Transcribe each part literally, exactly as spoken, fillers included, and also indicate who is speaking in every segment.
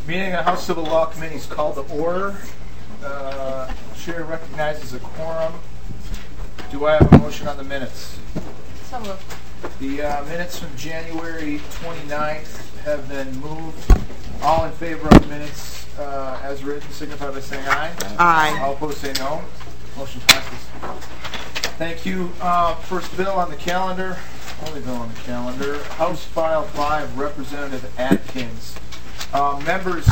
Speaker 1: Meeting of the House Civil Law Committee is called to order. Uh, Chair recognizes a quorum. Do I have a motion on the minutes?
Speaker 2: So moved.
Speaker 1: The uh, minutes from January twenty-ninth have been moved. All in favor of the minutes uh, as written signify by saying aye.
Speaker 2: Aye.
Speaker 1: All opposed say no. Motion passes. Thank you. Uh, first bill on the calendar. Only bill on the calendar. House File five, Representative Atkins. Uh, members,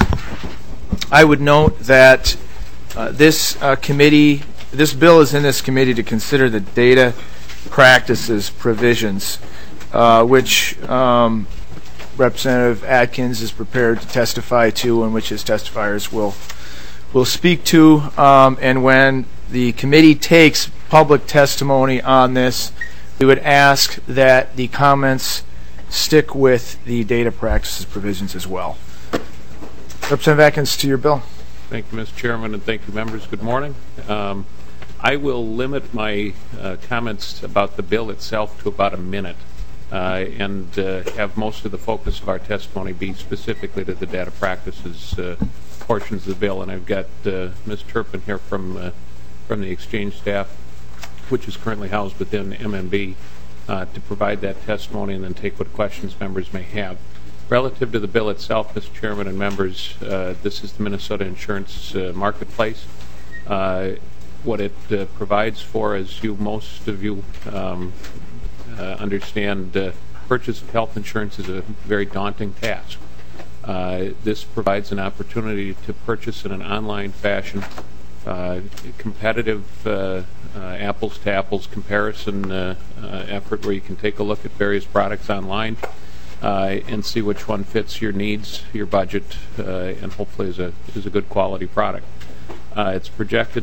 Speaker 1: I would note that uh, this uh, committee, this bill is in this committee to consider the data practices provisions, uh, which um, Representative Atkins is prepared to testify to, and which his testifiers will will speak to. Um, and when the committee takes public testimony on this, we would ask that the comments stick with the data practices provisions as well. Representative Atkins, to your bill.
Speaker 3: Thank you, Mister Chairman, and thank you, members. Good morning. Um, I will limit my uh, comments about the bill itself to about a minute uh, and uh, have most of the focus of our testimony be specifically to the data practices uh, portions of the bill. And I've got uh, Miz Turpin here from, uh, from the exchange staff, which is currently housed within M M B, uh, to provide that testimony and then take what questions members may have. Relative to the bill itself, Mister Chairman and members, uh, this is the Minnesota Insurance uh, Marketplace. Uh, what it uh, provides for, as you most of you um, uh, understand, uh, purchase of health insurance is a very daunting task. Uh, this provides an opportunity to purchase in an online fashion, uh, competitive uh, uh, apples to apples comparison uh, uh, effort where you can take a look at various products online Uh, and see which one fits your needs, your budget, uh, and hopefully is a is a good quality product. Uh, it's projected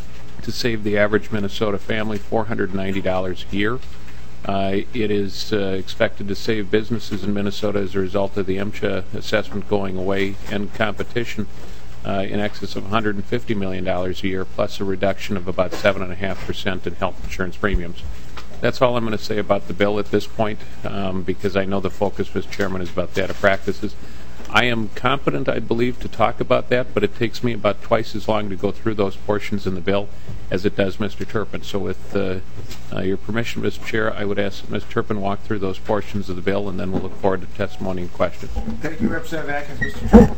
Speaker 3: to save the average Minnesota family four hundred ninety dollars a year. Uh, it is uh, expected to save businesses in Minnesota as a result of the MSHA assessment going away and competition uh, in excess of one hundred fifty million dollars a year, plus a reduction of about seven point five percent in health insurance premiums. That's all I'm going to say about the bill at this point, um, because I know the focus, Mister Chairman, is about data practices. I am competent, I believe, to talk about that, but it takes me about twice as long to go through those portions in the bill as it does Mister Turpin. So with uh, uh, your permission, Mister Chair, I would ask that Mister Turpin walk through those portions of the bill, and then we'll look forward to testimony and questions.
Speaker 1: Thank you, Representative Atkins. Mister Turpin.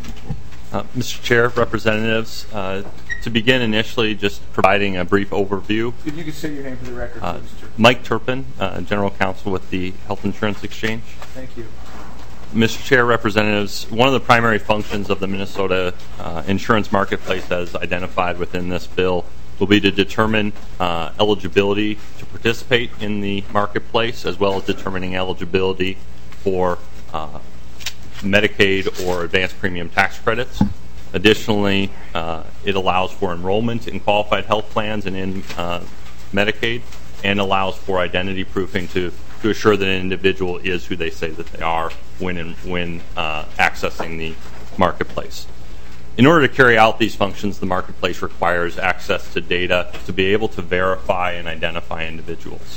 Speaker 4: Uh, Mister Chair, representatives, uh, to begin initially, just providing a brief overview.
Speaker 1: If you could say your name for the record,
Speaker 4: uh,
Speaker 1: Mister
Speaker 4: Mike Turpin, uh, General Counsel with the Health Insurance Exchange.
Speaker 1: Thank you.
Speaker 4: Mister Chair, representatives, one of the primary functions of the Minnesota uh, insurance marketplace as identified within this bill will be to determine uh, eligibility to participate in the marketplace, as well as determining eligibility for uh, Medicaid or advanced premium tax credits. Additionally, uh, it allows for enrollment in qualified health plans and in uh, Medicaid, and allows for identity proofing to, to assure that an individual is who they say that they are when, in, when uh, accessing the marketplace. In order to carry out these functions, the marketplace requires access to data to be able to verify and identify individuals.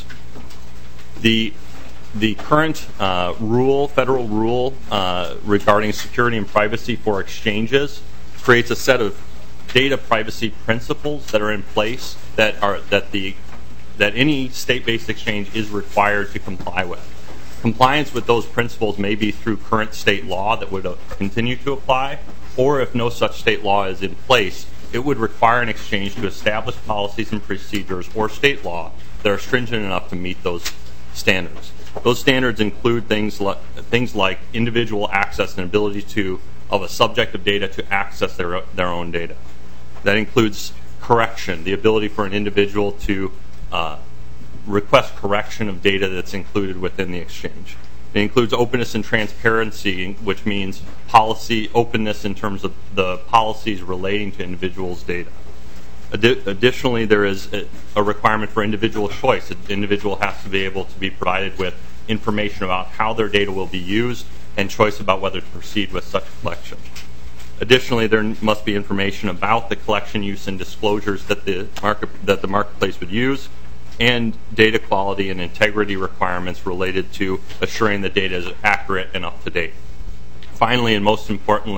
Speaker 4: The The current uh, rule, federal rule uh, regarding security and privacy for exchanges, creates a set of data privacy principles that are in place that are that the that any state-based exchange is required to comply with. Compliance with those principles may be through current state law that would uh, continue to apply, or if no such state law is in place, it would require an exchange to establish policies and procedures or state law that are stringent enough to meet those standards. Those standards include things like things like individual access and ability to of a subject of data to access their their own data. That includes correction, the ability for an individual to uh, request correction of data that's included within the exchange. It includes openness and transparency, which means policy openness in terms of the policies relating to individuals' data. Addi- additionally, there is a, a requirement for individual choice. An individual has to be able to be provided with information about how their data will be used and choice about whether to proceed with such collection. Additionally, there must be information about the collection use and disclosures that the market that the marketplace would use, and data quality and integrity requirements related to assuring the data is accurate and up to date. Finally, and most importantly,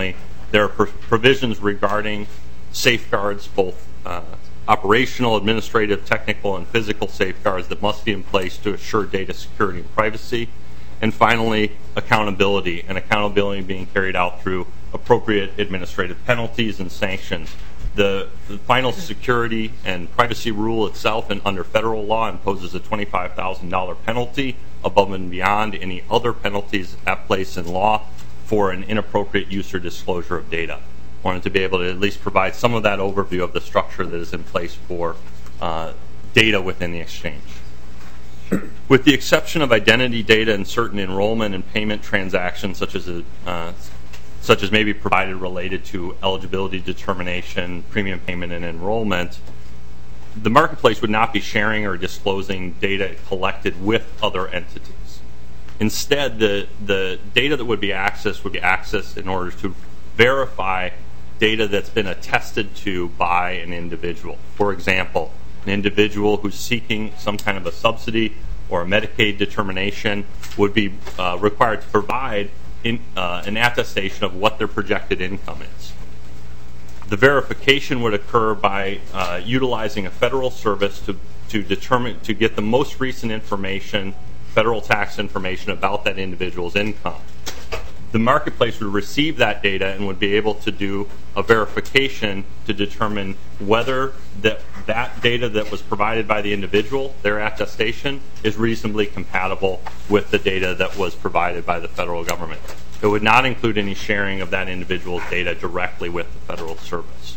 Speaker 4: There are pr- provisions regarding safeguards, both uh, operational, administrative, technical, and physical safeguards that must be in place to assure data security and privacy. And finally, accountability, and accountability being carried out through appropriate administrative penalties and sanctions. The, the final security and privacy rule itself and under federal law imposes a twenty-five thousand dollars penalty above and beyond any other penalties at place in law for an inappropriate use or disclosure of data. Wanted to be able to at least provide some of that overview of the structure that is in place for uh, data within the exchange. With the exception of identity data and certain enrollment and payment transactions, such as a, uh, such as may be provided related to eligibility determination, premium payment, and enrollment, the marketplace would not be sharing or disclosing data collected with other entities. Instead, the, the data that would be accessed would be accessed in order to verify data that's been attested to by an individual. For example, an individual who's seeking some kind of a subsidy or a Medicaid determination would be uh, required to provide in, uh, an attestation of what their projected income is. The verification would occur by uh, utilizing a federal service to, to determine to get the most recent information, federal tax information about that individual's income. The marketplace would receive that data and would be able to do a verification to determine whether that, that data that was provided by the individual, their attestation, is reasonably compatible with the data that was provided by the federal government. It would not include any sharing of that individual's data directly with the federal service.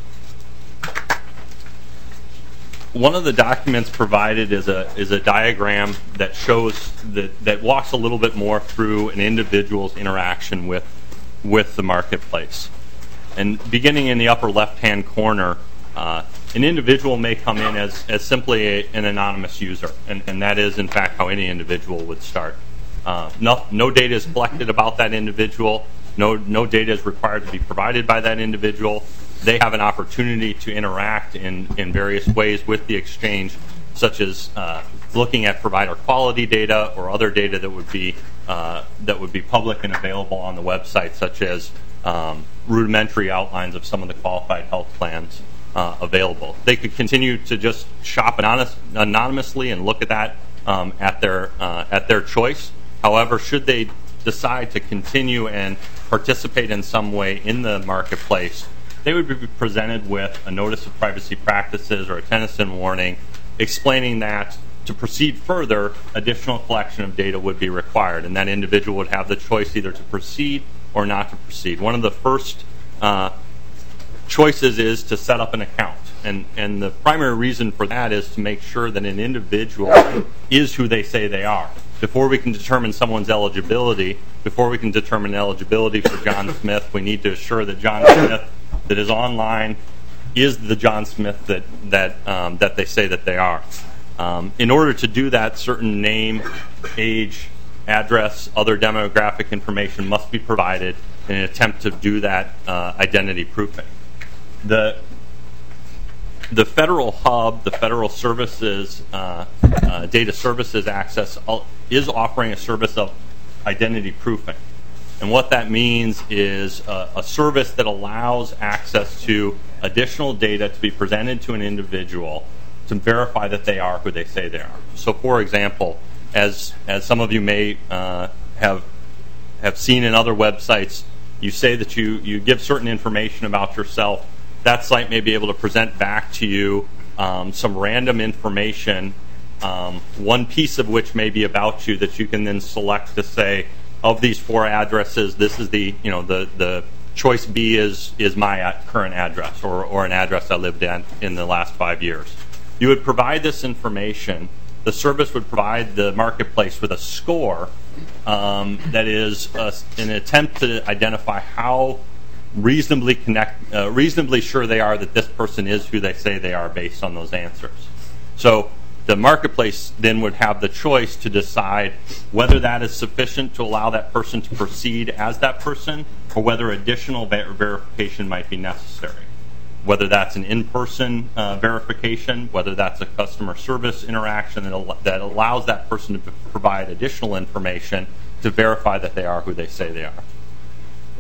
Speaker 4: One of the documents provided is a is a diagram that shows that that walks a little bit more through an individual's interaction with with the marketplace. And beginning in the upper left-hand corner, uh, an individual may come in as as simply a, an anonymous user, and, and that is in fact how any individual would start. Uh, no, no data is collected about that individual. No no data is required to be provided by that individual. They have an opportunity to interact in, in various ways with the exchange, such as uh, looking at provider quality data or other data that would be uh, that would be public and available on the website, such as um, rudimentary outlines of some of the qualified health plans uh, available. They could continue to just shop anonymous, anonymously and look at that um, at their uh, at their choice. However, should they decide to continue and participate in some way in the marketplace, they would be presented with a notice of privacy practices or a tenancy warning explaining that to proceed further, additional collection of data would be required, and that individual would have the choice either to proceed or not to proceed. One of the first uh, choices is to set up an account, and, and the primary reason for that is to make sure that an individual is who they say they are. Before we can determine someone's eligibility, before we can determine eligibility for John Smith, we need to assure that John Smith that is online is the John Smith that that um, that they say that they are. Um, in order to do that, certain name, age, address, other demographic information must be provided in an attempt to do that uh, identity proofing. The the federal hub, the federal services, uh, uh, data services access is offering a service of identity proofing. And what that means is a, a service that allows access to additional data to be presented to an individual to verify that they are who they say they are. So, for example, as as some of you may uh, have have seen in other websites, you say that you, you give certain information about yourself. That site may be able to present back to you um, some random information, um, one piece of which may be about you that you can then select to say, of these four addresses, this is the, you know, the, the choice B is is my current address or, or an address I lived in in the last five years. You would provide this information. The service would provide the marketplace with a score um, that is a, an attempt to identify how reasonably connect, uh, reasonably sure they are that this person is who they say they are based on those answers. So the marketplace then would have the choice to decide whether that is sufficient to allow that person to proceed as that person or whether additional ver- verification might be necessary. Whether that's an in-person uh, verification, whether that's a customer service interaction that, al- that allows that person to p- provide additional information to verify that they are who they say they are.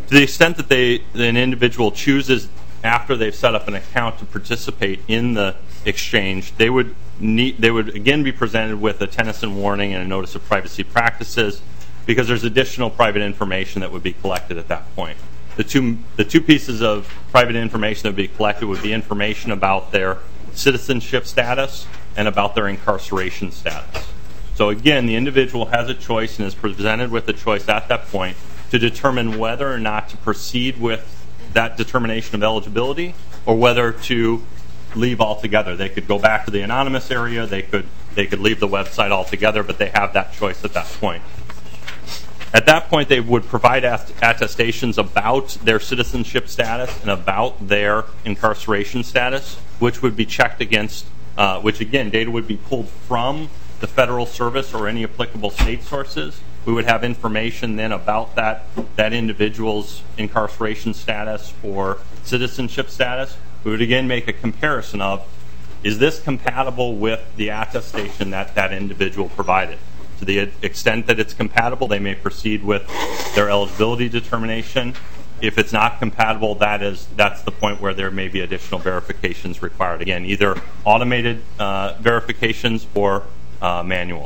Speaker 4: To the extent that they, an individual chooses after they've set up an account to participate in the exchange, they would need, they would again be presented with a Tennyson warning and a notice of privacy practices, because there's additional private information that would be collected at that point. The two, the two pieces of private information that would be collected would be information about their citizenship status and about their incarceration status. So again, the individual has a choice and is presented with a choice at that point to determine whether or not to proceed with that determination of eligibility or whether to leave altogether. They could go back to the anonymous area, they could, they could leave the website altogether, but they have that choice at that point. At that point, they would provide attestations about their citizenship status and about their incarceration status, which would be checked against, uh, which again, data would be pulled from the federal service or any applicable state sources. We would have information then about that, that individual's incarceration status or citizenship status. We would again make a comparison of, is this compatible with the attestation that that individual provided? To the extent that it's compatible, they may proceed with their eligibility determination. If it's not compatible, that is, that's the point where there may be additional verifications required. Again, either automated uh, verifications or uh, manual.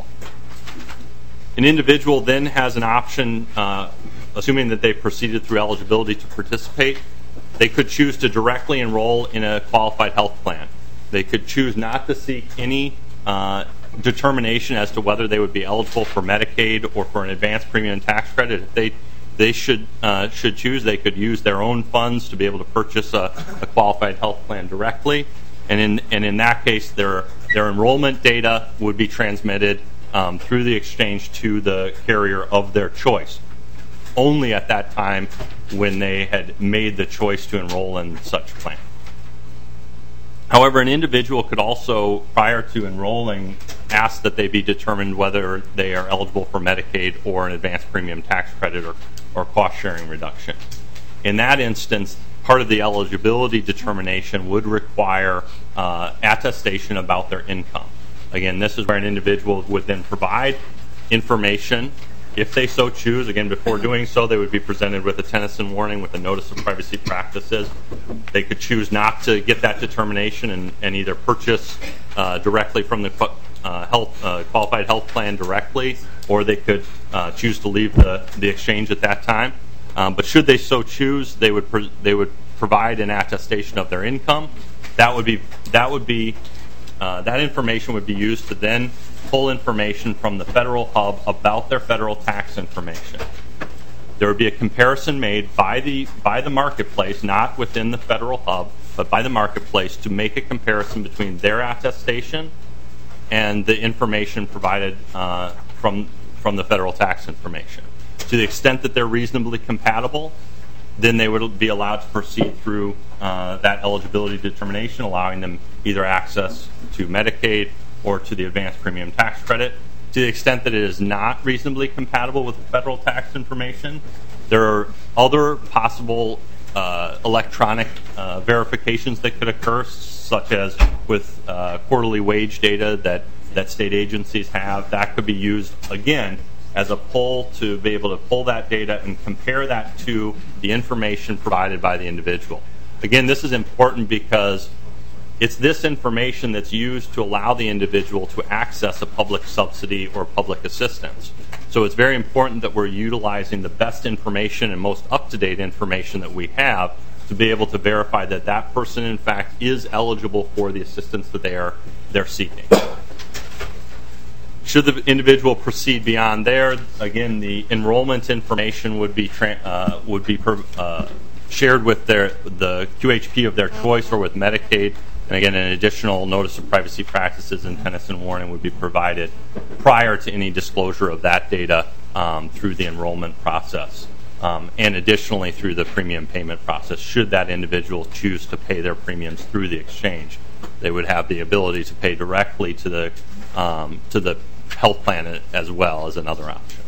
Speaker 4: An individual then has an option, uh, assuming that they proceeded through eligibility to participate, they could choose to directly enroll in a qualified health plan. They could choose not to seek any uh, determination as to whether they would be eligible for Medicaid or for an advanced premium tax credit. If they they should uh, should choose, they could use their own funds to be able to purchase a, a qualified health plan directly, and in and in that case, their their enrollment data would be transmitted um, through the exchange to the carrier of their choice, only at that time when they had made the choice to enroll in such plan. However, an individual could also, prior to enrolling, ask that they be determined whether they are eligible for Medicaid or an advanced premium tax credit or, or cost-sharing reduction. In that instance, part of the eligibility determination would require uh, attestation about their income. Again, this is where an individual would then provide information. If they so choose, again, before doing so, they would be presented with a Tennyson warning with a notice of privacy practices. They could choose not to get that determination and, and either purchase uh, directly from the uh, health, uh, qualified health plan directly, or they could uh, choose to leave the, the exchange at that time. Um, but should they so choose, they would pre- they would provide an attestation of their income. That would be that would be uh, that information would be used to then pull information from the federal hub about their federal tax information. There would be a comparison made by the by the marketplace, not within the federal hub, but by the marketplace, to make a comparison between their attestation and the information provided uh, from from the federal tax information. To the extent that they're reasonably compatible, then they would be allowed to proceed through uh, that eligibility determination, allowing them either access to Medicaid or to the advanced premium tax credit. To the extent that it is not reasonably compatible with the federal tax information, there are other possible uh, electronic uh, verifications that could occur, such as with uh, quarterly wage data that, that state agencies have. That could be used, again, as a pull to be able to pull that data and compare that to the information provided by the individual. Again, this is important because it's this information that's used to allow the individual to access a public subsidy or public assistance. So it's very important that we're utilizing the best information and most up-to-date information that we have to be able to verify that that person, in fact, is eligible for the assistance that they are they're seeking. Should the individual proceed beyond there, again, the enrollment information would be tra- uh, would be per, uh, shared with their the Q H P of their choice or with Medicaid. And again, an additional notice of privacy practices and Tennyson warning would be provided prior to any disclosure of that data um, through the enrollment process. Um, and additionally through the premium payment process, should that individual choose to pay their premiums through the exchange. They would have the ability to pay directly to the um, to the health plan as well as another option.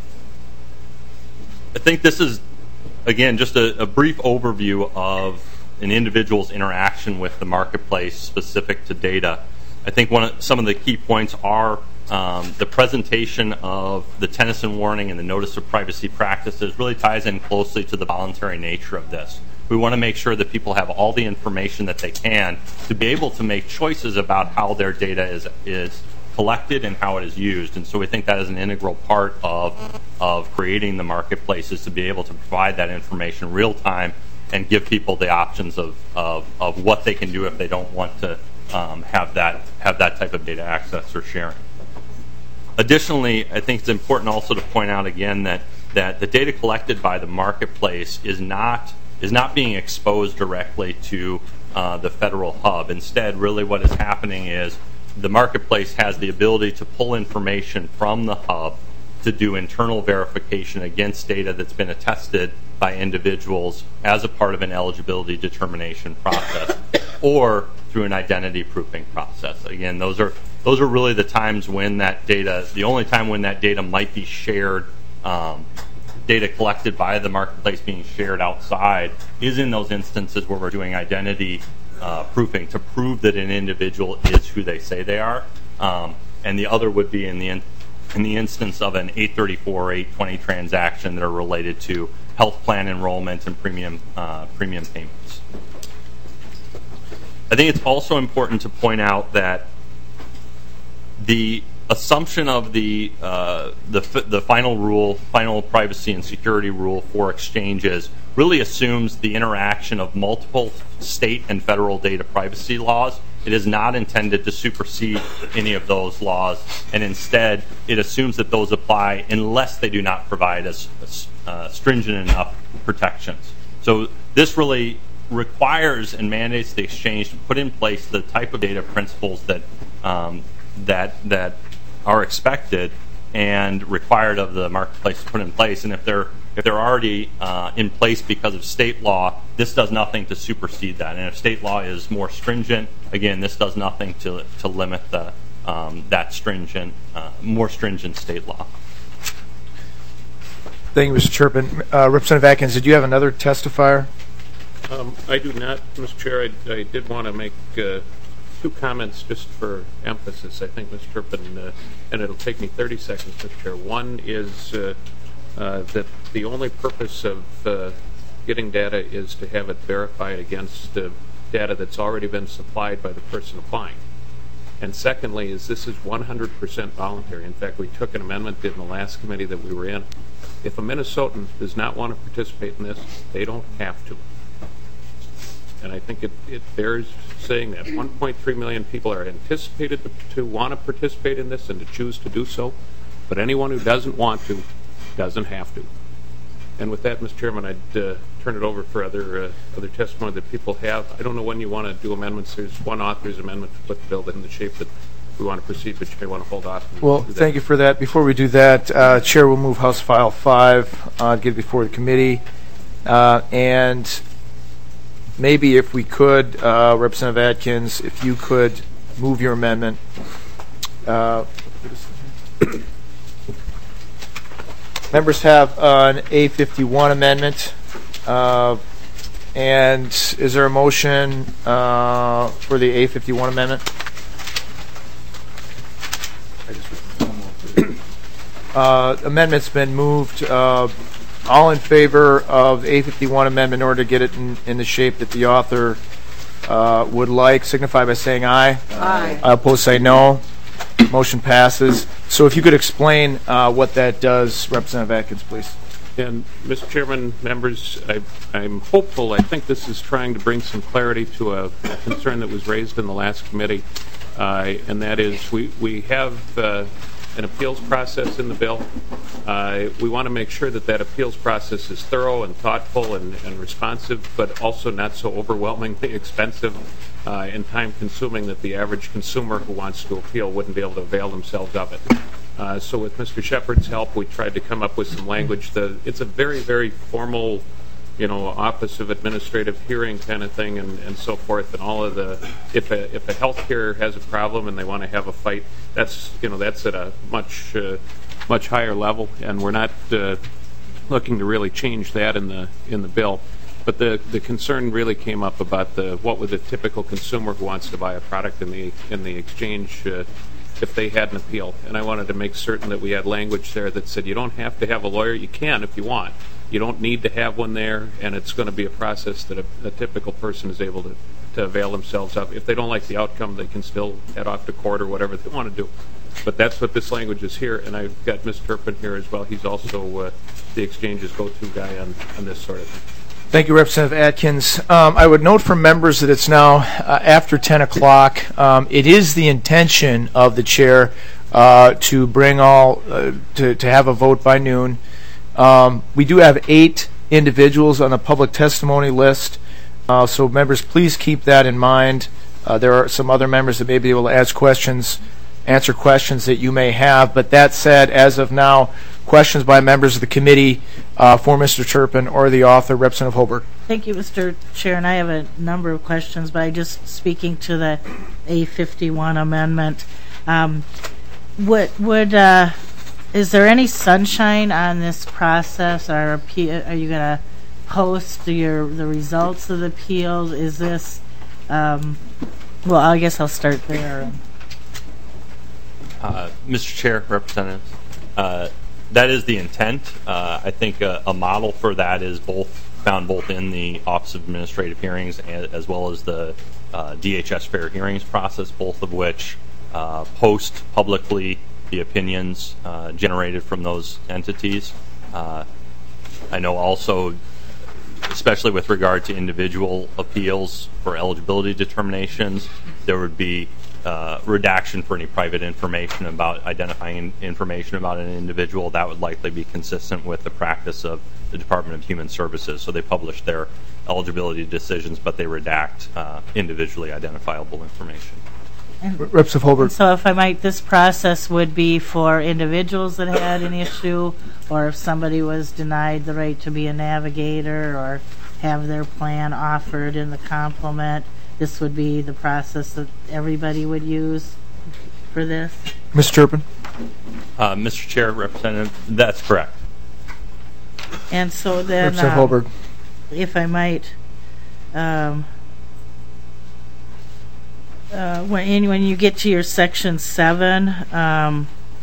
Speaker 4: I think this is, again, just a, a brief overview of an individual's interaction with the marketplace specific to data. I think one of, some of the key points are um, the presentation of the Tennyson warning and the notice of privacy practices really ties in closely to the voluntary nature of this. We want to make sure that people have all the information that they can to be able to make choices about how their data is is collected and how it is used. And so we think that is an integral part of of creating the marketplaces, to be able to provide that information real time and give people the options of, of, of what they can do if they don't want to um, have that have that type of data access or sharing. Additionally, I think it's important also to point out again that that the data collected by the marketplace is not is not being exposed directly to uh, the federal hub. Instead, really what is happening is the marketplace has the ability to pull information from the hub to do internal verification against data that's been attested by individuals as a part of an eligibility determination process or through an identity proofing process. Again, those are those are really the times when that data, the only time when that data might be shared, um, data collected by the marketplace being shared outside is in those instances where we're doing identity uh, proofing to prove that an individual is who they say they are. Um, and the other would be in the in, in the instance of an eight thirty-four or eight twenty transaction that are related to health plan enrollment and premium uh, premium payments. I think it's also important to point out that the assumption of the uh, the the final rule, final privacy and security rule for exchanges really assumes the interaction of multiple state and federal data privacy laws. It is not intended to supersede any of those laws, and instead it assumes that those apply unless they do not provide us uh, stringent enough protections. So this really requires and mandates the exchange to put in place the type of data principles that um, that that are expected and required of the marketplace to put in place. And if they're if they're already uh, in place because of state law, this does nothing to supersede that. And if state law is more stringent, again, this does nothing to to limit the um, that stringent, uh, more stringent state law.
Speaker 1: Thank you, Mister Chirpin. Uh, Representative Atkins, did you have another testifier?
Speaker 3: Um, I do not, Mister Chair. I, I did want to make uh, two comments just for emphasis. I think, Mister Turpin, uh, and it'll take me thirty seconds, Mister Chair. One is uh, uh, that the only purpose of uh, getting data is to have it verified against uh, data that's already been supplied by the person applying. And secondly is this is one hundred percent voluntary. In fact, we took an amendment in the last committee that we were in. If a Minnesotan does not want to participate in this, they don't have to. And I think it, it bears saying that one point three million people are anticipated to, to want to participate in this and to choose to do so, but anyone who doesn't want to doesn't have to. And with that, Mister Chairman, I'd uh, turn it over for other uh, other testimony that people have. I don't know when you want to do amendments. There's one author's amendment to put the bill in the shape that we want to proceed, but you may want to hold off.
Speaker 1: Well, thank you for that. Before we do that, uh, Chair will move House File five, uh, get it before the committee, uh, and maybe if we could, uh, Representative Atkins, if you could move your amendment. Uh, members have uh, an A fifty-one amendment. Uh, and is there a motion uh, for the A fifty-one amendment? Uh, amendment's been moved. Uh, all in favor of A fifty-one amendment in order to get it in, in the shape that the author uh, would like, signify by saying aye.
Speaker 2: Aye.
Speaker 1: Uh, opposed, say no. Motion passes. So if you could explain uh, what that does, Representative Atkins, please.
Speaker 3: And Mister Chairman, members, I, I'm hopeful. I think this is trying to bring some clarity to a, a concern that was raised in the last committee, uh, and that is we, we have uh, an appeals process in the bill. Uh, we want to make sure that that appeals process is thorough and thoughtful and, and responsive, but also not so overwhelmingly expensive uh, and time-consuming that the average consumer who wants to appeal wouldn't be able to avail themselves of it. Uh, so with Mister Shepard's help, we tried to come up with some language. The, it's a very, very formal, you know, Office of Administrative Hearing kind of thing and, and so forth. And all of the, if a, if a healthcare has a problem and they want to have a fight, that's, you know, that's at a much, uh, much higher level. And we're not uh, looking to really change that in the, in the bill. But the, the concern really came up about the, what would the typical consumer who wants to buy a product in the, in the exchange uh, if they had an appeal. And I wanted to make certain that we had language there that said you don't have to have a lawyer. You can if you want. You don't need to have one there, and it's going to be a process that a, a typical person is able to, to avail themselves of. If they don't like the outcome, they can still head off to court or whatever they want to do. But that's what this language is here, and I've got Miz Turpin here as well. He's also uh, the exchange's go-to guy on, on this sort of thing.
Speaker 1: Thank you, Representative Atkins. Um, I would note for members that it's now uh, after ten o'clock. Um, it is the intention of the chair uh, to bring all, uh, to, to have a vote by noon. Um, we do have eight individuals on the public testimony list, uh, so members, please keep that in mind. Uh, there are some other members that may be able to ask questions, answer questions that you may have. But that said, as of now, questions by members of the committee uh, for Mister Turpin or the author, Representative Holberg.
Speaker 2: Thank you, Mister Chair, and I have a number of questions, but I just speaking to the A fifty-one amendment. Um, would would uh, is there any sunshine on this process? Or appeal, are you going to post your the results of the appeals? Is this um, well? I guess I'll start there.
Speaker 4: Uh, Mister Chair, Representatives, uh, that is the intent. Uh, I think a, a model for that is both found both in the Office of Administrative Hearings and, as well as the uh, D H S Fair Hearings process, both of which uh, post publicly the opinions uh, generated from those entities. Uh, I know also, especially with regard to individual appeals for eligibility determinations, there would be Uh, redaction for any private information about identifying information about an individual. That would likely be consistent with the practice of the Department of Human Services. So they publish their eligibility decisions, but they redact uh, individually identifiable information.
Speaker 2: And,
Speaker 1: Representative Holberg.
Speaker 2: so if I might, this process would be for individuals that had an issue, or if somebody was denied the right to be a navigator or have their plan offered in the complement. This would be the process that everybody would use for this?
Speaker 1: Mister Turpin.
Speaker 4: Uh, Mister Chair, Representative, that's correct.
Speaker 2: And so then,
Speaker 1: Representative
Speaker 2: um,
Speaker 1: Holberg.
Speaker 2: if I might, um, uh, when, when you get to your section seven, um,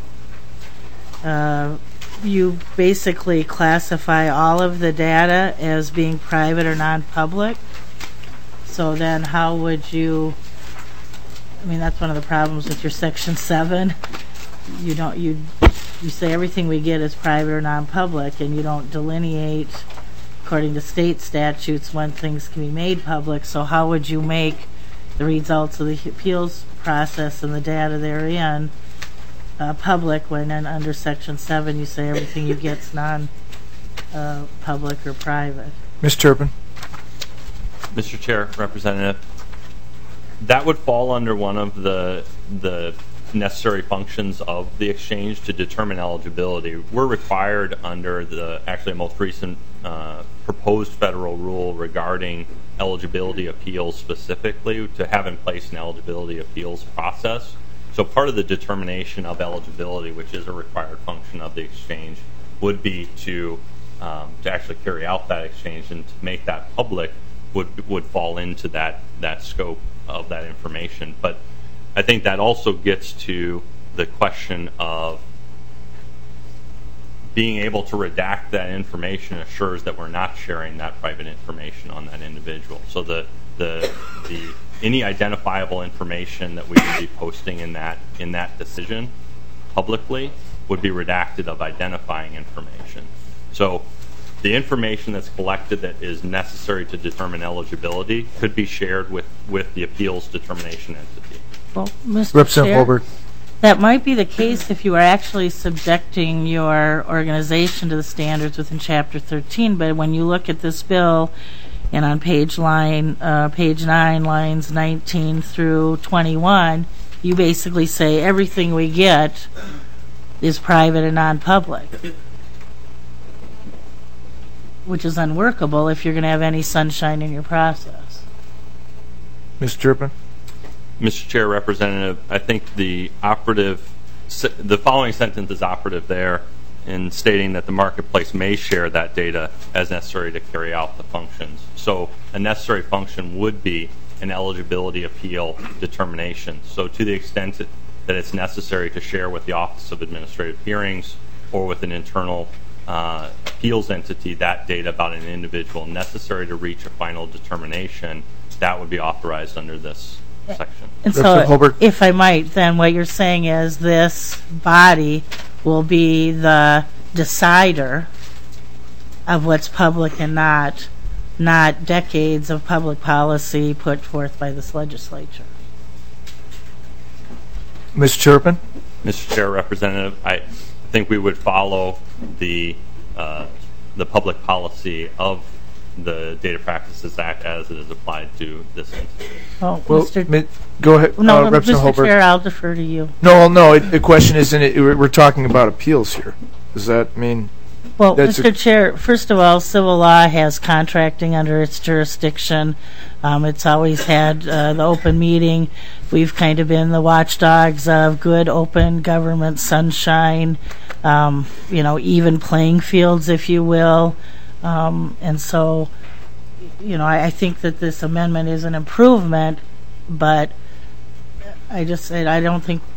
Speaker 2: uh, you basically classify all of the data as being private or non-public. So then how would you, I mean, that's one of the problems with your section seven. You don't, you, you say everything we get is private or non-public, and you don't delineate, according to state statutes, when things can be made public. So how would you make the results of the appeals process and the data therein uh, public when then under section seven you say everything you get is non-public uh, or private?
Speaker 1: Mister Turpin.
Speaker 4: Mister Chair, Representative, that would fall under one of the the necessary functions of the exchange to determine eligibility. We're required under the actually most recent uh, proposed federal rule regarding eligibility appeals specifically to have in place an eligibility appeals process. So part of the determination of eligibility, which is a required function of the exchange, would be to um, to actually carry out that exchange and to make that public. Would would fall into that that scope of that information. But I think that also gets to the question of being able to redact that information assures that we're not sharing that private information on that individual. So the the the any identifiable information that we would be posting in that in that decision publicly would be redacted of identifying information. So the information that's collected that is necessary to determine eligibility could be shared with, with the appeals determination entity.
Speaker 2: Well, Mister
Speaker 1: Representative
Speaker 2: Chair,
Speaker 1: Holberg.
Speaker 2: that might be the case if you are actually subjecting your organization to the standards within Chapter thirteen. But when you look at this bill, and on page line, uh, page nine, lines nineteen through twenty-one, you basically say everything we get is private and non-public, which is unworkable if you're going to have any sunshine in your process.
Speaker 1: Mister Turpin.
Speaker 4: Mister Chair, Representative, I think the operative, the following sentence is operative there in stating that the marketplace may share that data as necessary to carry out the functions. So a necessary function would be an eligibility appeal determination. So to the extent that that it's necessary to share with the Office of Administrative Hearings or with an internal uh, appeals entity that data about an individual necessary to reach a final determination, that would be authorized under this section.
Speaker 2: And so,
Speaker 5: Representative Holberg.
Speaker 2: if I might, then what you're saying is this body will be the decider of what's public and not, not decades of public policy put forth by this legislature.
Speaker 5: Mister Turpin?
Speaker 4: Mister Chair, Representative, I think we would follow the uh, the public policy of the Data Practices Act as it is applied to this entity.
Speaker 2: Oh,
Speaker 5: Well,
Speaker 2: Mister
Speaker 5: mi- go ahead,
Speaker 2: No,
Speaker 5: uh,
Speaker 2: Mister
Speaker 5: Representative Holberg.
Speaker 2: Chair, I'll defer to you.
Speaker 5: No, no, it, the question isn't, it, we're we're talking about appeals here. Does that mean,
Speaker 2: Well,
Speaker 5: That's
Speaker 2: Mister
Speaker 5: a-
Speaker 2: Chair, first of all, civil law has contracting under its jurisdiction. Um, it's always had uh, the open meeting. We've kind of been the watchdogs of good, open government sunshine, um, you know, even playing fields, if you will. Um, and so, you know, I, I think that this amendment is an improvement, but I just said I don't think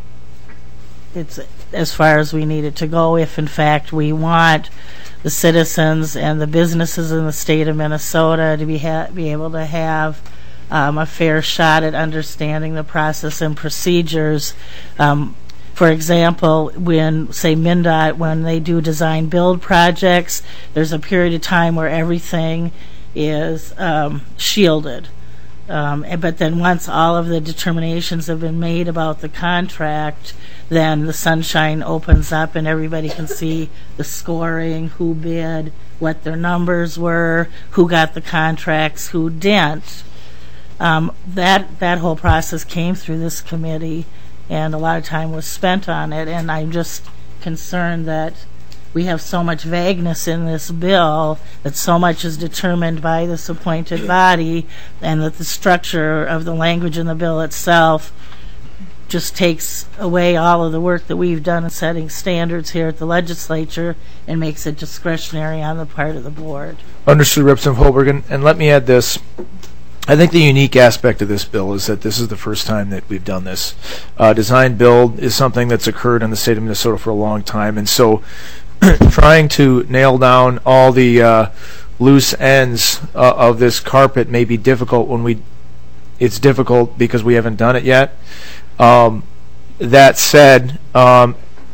Speaker 2: it's as far as we need it to go if, in fact, we want the citizens and the businesses in the state of Minnesota to be ha- be able to have um, a fair shot at understanding the process and procedures. Um, for example, when, say, MnDOT, when they do design-build projects, there's a period of time where everything is um, shielded. Um, and- but then once all of the determinations have been made about the contract, then the sunshine opens up and everybody can see the scoring, who bid, what their numbers were, who got the contracts, who didn't. Um, that that whole process came through this committee, and a lot of time was spent on it. And I'm just concerned that we have so much vagueness in this bill, that so much is determined by this appointed body, and that the structure of the language in the bill itself just takes away all of the work that we've done in setting standards here at the legislature and makes it discretionary on the part of the board.
Speaker 5: understood, Representative Holberg, and, and let me add this. I think the unique aspect of this bill is that this is the first time that we've done this. Uh, design build is something that's occurred in the state of Minnesota for a long time, and so trying to nail down all the uh, loose ends uh, of this carpet may be difficult when we, it's difficult because we haven't done it yet. Um, that said, um,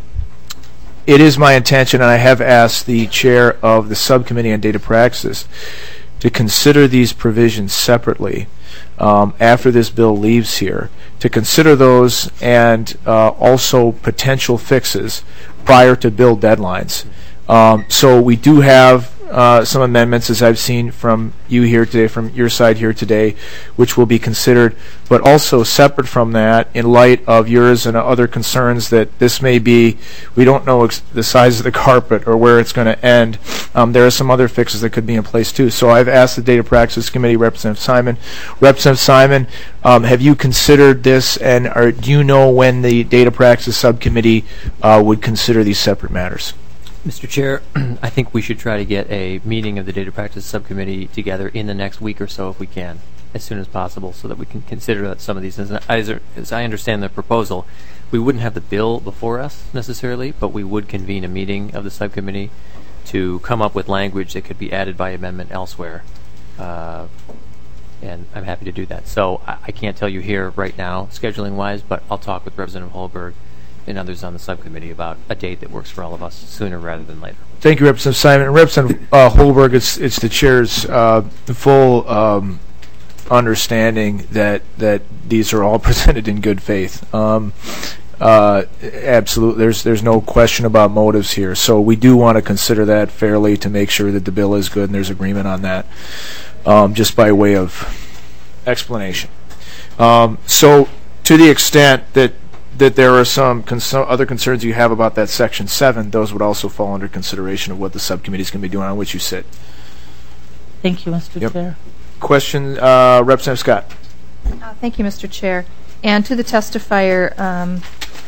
Speaker 5: it is my intention, and I have asked the chair of the subcommittee on data practices to consider these provisions separately um, after this bill leaves here, to consider those and uh, also potential fixes prior to bill deadlines. Um, so we do have uh, some amendments, as I've seen from you here today, from your side here today, which will be considered, but also separate from that, in light of yours and other concerns that this may be, we don't know ex- the size of the carpet or where it's going to end. Um, there are some other fixes that could be in place too. So I've asked the Data Practices Committee, Representative Simon. Representative Simon, um, have you considered this, and are, do you know when the Data Practices Subcommittee uh, would consider these separate matters?
Speaker 6: Mister Chair, I think we should try to get a meeting of the Data Practice Subcommittee together in the next week or so, if we can, as soon as possible, so that we can consider that some of these. As, as I understand the proposal, we wouldn't have the bill before us necessarily, but we would convene a meeting of the subcommittee to come up with language that could be added by amendment elsewhere. Uh, and I'm happy to do that. So I, I can't tell you here right now, scheduling-wise, but I'll talk with Representative Holberg and others on the subcommittee about a date that works for all of us sooner rather than later.
Speaker 5: Thank you, Representative Simon. And Representative uh, Holberg, it's, it's the chair's uh, full um, understanding that that these are all presented in good faith. Um, uh, absolutely, there's there's no question about motives here. So we do want to consider that fairly to make sure that the bill is good and there's agreement on that, um, just by way of explanation. Um, so to the extent that that there are some cons- other concerns you have about that Section seven, those would also fall under consideration of what the subcommittee is going to be doing, on which you sit.
Speaker 2: Thank you, Mister
Speaker 5: Yep.
Speaker 2: Chair.
Speaker 5: Question, uh, Representative Scott.
Speaker 7: Uh, Thank you, Mister Chair. And to the testifier, um,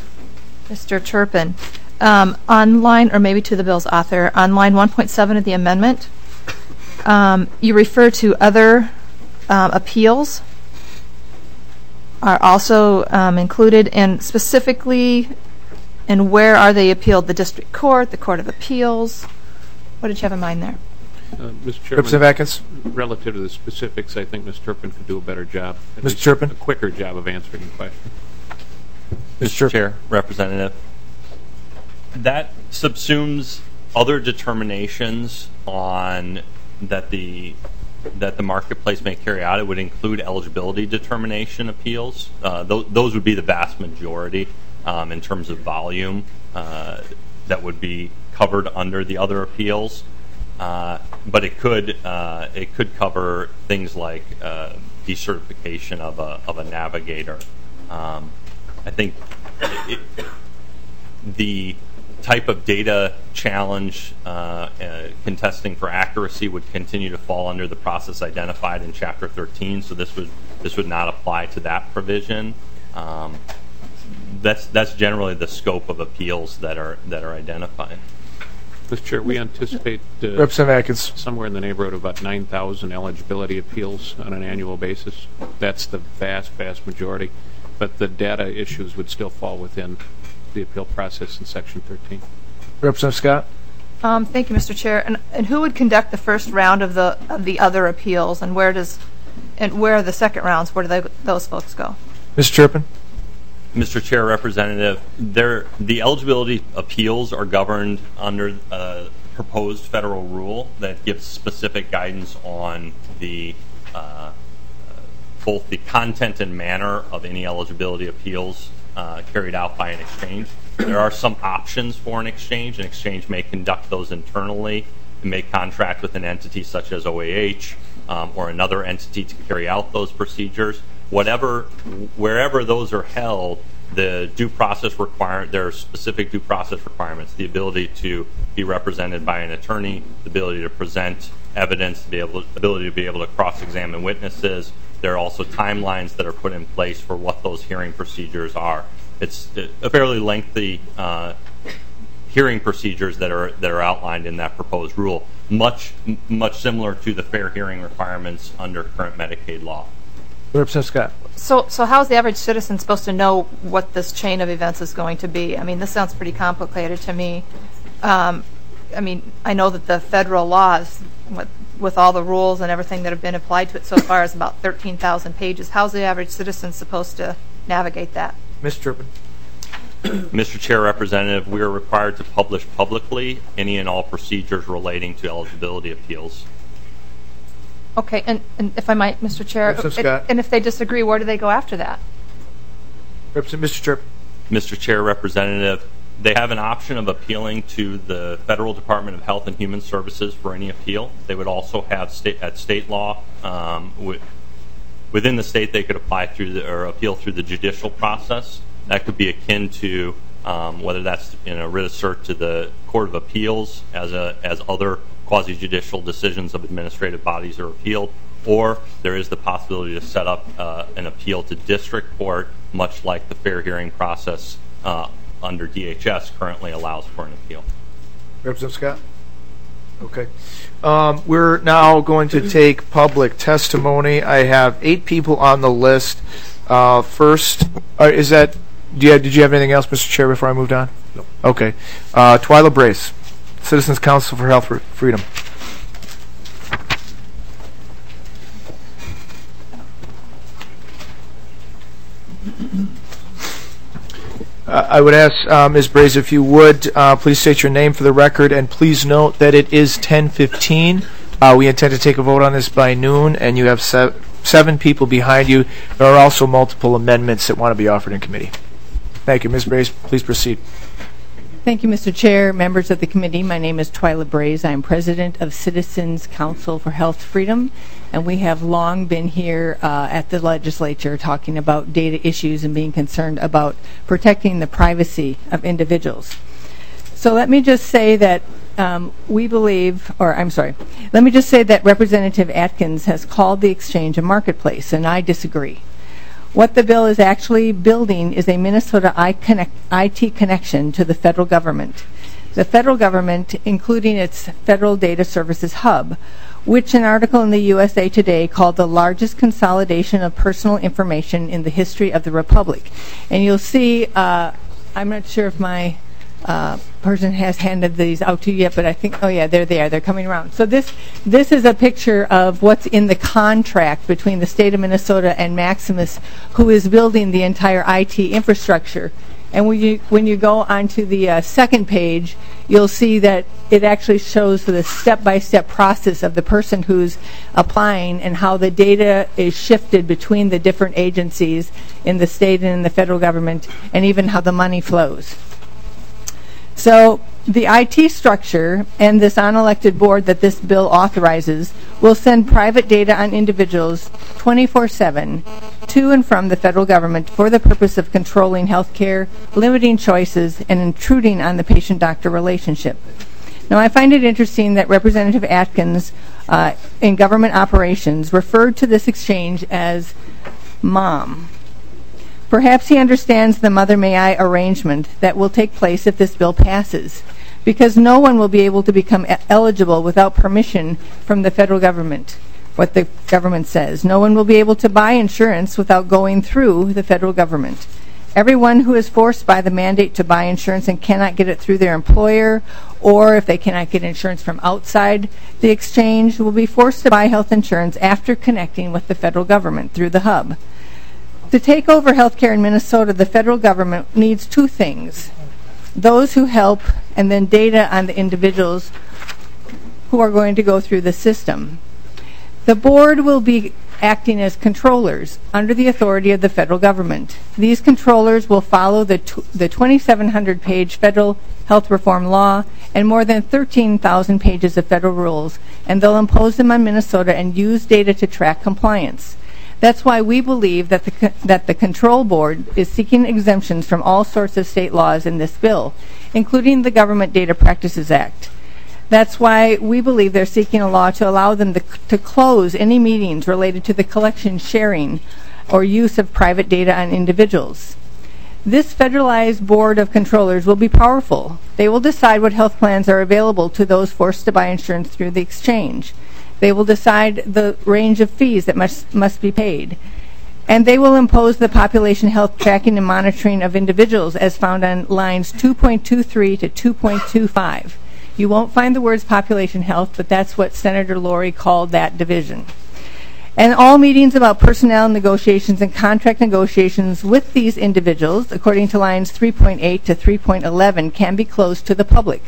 Speaker 7: Mister Turpin, um, on line, or maybe to the bill's author, on line one point seven of the amendment, um, you refer to other um, appeals. are also um, included, and specifically, and where are they appealed? The district court, the court of appeals? What did you have in mind there?
Speaker 3: Uh, Mister Chairman,
Speaker 5: Representative Atkins?
Speaker 3: relative to the specifics, I think Miz Turpin could do a better job. at
Speaker 5: Mister
Speaker 3: least
Speaker 5: Turpin?
Speaker 3: A quicker job of answering the question.
Speaker 4: Mister Chair, Representative, that subsumes other determinations on that the that the marketplace may carry out. It would include eligibility determination appeals. Uh, th- those would be the vast majority um, in terms of volume uh, that would be covered under the other appeals. Uh, but it could uh, it could cover things like uh, decertification of a of a navigator. Um, I think it, the type of data challenge uh, uh, contesting for accuracy would continue to fall under the process identified in Chapter thirteen. So this would this would not apply to that provision. Um, that's that's generally the scope of appeals that are that are identified.
Speaker 3: Mister Chair, we anticipate uh,
Speaker 5: Representative Atkins.
Speaker 3: somewhere in the neighborhood of about nine thousand eligibility appeals on an annual basis. That's the vast, vast majority. But the data issues would still fall within the appeal process in Section thirteen.
Speaker 5: Representative Scott?
Speaker 7: Um, thank you, Mister Chair. And, and who would conduct the first round of the of the other appeals, and where does and where are the second rounds? Where do they, those folks go?
Speaker 5: Mister Turpin?
Speaker 4: Mister Chair, Representative, there, the eligibility appeals are governed under a proposed federal rule that gives specific guidance on the uh, both the content and manner of any eligibility appeals uh, carried out by an exchange. There are some options for an exchange. An exchange may conduct those internally and may contract with an entity such as O A H um, or another entity to carry out those procedures. Whatever, wherever those are held, the due process require there are specific due process requirements: the ability to be represented by an attorney, the ability to present evidence, the ability to be able to cross-examine witnesses. There are also timelines that are put in place for what those hearing procedures are. It's a fairly lengthy uh, hearing procedures that are that are outlined in that proposed rule, much much similar to the fair hearing requirements under current Medicaid law.
Speaker 5: Representative Scott?
Speaker 7: So, so how is the average citizen supposed to know what this chain of events is going to be? I mean, this sounds pretty complicated to me. Um, I mean, I know that the federal laws, with, with all the rules and everything that have been applied to it so far, is about thirteen thousand pages. How's the average citizen supposed to navigate that?
Speaker 5: Mister Turpin?
Speaker 4: Mister Chair, Representative, we are required to publish publicly any and all procedures relating to eligibility appeals.
Speaker 7: Okay, and, and if I might, Mister Chair,
Speaker 5: Representative
Speaker 7: and,
Speaker 5: Scott.
Speaker 7: and if they disagree, where do they go after that?
Speaker 5: Representative Mister Turpin?
Speaker 4: Mister Chair, Representative, they have an option of appealing to the Federal Department of Health and Human Services for any appeal. They would also have state at state law. Um, with, within the state, they could apply through the, or appeal through the judicial process. That could be akin to um, whether that's in a writ of cert to the Court of Appeals, as a as other quasi-judicial decisions of administrative bodies are appealed, or there is the possibility to set up uh, an appeal to district court, much like the fair hearing process uh, under D H S currently allows for an appeal.
Speaker 5: Representative Scott? Okay. Um, we're now going to take public testimony. I have eight people on the list. Uh, first, uh, is that, do you have, did you have anything else, Mister Chair, before I moved on?
Speaker 3: No.
Speaker 5: Okay. Uh, Twyla Brace, Citizens Council for Health Freedom. Uh, I would ask uh, Miz Brace if you would uh, please state your name for the record, and please note that it is ten fifteen. Uh, we intend to take a vote on this by noon, and you have se- seven people behind you. There are also multiple amendments that want to be offered in committee. Thank you. Miz Brace, please proceed.
Speaker 8: Thank you, Mister Chair, members of the committee. My name is Twyla Brace. I am president of Citizens Council for Health Freedom, and we have long been here uh, at the legislature talking about data issues and being concerned about protecting the privacy of individuals. So let me just say that um, we believe, or I'm sorry, let me just say that Representative Atkins has called the exchange a marketplace, and I disagree. What the bill is actually building is a Minnesota I T connection to the federal government. The federal government, including its Federal Data Services Hub, which an article in the U S A Today called the largest consolidation of personal information in the history of the Republic. And you'll see, uh, I'm not sure if my uh, person has handed these out to you yet, but I think, oh yeah, they're there. They're coming around. So this this is a picture of what's in the contract between the state of Minnesota and Maximus, who is building the entire I T infrastructure. And when you when you go onto the uh, second page, you'll see that it actually shows the step-by-step process of the person who's applying and how the data is shifted between the different agencies in the state and in the federal government, and even how the money flows. So the I T structure and this unelected board that this bill authorizes will send private data on individuals twenty-four seven to and from the federal government for the purpose of controlling health care, limiting choices, and intruding on the patient-doctor relationship. Now, I find it interesting that Representative Atkins uh, in government operations referred to this exchange as MOM. Perhaps he understands the Mother May I arrangement that will take place if this bill passes, because no one will be able to become e- eligible without permission from the federal government, what the government says. No one will be able to buy insurance without going through the federal government. Everyone who is forced by the mandate to buy insurance and cannot get it through their employer, or if they cannot get insurance from outside the exchange, will be forced to buy health insurance after connecting with the federal government through the hub. To take over healthcare in Minnesota, the federal government needs two things: those who help, and then data on the individuals who are going to go through the system. The board will be acting as controllers under the authority of the federal government. These controllers will follow the tw- the twenty-seven hundred page federal health reform law and more than thirteen thousand pages of federal rules, and they'll impose them on Minnesota and use data to track compliance. That's why we believe that the co- that the control board is seeking exemptions from all sorts of state laws in this bill, including the Government Data Practices Act. That's why we believe they're seeking a law to allow them to, to close any meetings related to the collection, sharing, or use of private data on individuals. This federalized board of controllers will be powerful. They will decide what health plans are available to those forced to buy insurance through the exchange. They will decide the range of fees that must, must be paid. And they will impose the population health tracking and monitoring of individuals as found on lines two point two three to two point two five. You won't find the words population health, but that's what Senator Lori called that division. And all meetings about personnel negotiations and contract negotiations with these individuals, according to lines three point eight to three point eleven, can be closed to the public.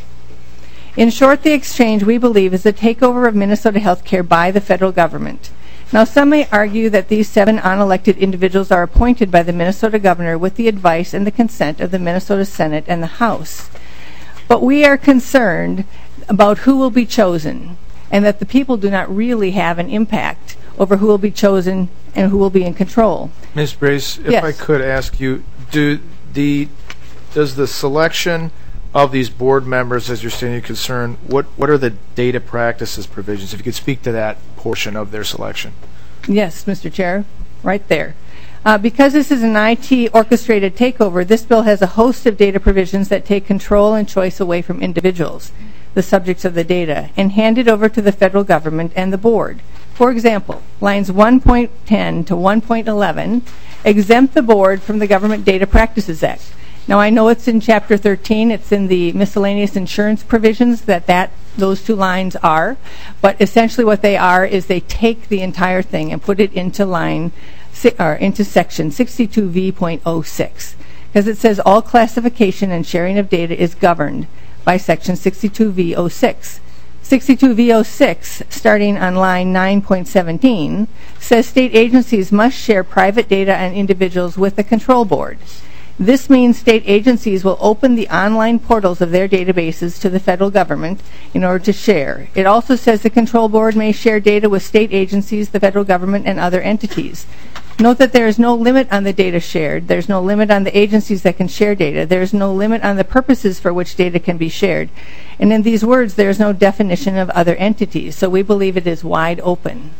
Speaker 8: In short, the exchange, we believe, is a takeover of Minnesota healthcare by the federal government. Now, some may argue that these seven unelected individuals are appointed by the Minnesota governor with the advice and the consent of the Minnesota Senate and the House. But we are concerned about who will be chosen, and that the people do not really have an impact over who will be chosen and who will be in control.
Speaker 5: Miz Brace, if
Speaker 8: Yes.
Speaker 5: I could ask you, do the does the selection of these board members, as you're stating your concern, what, what are the data practices provisions? If you could speak to that portion of their selection.
Speaker 8: Yes, Mister Chair, right there. Uh, because this is an I T orchestrated takeover, this bill has a host of data provisions that take control and choice away from individuals, the subjects of the data, and hand it over to the federal government and the board. For example, lines one point ten to one point eleven exempt the board from the Government Data Practices Act. Now, I know it's in Chapter thirteen, it's in the miscellaneous insurance provisions that, that those two lines are, but essentially what they are is they take the entire thing and put it into line, or into section sixty-two V point oh six, because it says all classification and sharing of data is governed by section sixty-two V oh six. sixty-two V oh six, starting on line nine point seventeen, says state agencies must share private data on individuals with the control board. This means state agencies will open the online portals of their databases to the federal government in order to share. It also says the control board may share data with state agencies, the federal government, and other entities. Note that there is no limit on the data shared. There's no limit on the agencies that can share data. There's no limit on the purposes for which data can be shared. And in these words, there's no definition of other entities. So we believe it is wide open.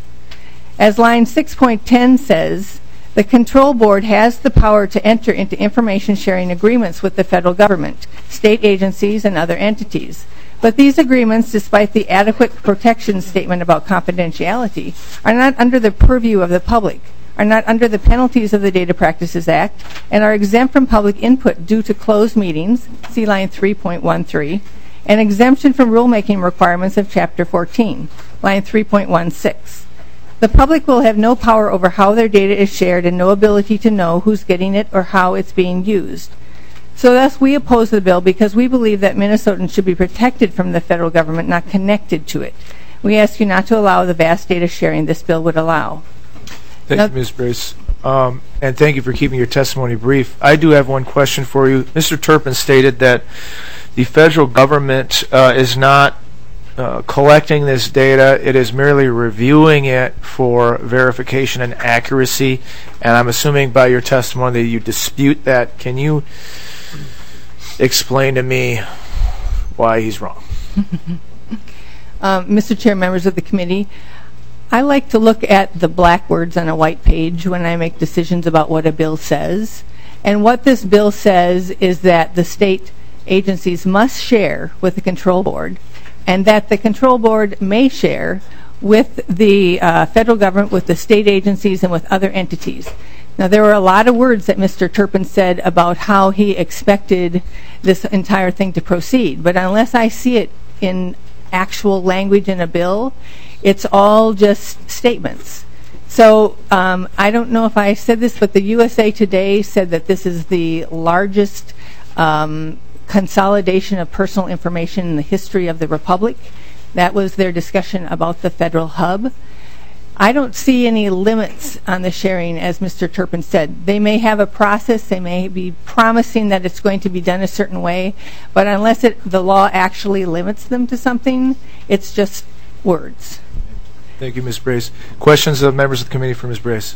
Speaker 8: As line six point ten says, the control board has the power to enter into information sharing agreements with the federal government, state agencies, and other entities. But these agreements, despite the adequate protection statement about confidentiality, are not under the purview of the public, are not under the penalties of the Data Practices Act, and are exempt from public input due to closed meetings, see line three point one three, and exemption from rulemaking requirements of Chapter fourteen, line three point one six. The public will have no power over how their data is shared and no ability to know who's getting it or how it's being used. So thus, we oppose the bill because we believe that Minnesotans should be protected from the federal government, not connected to it. We ask you not to allow the vast data sharing this bill would allow.
Speaker 5: Thank
Speaker 8: Now,
Speaker 5: you, Miz Brace. Um, and thank you for keeping your testimony brief. I do have one question for you. Mister Turpin stated that the federal government uh, is not uh, collecting this data. It is merely reviewing it for verification and accuracy. And I'm assuming by your testimony that you dispute that. Can you explain to me why he's wrong?
Speaker 8: um, Mister Chair, members of the committee, I like to look at the black words on a white page when I make decisions about what a bill says. And what this bill says is that the state agencies must share with the control board, and that the control board may share with the uh, federal government, with the state agencies, and with other entities. Now, there were a lot of words that Mister Turpin said about how he expected this entire thing to proceed, but unless I see it in actual language in a bill, it's all just statements. So um, I don't know if I said this, but the U S A Today said that this is the largest um, consolidation of personal information in the history of the Republic. That was their discussion about the federal hub. I don't see any limits on the sharing, as Mister Turpin said. They may have a process, they may be promising that it's going to be done a certain way, but unless it, the law actually limits them to something, it's just words.
Speaker 5: Thank you, Miz Brace. Questions of members of the committee for Miz Brace?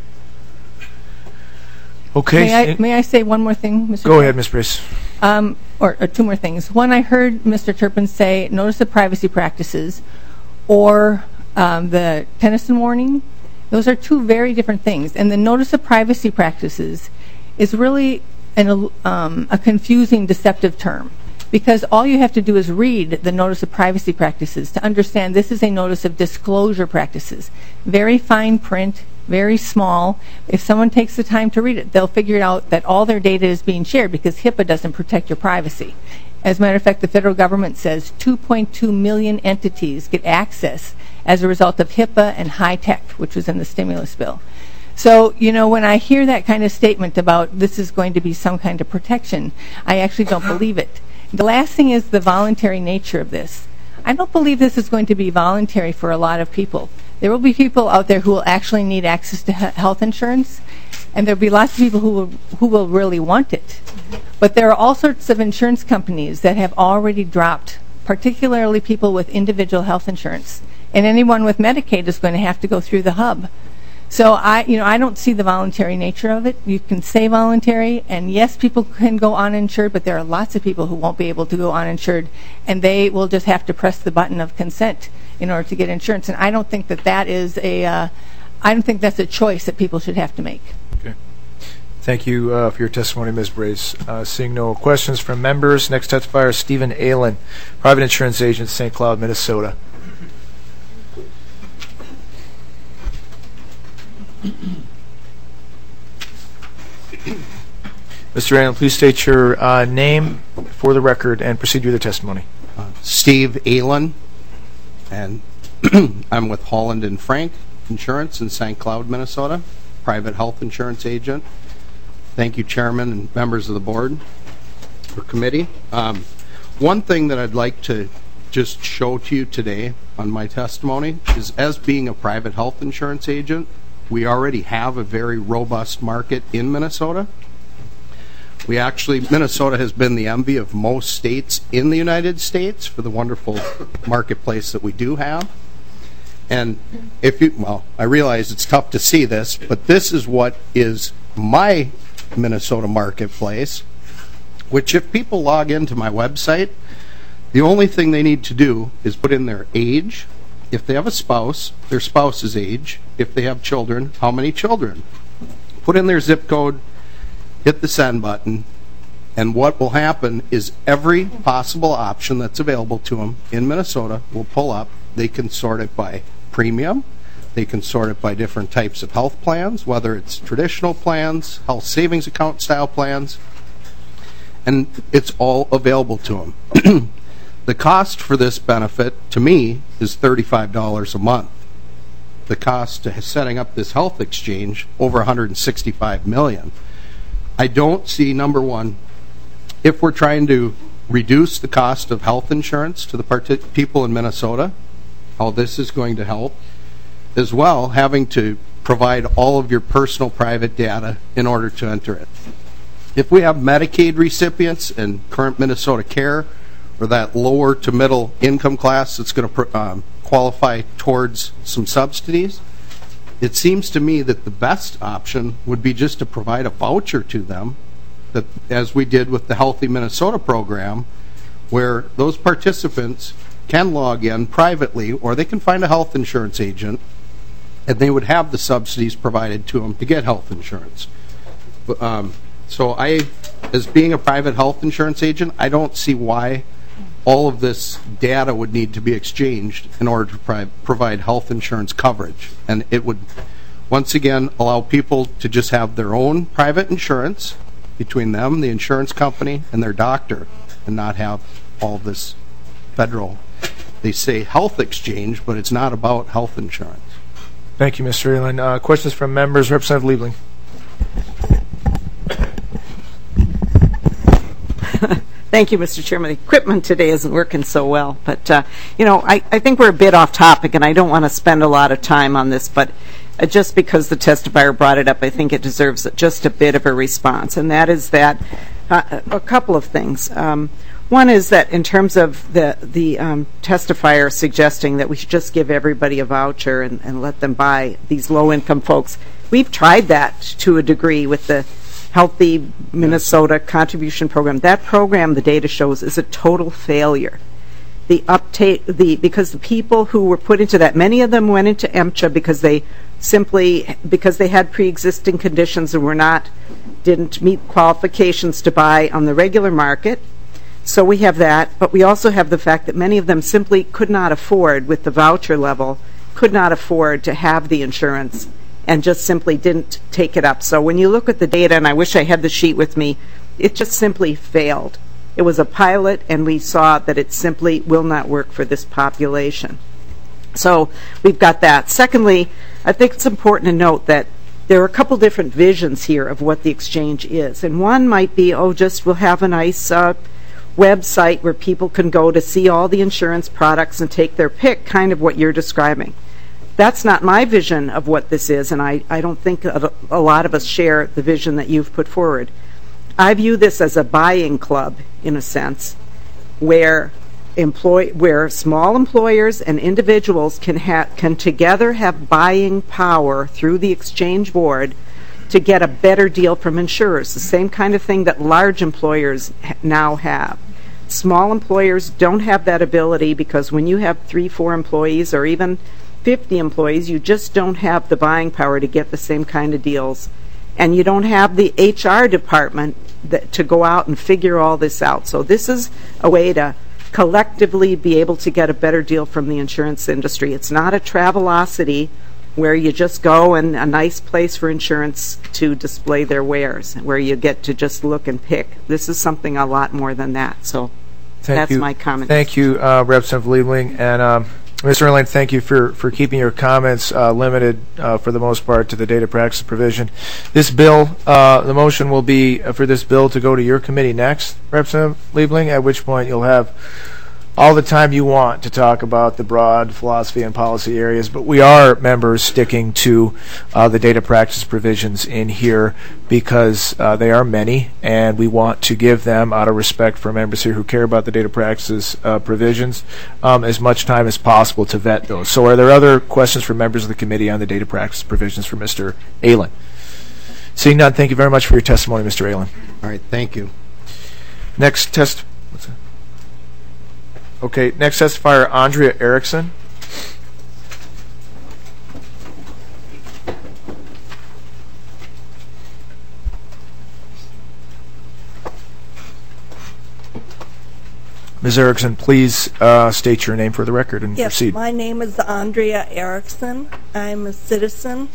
Speaker 5: Okay.
Speaker 8: May I, may I say one more thing, Mister
Speaker 5: Go
Speaker 8: Chair?
Speaker 5: ahead, Miz Brace.
Speaker 8: Um, or, or two more things. One, I heard Mister Turpin say notice of privacy practices or um, the Tennyson warning. Those are two very different things. And the notice of privacy practices is really an, um, a confusing, deceptive term, because all you have to do is read the notice of privacy practices to understand this is a notice of disclosure practices. Very fine print, very small. If someone takes the time to read it, they'll figure out that all their data is being shared because HIPAA doesn't protect your privacy. As a matter of fact, the federal government says two point two million entities get access as a result of HIPAA and high tech, which was in the stimulus bill. So, you know, when I hear that kind of statement about this is going to be some kind of protection, I actually don't believe it. The last thing is the voluntary nature of this. I don't believe this is going to be voluntary for a lot of people. There will be people out there who will actually need access to he- health insurance, and there will be lots of people who will, who will really want it. But there are all sorts of insurance companies that have already dropped, particularly people with individual health insurance. And anyone with Medicaid is going to have to go through the hub. So I, you know, I don't see the voluntary nature of it. You can say voluntary, and yes, people can go uninsured, but there are lots of people who won't be able to go uninsured, and they will just have to press the button of consent in order to get insurance. And I don't think that that is a, uh, I don't think that's a choice that people should have to make.
Speaker 5: Okay. Thank you uh, for your testimony, Miz Brace. Uh, seeing no questions from members, next testifier is Stephen Aylen, private insurance agent, Saint Cloud, Minnesota. Mister Aylen, please state your uh, name for the record and proceed with your testimony.
Speaker 9: Uh, Steve Aylen, and I'm with Holland and Frank Insurance in Saint Cloud, Minnesota, private health insurance agent. Thank you, Chairman and members of the board or committee. Um, one thing that I'd like to just show to you today on my testimony is, as being a private health insurance agent, we already have a very robust market in Minnesota. We actually, Minnesota has been the envy of most states in the United States for the wonderful marketplace that we do have. And if you, well, I realize it's tough to see this, but this is what is my Minnesota marketplace, which if people log into my website, the only thing they need to do is put in their age. If they have a spouse, their spouse's age. If they have children, how many children. Put in their zip code, hit the send button, And what will happen is every possible option that's available to them in Minnesota will pull up. They can sort it by premium. They can sort it by different types of health plans, whether it's traditional plans, health savings account style plans, and it's all available to them. The cost for this benefit, to me, is thirty-five dollars a month. The cost to setting up this health exchange, over one hundred sixty-five million dollars. I don't see, number one, if we're trying to reduce the cost of health insurance to the parti- people in Minnesota, how this is going to help. As well, having to provide all of your personal private data in order to enter it. If we have Medicaid recipients and current Minnesota Care, or that lower to middle income class that's going to um, qualify towards some subsidies, it seems to me that the best option would be just to provide a voucher to them, that, as we did with the Healthy Minnesota program, where those participants can log in privately, or they can find a health insurance agent, and they would have the subsidies provided to them to get health insurance. But, um, so I, as being a private health insurance agent, I don't see why all of this data would need to be exchanged in order to pri- provide health insurance coverage. And it would, once again, allow people to just have their own private insurance between them, the insurance company, and their doctor, and not have all this federal, they say health exchange, but it's not about health insurance.
Speaker 5: Thank you, Mister Ehlen. Uh, questions from members? Representative Liebling.
Speaker 10: Thank you, Mister Chairman. The equipment today isn't working so well, but uh, you know, I, I think we're a bit off topic, and I don't want to spend a lot of time on this, but uh, just because the testifier brought it up, I think it deserves just a bit of a response, and that is that uh, a couple of things. Um, One is that in terms of the, the um, testifier suggesting that we should just give everybody a voucher and, and let them buy, these low-income folks, we've tried that to a degree with the Healthy Minnesota Contribution Program. That program, the data shows, is a total failure. The uptake, the because the people who were put into that, many of them went into EMCHA because they simply, because they had pre-existing conditions and were not, didn't meet qualifications to buy on the regular market. So we have that, but we also have the fact that many of them simply could not afford, with the voucher level, could not afford to have the insurance and just simply didn't take it up. So when you look at the data, and I wish I had the sheet with me, it just simply failed. It was a pilot, and we saw that it simply will not work for this population. So we've got that. Secondly, I think it's important to note that there are a couple different visions here of what the exchange is. And one might be, oh, just we'll have a nice uh, website where people can go to see all the insurance products and take their pick, kind of what you're describing. That's not my vision of what this is, and I, I don't think a, a lot of us share the vision that you've put forward. I view this as a buying club, in a sense, where employ where small employers and individuals can ha- can together have buying power through the exchange board to get a better deal from insurers, the same kind of thing that large employers ha- now have. Small employers don't have that ability because when you have three, four employees or even fifty employees, you just don't have the buying power to get the same kind of deals. And you don't have the H R department that, to go out and figure all this out. So this is a way to collectively be able to get a better deal from the insurance industry. It's not a Travelocity where you just go and a nice place for insurance to display their wares, where you get to just look and pick. This is something a lot more than that. So
Speaker 5: Thank
Speaker 10: that's
Speaker 5: you.
Speaker 10: my comment.
Speaker 5: Thank you, uh, Representative Liebling. And um, Mister Erling, thank you for, for keeping your comments uh, limited, uh, for the most part, to the data practice provision. This bill, uh, the motion will be uh, for this bill to go to your committee next, Representative Liebling, at which point you'll have all the time you want to talk about the broad philosophy and policy areas, but we are, members, sticking to uh, the data practice provisions in here because uh, they are many, and we want to give them, out of respect for members here who care about the data practices uh, provisions, um, as much time as possible to vet those. So are there other questions for members of the committee on the data practice provisions for Mister Ehlen? Seeing none, thank you very much for your testimony, Mister Ehlen.
Speaker 9: All right, thank you.
Speaker 5: Next test. What's that? Okay, next testifier, Andrea Erickson. Miz Erickson, please uh, state your name for the record and
Speaker 11: Yes,
Speaker 5: proceed.
Speaker 11: my name is Andrea Erickson. I'm a citizen.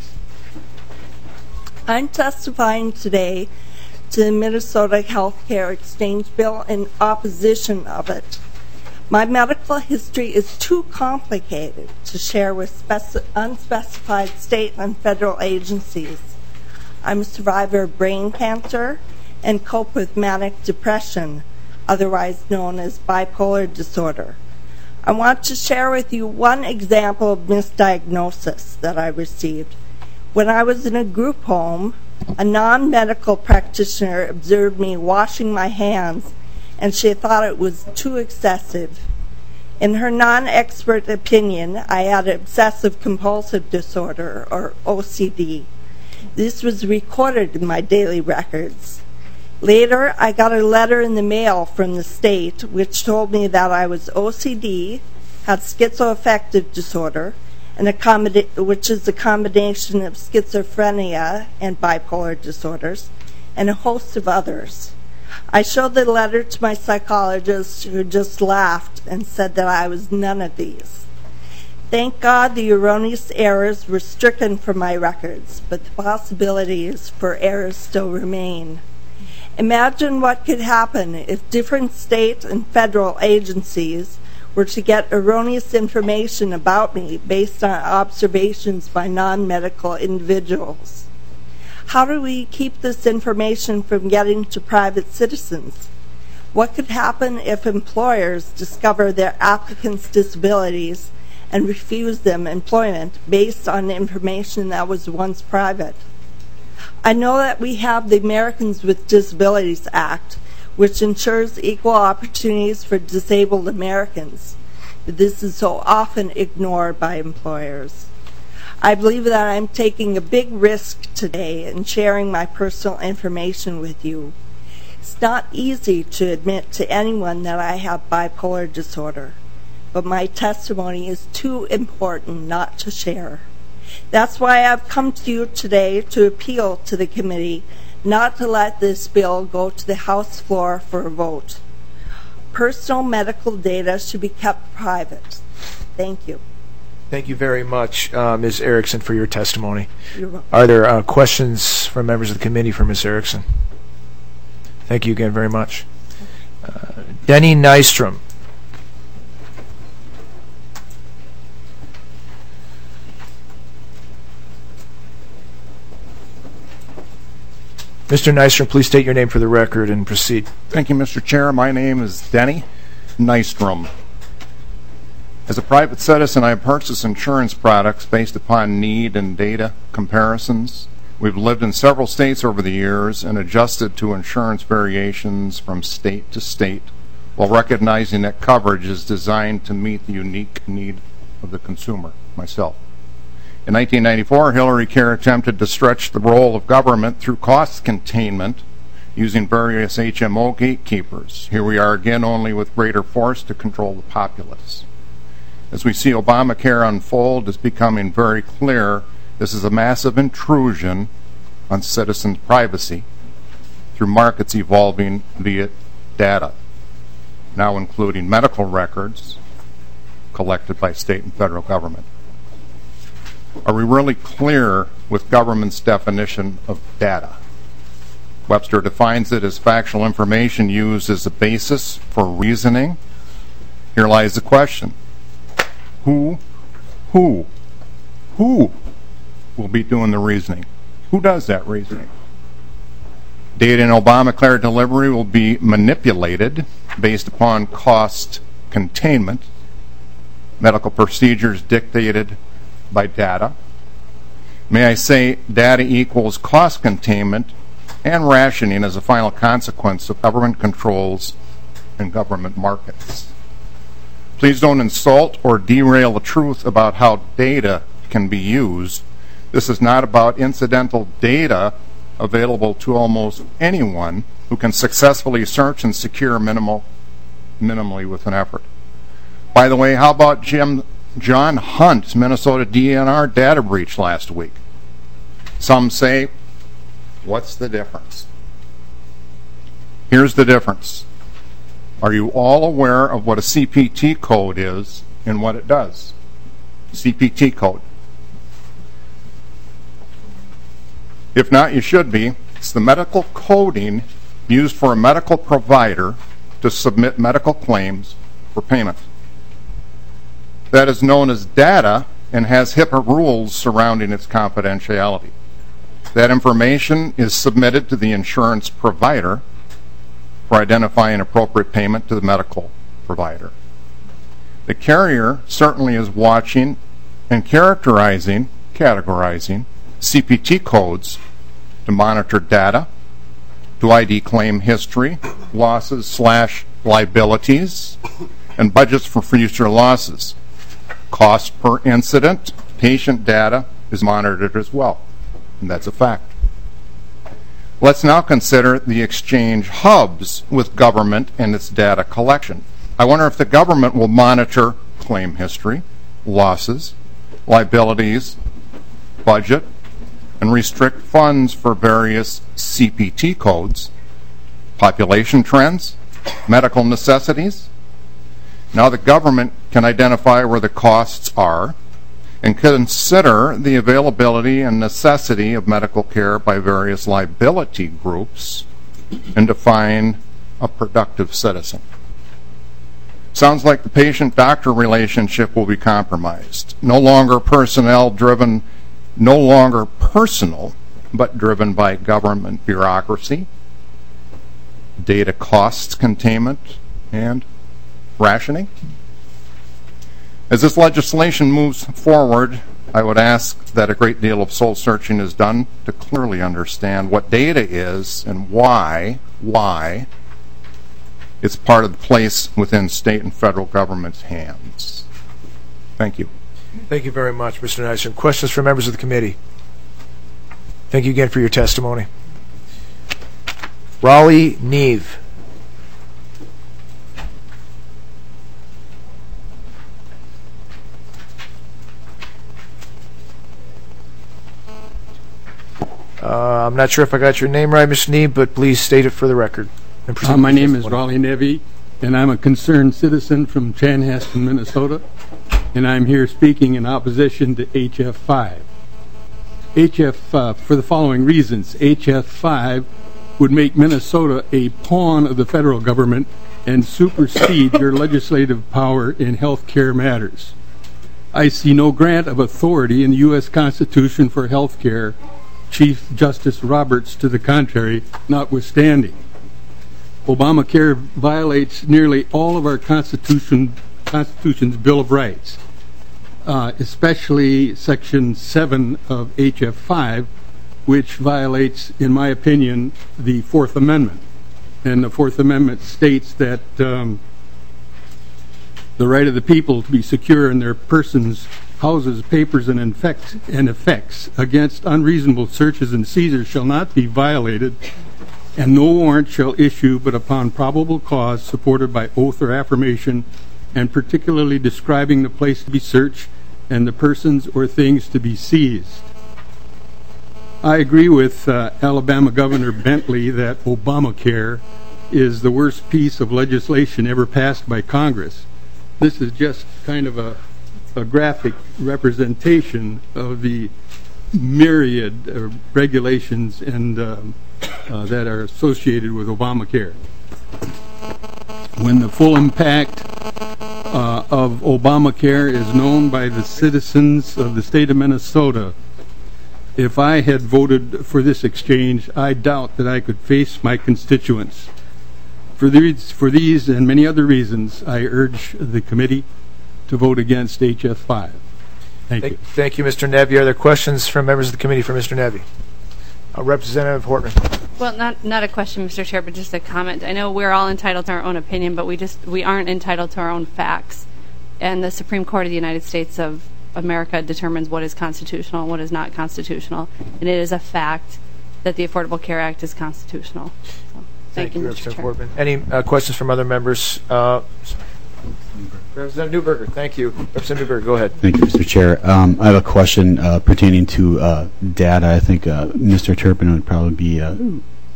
Speaker 11: I'm testifying today to the Minnesota Healthcare Exchange Bill in opposition of it. My medical history is too complicated to share with speci- unspecified state and federal agencies. I'm a survivor of brain cancer and cope with manic depression, otherwise known as bipolar disorder. I want to share with you one example of misdiagnosis that I received. When I was in a group home, a non-medical practitioner observed me washing my hands, and she thought it was too excessive. In her non-expert opinion, I had obsessive compulsive disorder, or O C D. This was recorded in my daily records. Later, I got a letter in the mail from the state which told me that I was O C D, had schizoaffective disorder, and a combina- which is a combination of schizophrenia and bipolar disorders, and a host of others. I showed the letter to my psychologist, who just laughed and said that I was none of these. Thank God the erroneous errors were stricken from my records, but the possibilities for errors still remain. Imagine what could happen if different state and federal agencies were to get erroneous information about me based on observations by non-medical individuals. How do we keep this information from getting to private citizens? What could happen if employers discover their applicants' disabilities and refuse them employment based on information that was once private? I know that we have the Americans with Disabilities Act, which ensures equal opportunities for disabled Americans, but this is so often ignored by employers. I believe that I'm taking a big risk today in sharing my personal information with you. It's not easy to admit to anyone that I have bipolar disorder, but my testimony is too important not to share. That's why I've come to you today to appeal to the committee not to let this bill go to the House floor for a vote. Personal medical data should be kept private. Thank you.
Speaker 5: Thank you very much, uh, Miz Erickson, for your testimony.
Speaker 11: You're welcome.
Speaker 5: Are there uh, questions from members of the committee for Miz Erickson? Thank you again very much. Uh, Denny Nystrom. Mister Nystrom, please state your name for the record and proceed.
Speaker 12: Thank you, Mister Chair. My name is Denny Nystrom. As a private citizen, I purchase insurance products based upon need and data comparisons. We've lived in several states over the years and adjusted to insurance variations from state to state, while recognizing that coverage is designed to meet the unique need of the consumer, myself. In nineteen ninety-four, Hillary Care attempted to stretch the role of government through cost containment using various H M O gatekeepers. Here we are again, only with greater force to control the populace. As we see Obamacare unfold, it's becoming very clear this is a massive intrusion on citizens' privacy through markets evolving via data, now including medical records collected by state and federal government. Are we really clear with government's definition of data? Webster defines it as factual information used as a basis for reasoning. Here lies the question. Who, who, who will be doing the reasoning? Who does that reasoning? Data in Obamacare delivery will be manipulated based upon cost containment, medical procedures dictated by data. May I say data equals cost containment and rationing as a final consequence of government controls and government markets. Please don't insult or derail the truth about how data can be used. This is not about incidental data available to almost anyone who can successfully search and secure minimal, minimally with an effort. By the way, how about Jim John Hunt's Minnesota D N R data breach last week? Some say, what's the difference? Here's the difference. Are you all aware of what a C P T code is and what it does? C P T code. If not, you should be. It's the medical coding used for a medical provider to submit medical claims for payment. That is known as data and has HIPAA rules surrounding its confidentiality. That information is submitted to the insurance provider for identifying appropriate payment to the medical provider. The carrier certainly is watching and characterizing, categorizing C P T codes to monitor data, to I D claim history, losses slash liabilities, and budgets for future losses. Cost per incident, patient data is monitored as well, and that's a fact. Let's now consider the exchange hubs with government and its data collection. I wonder if the government will monitor claim history, losses, liabilities, budget, and restrict funds for various C P T codes, population trends, medical necessities. Now the government can identify where the costs are and consider the availability and necessity of medical care by various liability groups and define a productive citizen. Sounds like the patient-doctor relationship will be compromised. No longer personnel-driven, no longer personal, but driven by government bureaucracy, data costs containment, and rationing. As this legislation moves forward, I would ask that a great deal of soul searching is done to clearly understand what data is and why, why it's part of the place within state and federal government's hands. Thank you.
Speaker 5: Thank you very much, Mister Nystrom. Questions from members of the committee? Thank you again for your testimony. Raleigh Neve. Uh, I'm not sure if I got your name right, Mister Neve, but please state it for the record.
Speaker 13: Uh, my name is Raleigh Neve, and I'm a concerned citizen from Chanhassen, Minnesota, and I'm here speaking in opposition to H F five. H F, uh, for the following reasons. H F five would make Minnesota a pawn of the federal government and supersede your legislative power in health care matters. I see no grant of authority in the U S Constitution for health care, Chief Justice Roberts to the contrary notwithstanding. Obamacare violates nearly all of our Constitution, Constitution's Bill of Rights, uh, especially Section seven of H F five, which violates, in my opinion, the Fourth Amendment. And the Fourth Amendment states that um, the right of the people to be secure in their persons, houses, papers, and, infect, and effects against unreasonable searches and seizures shall not be violated, and no warrant shall issue but upon probable cause supported by oath or affirmation, and particularly describing the place to be searched and the persons or things to be seized. I agree with uh, Alabama Governor Bentley that Obamacare is the worst piece of legislation ever passed by Congress. This is just kind of a, a graphic representation of the myriad uh, regulations and um, uh, that are associated with Obamacare. When the full impact uh, of Obamacare is known by the citizens of the state of Minnesota, if I had voted for this exchange, I doubt that I could face my constituents. For these, for these and many other reasons, I urge the committee to vote against H F five. Thank,
Speaker 5: Thank
Speaker 13: you.
Speaker 5: Thank you, Mister Neve. Are there questions from members of the committee for Mister Neve? Uh, Representative Hortman.
Speaker 14: Well, not not a question, Mister Chair, but just a comment. I know we're all entitled to our own opinion, but we just we aren't entitled to our own facts. And the Supreme Court of the United States of America determines what is constitutional and what is not constitutional, and it is a fact that the Affordable Care Act is constitutional. So, thank, thank you, Mister Chair. Hortman.
Speaker 5: Any uh, questions from other members? Uh, Representative Newberger, thank you. Representative Newberger, go ahead.
Speaker 15: Thank you, Mister Chair. Um, I have a question uh, pertaining to uh, data. I think uh, Mister Turpin would probably be uh,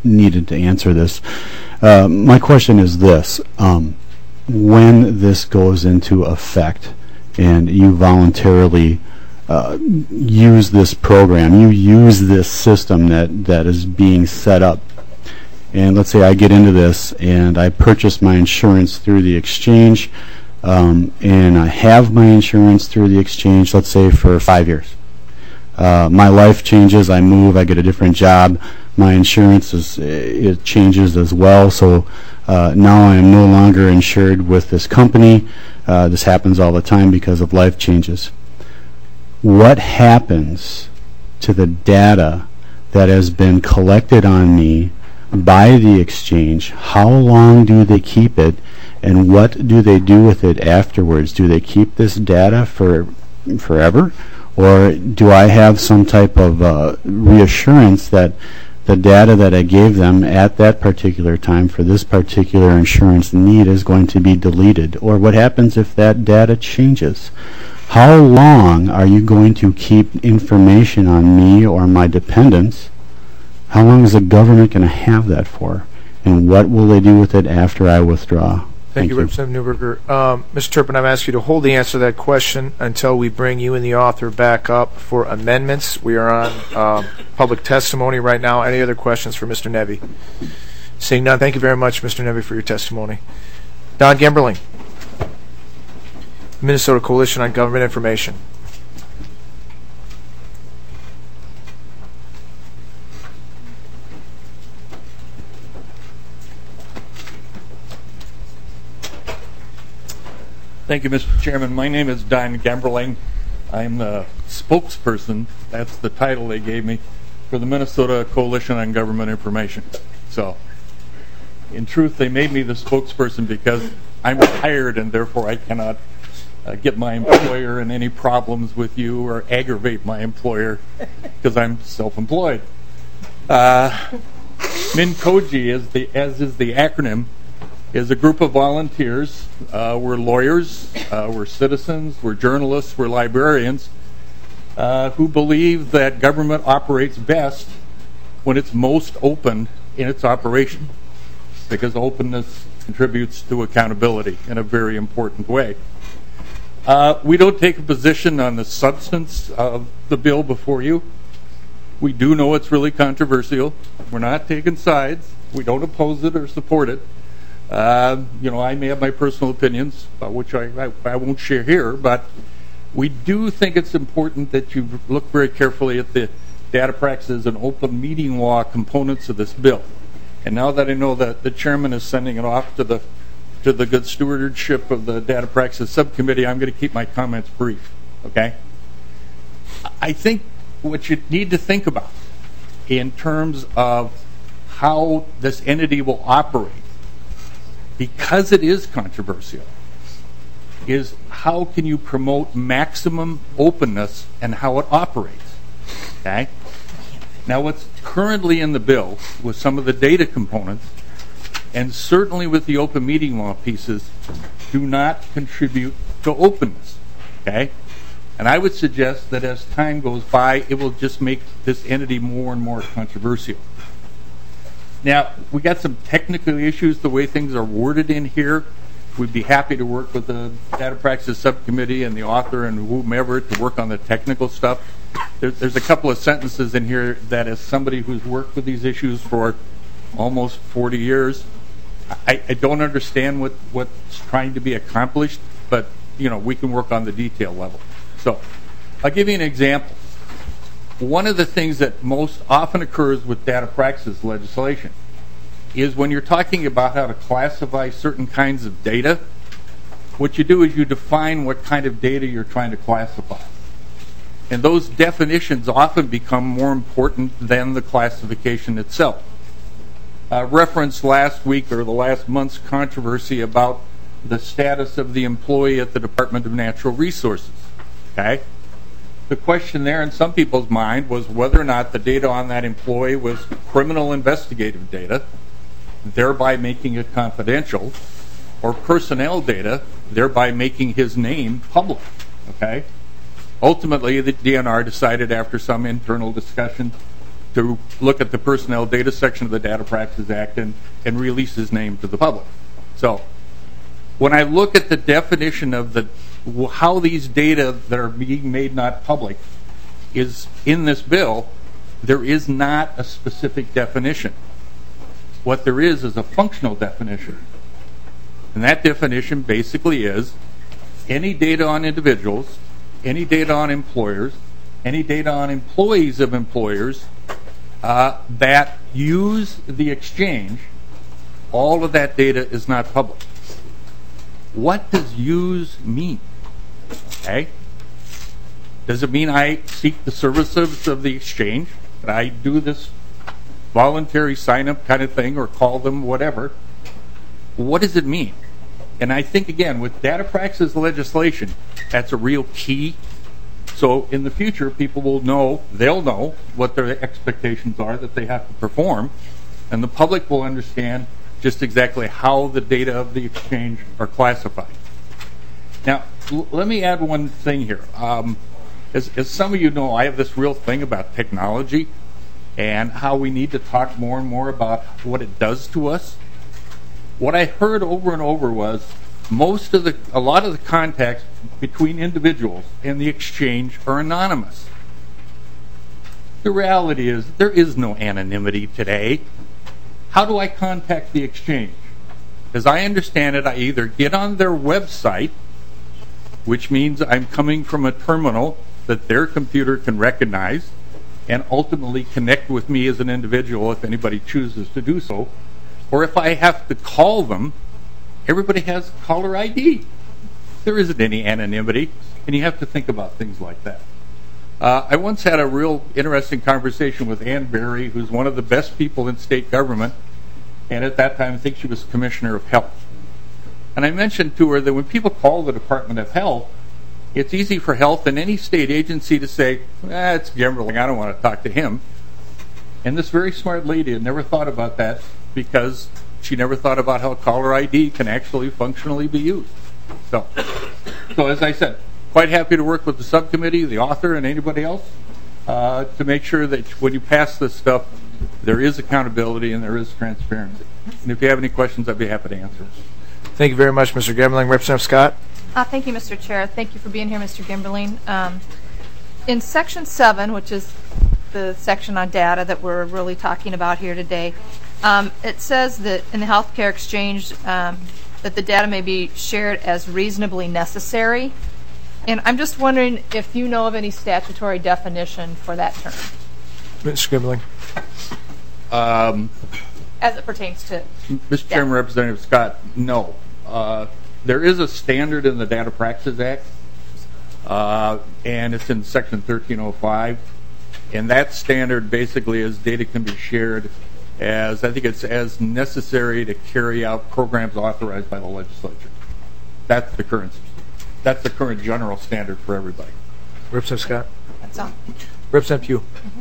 Speaker 15: needed to answer this. Uh, my question is this. Um, when this goes into effect and you voluntarily uh, use this program, you use this system that, that is being set up, and let's say I get into this and I purchase my insurance through the exchange, um, and I have my insurance through the exchange, let's say for five years. Uh, my life changes, I move, I get a different job, my insurance is, it changes as well, so uh, now I am no longer insured with this company. Uh, this happens all the time because of life changes. What happens to the data that has been collected on me by the exchange? How long do they keep it, and what do they do with it afterwards? Do they keep this data for forever, or do I have some type of uh, reassurance that the data that I gave them at that particular time for this particular insurance need is going to be deleted? Or what happens if that data changes? How long are you going to keep information on me or my dependents? How long is the government going to have that for? And what will they do with it after I withdraw?
Speaker 5: Thank, Thank you, you, Representative Newberger. Um, Mister Turpin, I've asked you to hold the answer to that question until we bring you and the author back up for amendments. We are on uh, public testimony right now. Any other questions for Mister Nevy? Seeing none, thank you very much, Mister Nevy, for your testimony. Don Gemberling, Minnesota Coalition on Government Information.
Speaker 16: Thank you, Mister Chairman. My name is Don Gemberling. I'm the spokesperson, that's the title they gave me, for the Minnesota Coalition on Government Information. So, in truth, they made me the spokesperson because I'm retired and therefore I cannot uh, get my employer in any problems with you or aggravate my employer because I'm self-employed. Uh, MINCOGI, is the, as is the acronym, is a group of volunteers. Uh, we're lawyers, uh, we're citizens, we're journalists, we're librarians uh, who believe that government operates best when it's most open in its operation, because openness contributes to accountability in a very important way. Uh, we don't take a position on the substance of the bill before you. We do know it's really controversial. We're not taking sides. We don't oppose it or support it. Uh, you know, I may have my personal opinions, uh, which I, I, I won't share here, but we do think it's important that you look very carefully at the data practices and open meeting law components of this bill. And now that I know that the chairman is sending it off to the to the good stewardship of the data practices subcommittee, I'm going to keep my comments brief. Okay? I think what you need to think about in terms of how this entity will operate, because it is controversial, is how can you promote maximum openness and how it operates. Okay? Now, what's currently in the bill with some of the data components, and certainly with the open meeting law pieces, do not contribute to openness. Okay? And I would suggest that as time goes by, it will just make this entity more and more controversial. Now, we got some technical issues, the way things are worded in here. We'd be happy to work with the Data Practices Subcommittee and the author and whomever to work on the technical stuff. There, there's a couple of sentences in here that, as somebody who's worked with these issues for almost forty years, I, I don't understand what, what's trying to be accomplished, but, you know, we can work on the detail level. So, I'll give you an example. One of the things that most often occurs with data practices legislation is when you're talking about how to classify certain kinds of data, what you do is you define what kind of data you're trying to classify. And those definitions often become more important than the classification itself. Uh, referenced last week or the last month's controversy about the status of the employee at the Department of Natural Resources. Okay? The question there in some people's mind was whether or not the data on that employee was criminal investigative data, thereby making it confidential, or personnel data, thereby making his name public. Okay? Ultimately, the D N R decided after some internal discussion to look at the Personnel Data section of the Data Practices Act and, and release his name to the public. So when I look at the definition of the how these data that are being made not public is in this bill, there is not a specific definition. What there is is a functional definition. And that definition basically is any data on individuals, any data on employers, any data on employees of employers uh, that use the exchange, all of that data is not public. What does use mean? Okay. Does it mean I seek the services of the exchange? That I do this voluntary sign-up kind of thing or call them whatever? What does it mean? And I think, again, with data practices legislation, that's a real key. So in the future, people will know, they'll know what their expectations are that they have to perform, and the public will understand just exactly how the data of the exchange are classified. Now, l- let me add one thing here. Um, as, as some of you know, I have this real thing about technology and how we need to talk more and more about what it does to us. What I heard over and over was most of the, a lot of the contacts between individuals and the exchange are anonymous. The reality is there is no anonymity today. How do I contact the exchange? As I understand it, I either get on their website, which means I'm coming from a terminal that their computer can recognize and ultimately connect with me as an individual if anybody chooses to do so. Or if I have to call them, everybody has caller I D. There isn't any anonymity, and you have to think about things like that. Uh, I once had a real interesting conversation with Ann Berry, who's one of the best people in state government, and at that time I think she was Commissioner of Health. And I mentioned to her that when people call the Department of Health, it's easy for health and any state agency to say, ah, it's Gemberling, I don't want to talk to him. And this very smart lady had never thought about that because she never thought about how caller I D can actually functionally be used. So, so as I said, quite happy to work with the subcommittee, the author, and anybody else uh, to make sure that when you pass this stuff, there is accountability and there is transparency. And if you have any questions, I'd be happy to answer.
Speaker 5: Thank you very much, Mister Gemberling. Representative Scott?
Speaker 7: Uh, thank you, Mister Chair. Thank you for being here, Mister Gemberling. Um, in Section seven, which is the section on data that we're really talking about here today, um, it says that in the healthcare exchange um, that the data may be shared as reasonably necessary. And I'm just wondering if you know of any statutory definition for that term.
Speaker 5: Mister Gemberling?
Speaker 16: Um,
Speaker 7: as it pertains to
Speaker 16: Mister Chairman, Representative Scott, no. Uh, there is a standard in the Data Practices Act, uh, and it's in Section thirteen oh five. And that standard basically is data can be shared as, I think it's as necessary to carry out programs authorized by the legislature. That's the current, that's the current general standard for everybody.
Speaker 5: Representative Scott?
Speaker 7: That's all.
Speaker 5: Representative Pugh?
Speaker 7: Mm-hmm.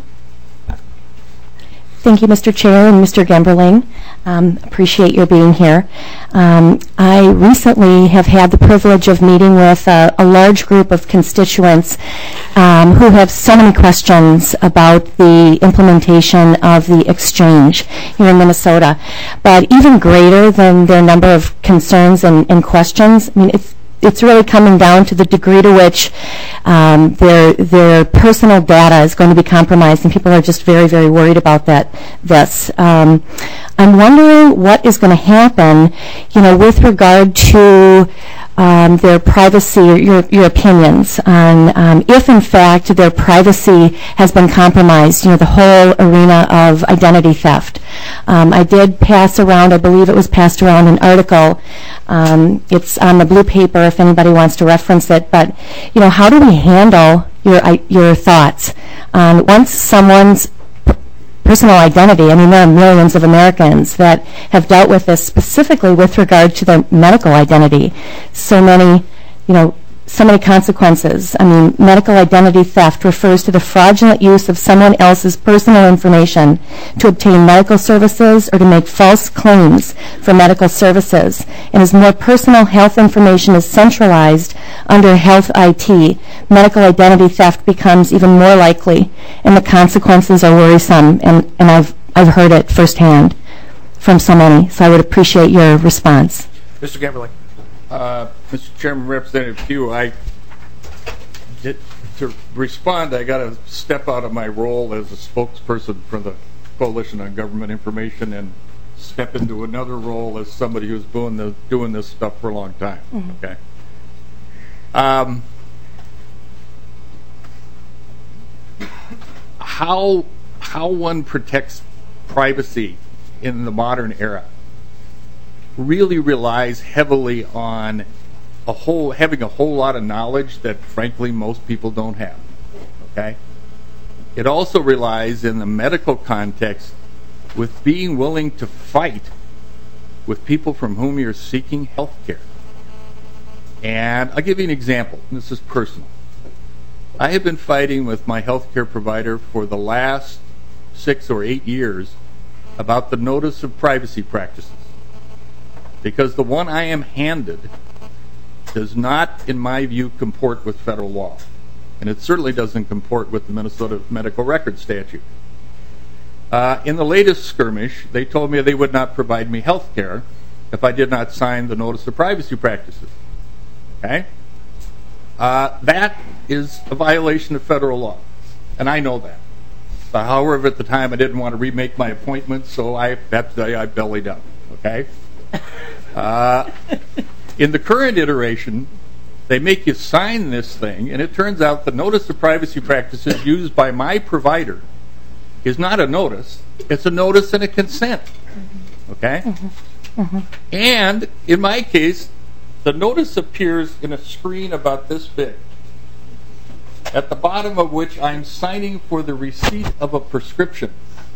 Speaker 17: Thank you, Mister Chair and Mister Gemberling. Um, appreciate your being here. Um, I recently have had the privilege of meeting with a, a large group of constituents um, who have so many questions about the implementation of the exchange here in Minnesota. But even greater than their number of concerns and, and questions, I mean, it's It's really coming down to the degree to which um, their their personal data is going to be compromised, and people are just very, very worried about that. This, um, I'm wondering what is going to happen, you know, with regard to um, their privacy, or your your opinions on um, if, in fact, their privacy has been compromised. You know, the whole arena of identity theft. Um, I did pass around, I believe it was passed around, an article. Um, it's on the blue paper if anybody wants to reference it. But, you know, how do we handle your your thoughts on once someone's personal identity? I mean, there are millions of Americans that have dealt with this specifically with regard to their medical identity. So many, you know, so many consequences. I mean, medical identity theft refers to the fraudulent use of someone else's personal information to obtain medical services or to make false claims for medical services. And as more personal health information is centralized under health I T, medical identity theft becomes even more likely, and the consequences are worrisome, and, and I've, I've heard it firsthand from so many, so I would appreciate your response.
Speaker 1: Mister Gamberling.
Speaker 16: Uh, Mister Chairman, Representative Pugh, I did, to respond, I got to step out of my role as a spokesperson for the Coalition on Government Information and step into another role as somebody who's doing, the, doing this stuff for a long time. Mm-hmm. Okay. Um, how how one protects privacy in the modern era really relies heavily on a whole having a whole lot of knowledge that frankly most people don't have. Okay? It also relies in the medical context with being willing to fight with people from whom you're seeking health care. And I'll give you an example. This is personal. I have been fighting with my health care provider for the last six or eight years about the notice of privacy practices, because the one I am handed does not, in my view, comport with federal law. And it certainly doesn't comport with the Minnesota Medical Records Statute. Uh, in the latest skirmish, they told me they would not provide me health care if I did not sign the notice of privacy practices. Okay? Uh, that is a violation of federal law, and I know that. But however, at the time, I didn't want to remake my appointment, so I, that day I bellied up. Okay? Uh, in the current iteration, they make you sign this thing, and it turns out the notice of privacy practices used by my provider is not a notice, it's a notice and a consent. Okay? Mm-hmm. Mm-hmm. And in my case, the notice appears in a screen about this big, at the bottom of which I'm signing for the receipt of a prescription.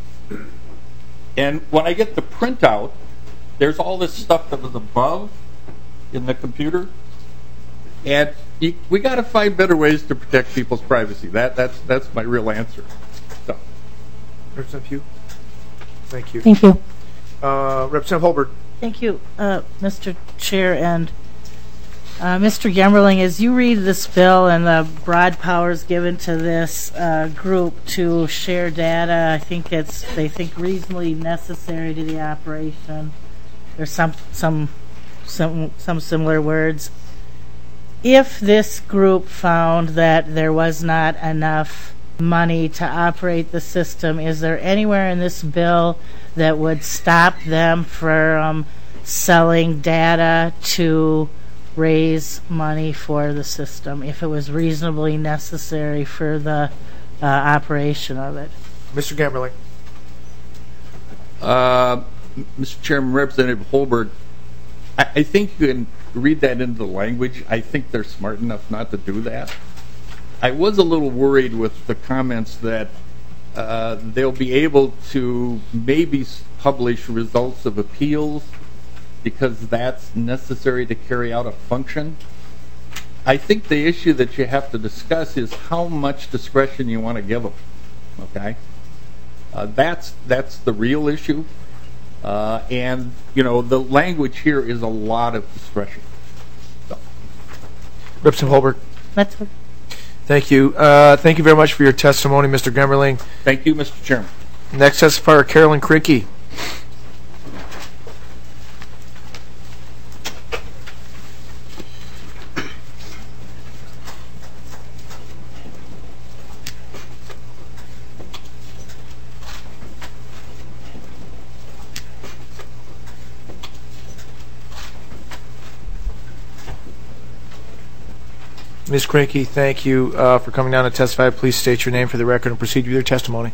Speaker 16: And when I get the printout, there's all this stuff that was above in the computer, and you, we got to find better ways to protect people's privacy. That that's that's my real answer. So,
Speaker 1: Representative Pugh. Thank you.
Speaker 17: Thank you.
Speaker 1: Uh, Representative Holbert.
Speaker 2: Thank you, uh, Mister Chair, and uh, Mister Gemmerling, as you read this bill and the broad powers given to this uh, group to share data, I think it's they think reasonably necessary to the operation. There's some some some some similar words. If this group found that there was not enough money to operate the system, is there anywhere in this bill that would stop them from selling data to raise money for the system if it was reasonably necessary for the uh, operation of it?
Speaker 1: Mister Gamberling.
Speaker 16: Uh, Mister Chairman, Representative Holbert, I, I think you can read that into the language. I think they're smart enough not to do that. I was a little worried with the comments that uh, they'll be able to maybe publish results of appeals because that's necessary to carry out a function. I think the issue that you have to discuss is how much discretion you want to give them. Okay, uh, that's that's the real issue, uh, and you know the language here is a lot of discretion. So.
Speaker 1: Representative Holbert.
Speaker 2: That's what.
Speaker 1: Thank you. Uh, thank you very much for your testimony, Mister Gemmerling.
Speaker 16: Thank you, Mister Chairman.
Speaker 1: Next testifier, Carolyn Krinke. Miz Krinke, thank you uh, for coming down to testify. Please state your name for the record and proceed with your testimony.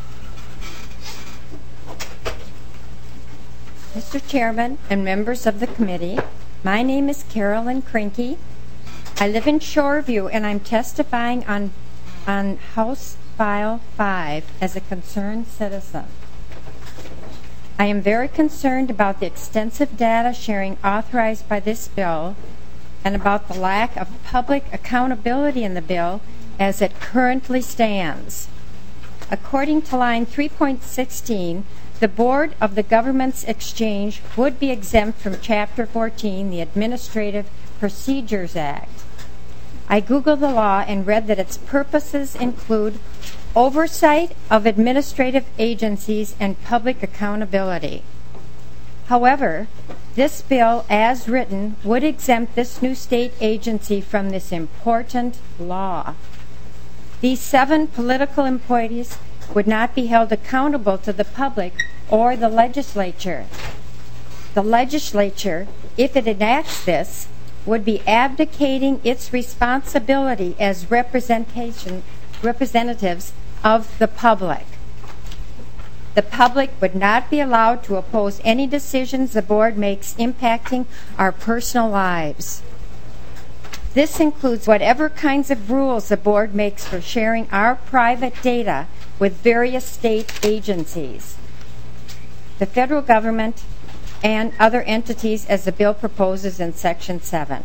Speaker 18: Mister Chairman and members of the committee, my name is Carolyn Krinke. I live in Shoreview, and I'm testifying on, on House File five as a concerned citizen. I am very concerned about the extensive data sharing authorized by this bill and about the lack of public accountability in the bill as it currently stands. According to line three point one six, the Board of the Government's Exchange would be exempt from Chapter fourteen, the Administrative Procedures Act. I Googled the law and read that its purposes include oversight of administrative agencies and public accountability. However, this bill, as written, would exempt this new state agency from this important law. These seven political employees would not be held accountable to the public or the legislature. The legislature, if it enacts this, would be abdicating its responsibility as representation, representatives of the public. The public would not be allowed to oppose any decisions the board makes impacting our personal lives. This includes whatever kinds of rules the board makes for sharing our private data with various state agencies, the federal government, and other entities as the bill proposes in Section seven.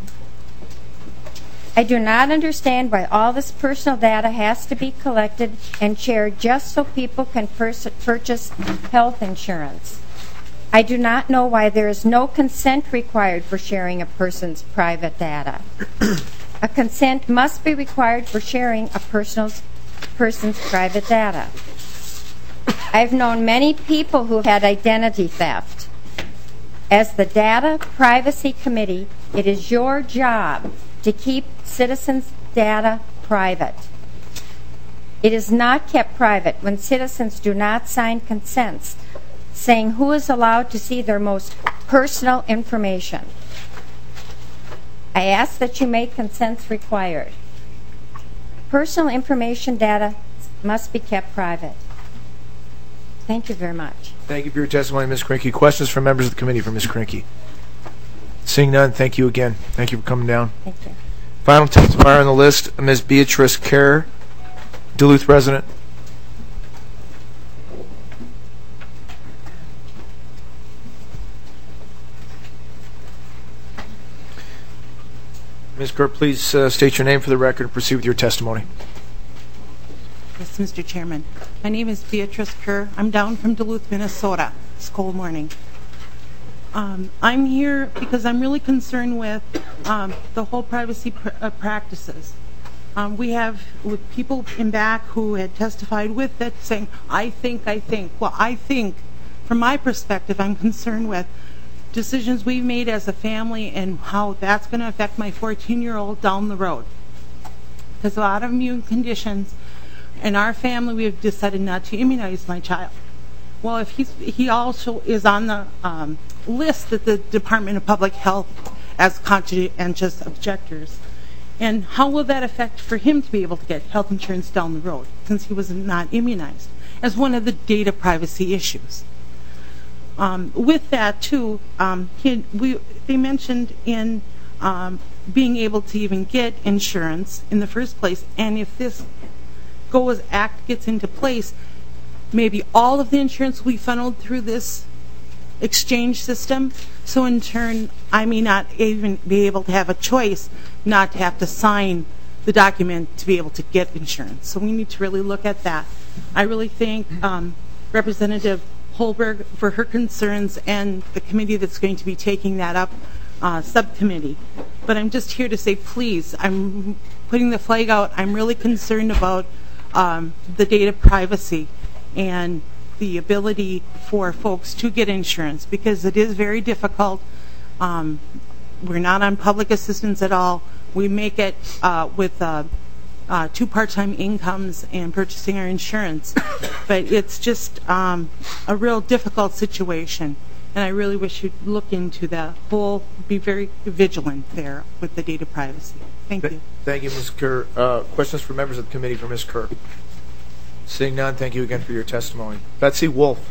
Speaker 18: I do not understand why all this personal data has to be collected and shared just so people can pers- purchase health insurance. I do not know why there is no consent required for sharing a person's private data. A consent must be required for sharing a person's, person's private data. I've known many people who have had identity theft. As the Data Privacy Committee, it is your job to keep citizens' data private. It is not kept private when citizens do not sign consents saying who is allowed to see their most personal information. I ask that you make consents required. Personal information data must be kept private. Thank you very much.
Speaker 5: Thank you for your testimony, Miz Krinky. Questions from members of the committee for Miz Krinky? Seeing none, thank you again. Thank you for coming down.
Speaker 18: Thank you.
Speaker 5: Final testifier on the list, Miz Beatrice Kerr, Duluth resident. Miz Kerr, please uh, state your name for the record and proceed with your testimony.
Speaker 19: Yes, Mister Chairman. My name is Beatrice Kerr. I'm down from Duluth, Minnesota. It's a cold morning. Um, I'm here because I'm really concerned with um, the whole privacy pr- uh, practices. Um, we have with people in back who had testified with it saying, I think, I think. Well, I think, from my perspective, I'm concerned with decisions we've made as a family and how that's going to affect my fourteen-year-old down the road. Because a lot of immune conditions in our family, we have decided not to immunize my child. Well, if he's, he also is on the um, list at the Department of Public Health as conscientious objectors. And how will that affect for him to be able to get health insurance down the road since he was not immunized as one of the data privacy issues? Um, with that, too, um, he, we, they mentioned in um, being able to even get insurance in the first place, and if this GOAS Act gets into place, maybe all of the insurance will be funneled through this exchange system. So in turn, I may not even be able to have a choice not to have to sign the document to be able to get insurance. So we need to really look at that. I really thank um, Representative Holberg for her concerns and the committee that's going to be taking that up, uh, subcommittee. But I'm just here to say, please, I'm putting the flag out. I'm really concerned about um, the data privacy and the ability for folks to get insurance, because it is very difficult. Um, we're not on public assistance at all. We make it uh, with uh, uh, two part-time incomes and purchasing our insurance. But it's just um, a real difficult situation. And I really wish you'd look into the whole, be very vigilant there with the data privacy. Thank you.
Speaker 5: Thank you, Miz Kerr. Uh, questions for members of the committee for Miz Kerr? Seeing none, thank you again for your testimony. Betsy Wolf.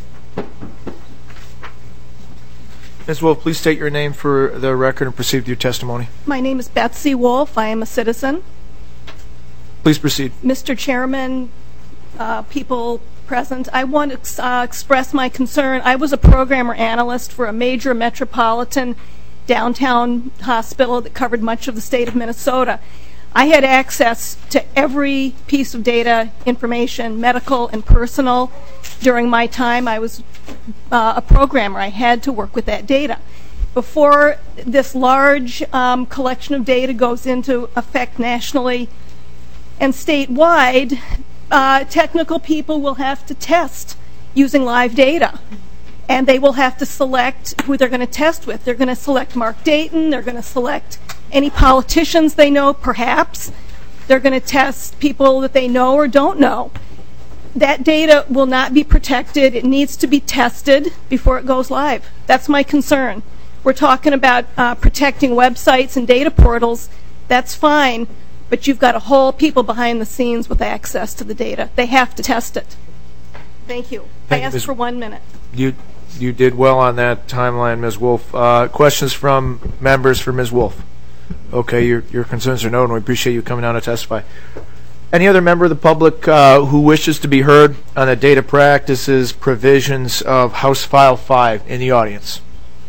Speaker 5: Miz Wolf, please state your name for the record and proceed with your testimony.
Speaker 20: My name is Betsy Wolf. I am a citizen.
Speaker 5: Please proceed.
Speaker 20: Mister Chairman, uh, people present, I want to uh, express my concern. I was a programmer analyst for a major metropolitan downtown hospital that covered much of the state of Minnesota. I had access to every piece of data, information, medical and personal. During my time, I was uh, a programmer. I had to work with that data. Before this large um, collection of data goes into effect nationally and statewide, uh, technical people will have to test using live data. And they will have to select who they're going to test with. They're going to select Mark Dayton. They're going to select any politicians they know, perhaps. They're going to test people that they know or don't know. That data will not be protected. It needs to be tested before it goes live. That's my concern. We're talking about uh, protecting websites and data portals. That's fine, but you've got a whole people behind the scenes with access to the data. They have to test it. Thank you.
Speaker 5: Thank
Speaker 20: I
Speaker 5: you,
Speaker 20: asked
Speaker 5: Miz
Speaker 20: for one minute.
Speaker 5: You you did well on that timeline, Miz Wolf. Uh, questions from members for Miz Wolf? Okay, your your concerns are noted, and we appreciate you coming down to testify. Any other member of the public uh, who wishes to be heard on the data practices provisions of House File five in the audience?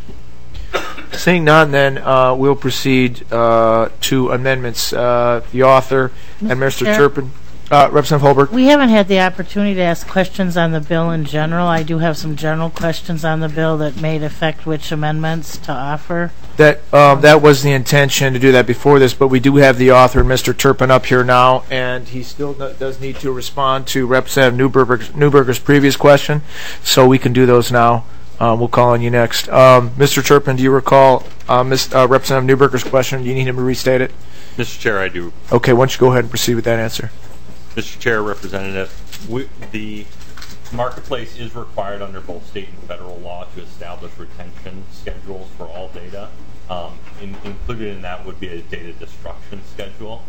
Speaker 5: Seeing none, then uh, we'll proceed uh, to amendments. Uh, the author and Mister
Speaker 2: Chair?
Speaker 5: Turpin. Uh, Representative Holbert.
Speaker 2: We haven't had the opportunity to ask questions on the bill in general. I do have some general questions on the bill that may affect which amendments to offer.
Speaker 5: That um, that was the intention to do that before this, but we do have the author, Mister Turpin, up here now, and he still no, does need to respond to Representative Newberger's, Newberger's previous question, so we can do those now. Um, we'll call on you next. Um, Mister Turpin, do you recall uh, Miz, uh, Representative Newberger's question? Do you need him to restate it?
Speaker 4: Mister Chair, I do.
Speaker 5: Okay, why don't you go ahead and proceed with that answer?
Speaker 4: Mister Chair, Representative, we, the marketplace is required under both state and federal law to establish retention schedules for all data. Um, in, included in that would be a data destruction schedule.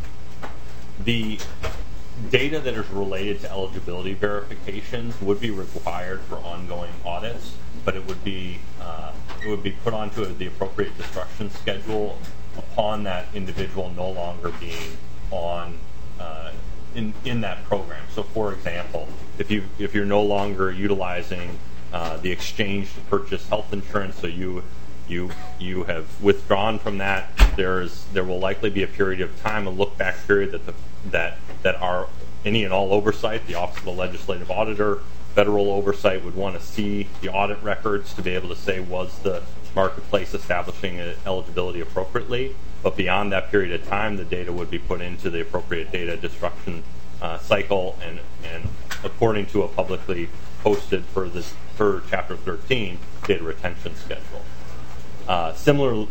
Speaker 4: The data that is related to eligibility verifications would be required for ongoing audits, but it would be uh, it would be put onto the appropriate destruction schedule upon that individual no longer being on uh, in in that program. So, for example, if you if you're no longer utilizing uh, the exchange to purchase health insurance, so you you you have withdrawn from that, there is there will likely be a period of time, a look back period that the that that are any and all oversight, the Office of the Legislative Auditor, federal oversight would want to see the audit records to be able to say, was the marketplace establishing eligibility appropriately? But beyond that period of time, the data would be put into the appropriate data destruction uh, cycle, and, and according to a publicly posted for this per Chapter thirteen data retention schedule. Uh, similar.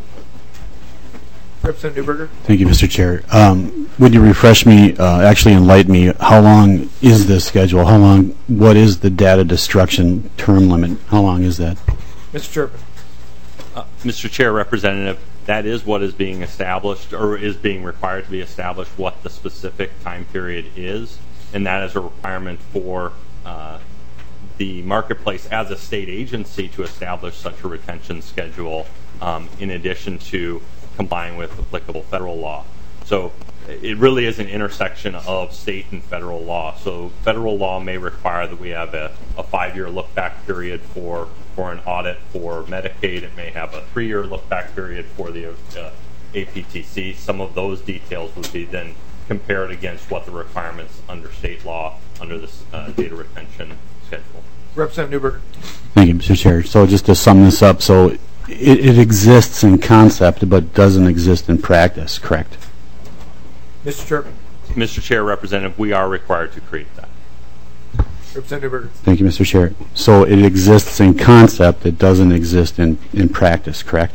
Speaker 5: Representative Newberger.
Speaker 15: Thank you, Mister Chair. Um, would you refresh me, uh, actually enlighten me, how long is this schedule? How long, what is the data destruction term limit? How long is that?
Speaker 5: Mister Turpin.
Speaker 4: Uh, Mister Chair, Representative, that is what is being established, or is being required to be established, what the specific time period is, and that is a requirement for uh, the marketplace as a state agency to establish such a retention schedule, um, in addition to complying with applicable federal law. So it really is an intersection of state and federal law. So federal law may require that we have a, a five-year look-back period for, for an audit for Medicaid. It may have a three-year look-back period for the uh, A P T C. Some of those details would be then compared against what the requirements under state law under this uh, data retention schedule.
Speaker 5: Representative Newberger.
Speaker 15: Thank you, Mister Chair. So just to sum this up, so it, it exists in concept but doesn't exist in practice, correct?
Speaker 5: Mister Turpin.
Speaker 4: Mister Chair, Representative, we are required to create that.
Speaker 5: Representative Newberger.
Speaker 15: Thank you, Mister Chair. So it exists in concept, it doesn't exist in, in practice, correct?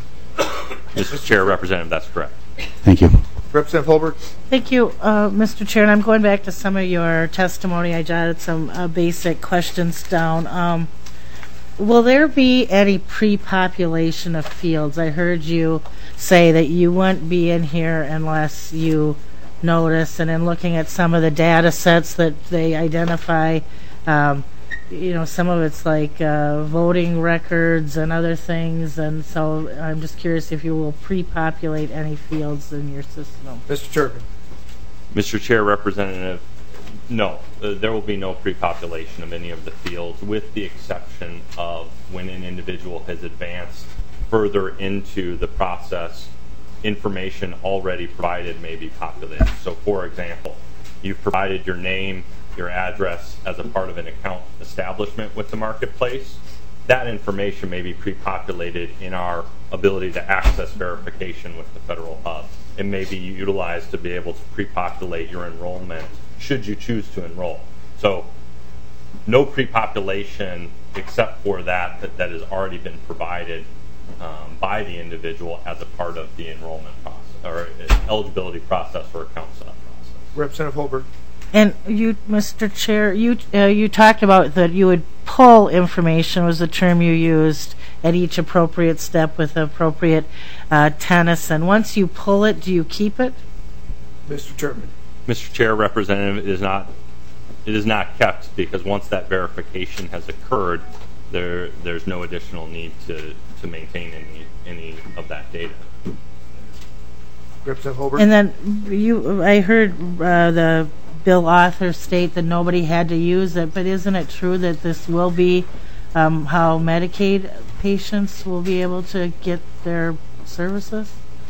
Speaker 4: Mister Chair, Representative, that's correct.
Speaker 15: Thank you.
Speaker 5: Representative Holbert.
Speaker 2: Thank you, uh, Mister Chair. And I'm going back to some of your testimony. I jotted some uh, basic questions down. Um, will there be any pre-population of fields? I heard you say that you wouldn't be in here unless you notice, and in looking at some of the data sets that they identify, um, you know, some of it's like uh, voting records and other things, and so I'm just curious if you will pre-populate any fields in your system.
Speaker 5: Mister Turpin.
Speaker 4: Mister Chair, Representative, no, uh, there will be no pre-population of any of the fields, with the exception of when an individual has advanced further into the process, information already provided may be populated. So for example, you've provided your name, your address as a part of an account establishment with the marketplace. That information may be pre-populated in our ability to access verification with the federal hub. It may be utilized to be able to pre-populate your enrollment should you choose to enroll. So no pre-population except for that that, that has already been provided um, by the individual as a part of the enrollment process or eligibility process or account setup process.
Speaker 5: Representative Holberg.
Speaker 2: And you, Mister Chair, you uh, you talked about that you would pull information was the term you used at each appropriate step with appropriate uh, tennis. And once you pull it, do you keep it?
Speaker 5: Mister Chairman.
Speaker 4: Mister Chair, Representative, it is not it is not kept because once that verification has occurred, there there's no additional need to, to maintain any any of that data.
Speaker 5: Representative Holberg.
Speaker 2: And then you, I heard uh, the bill author state that nobody had to use it, but isn't it true that this will be um, how Medicaid patients will be able to get their services?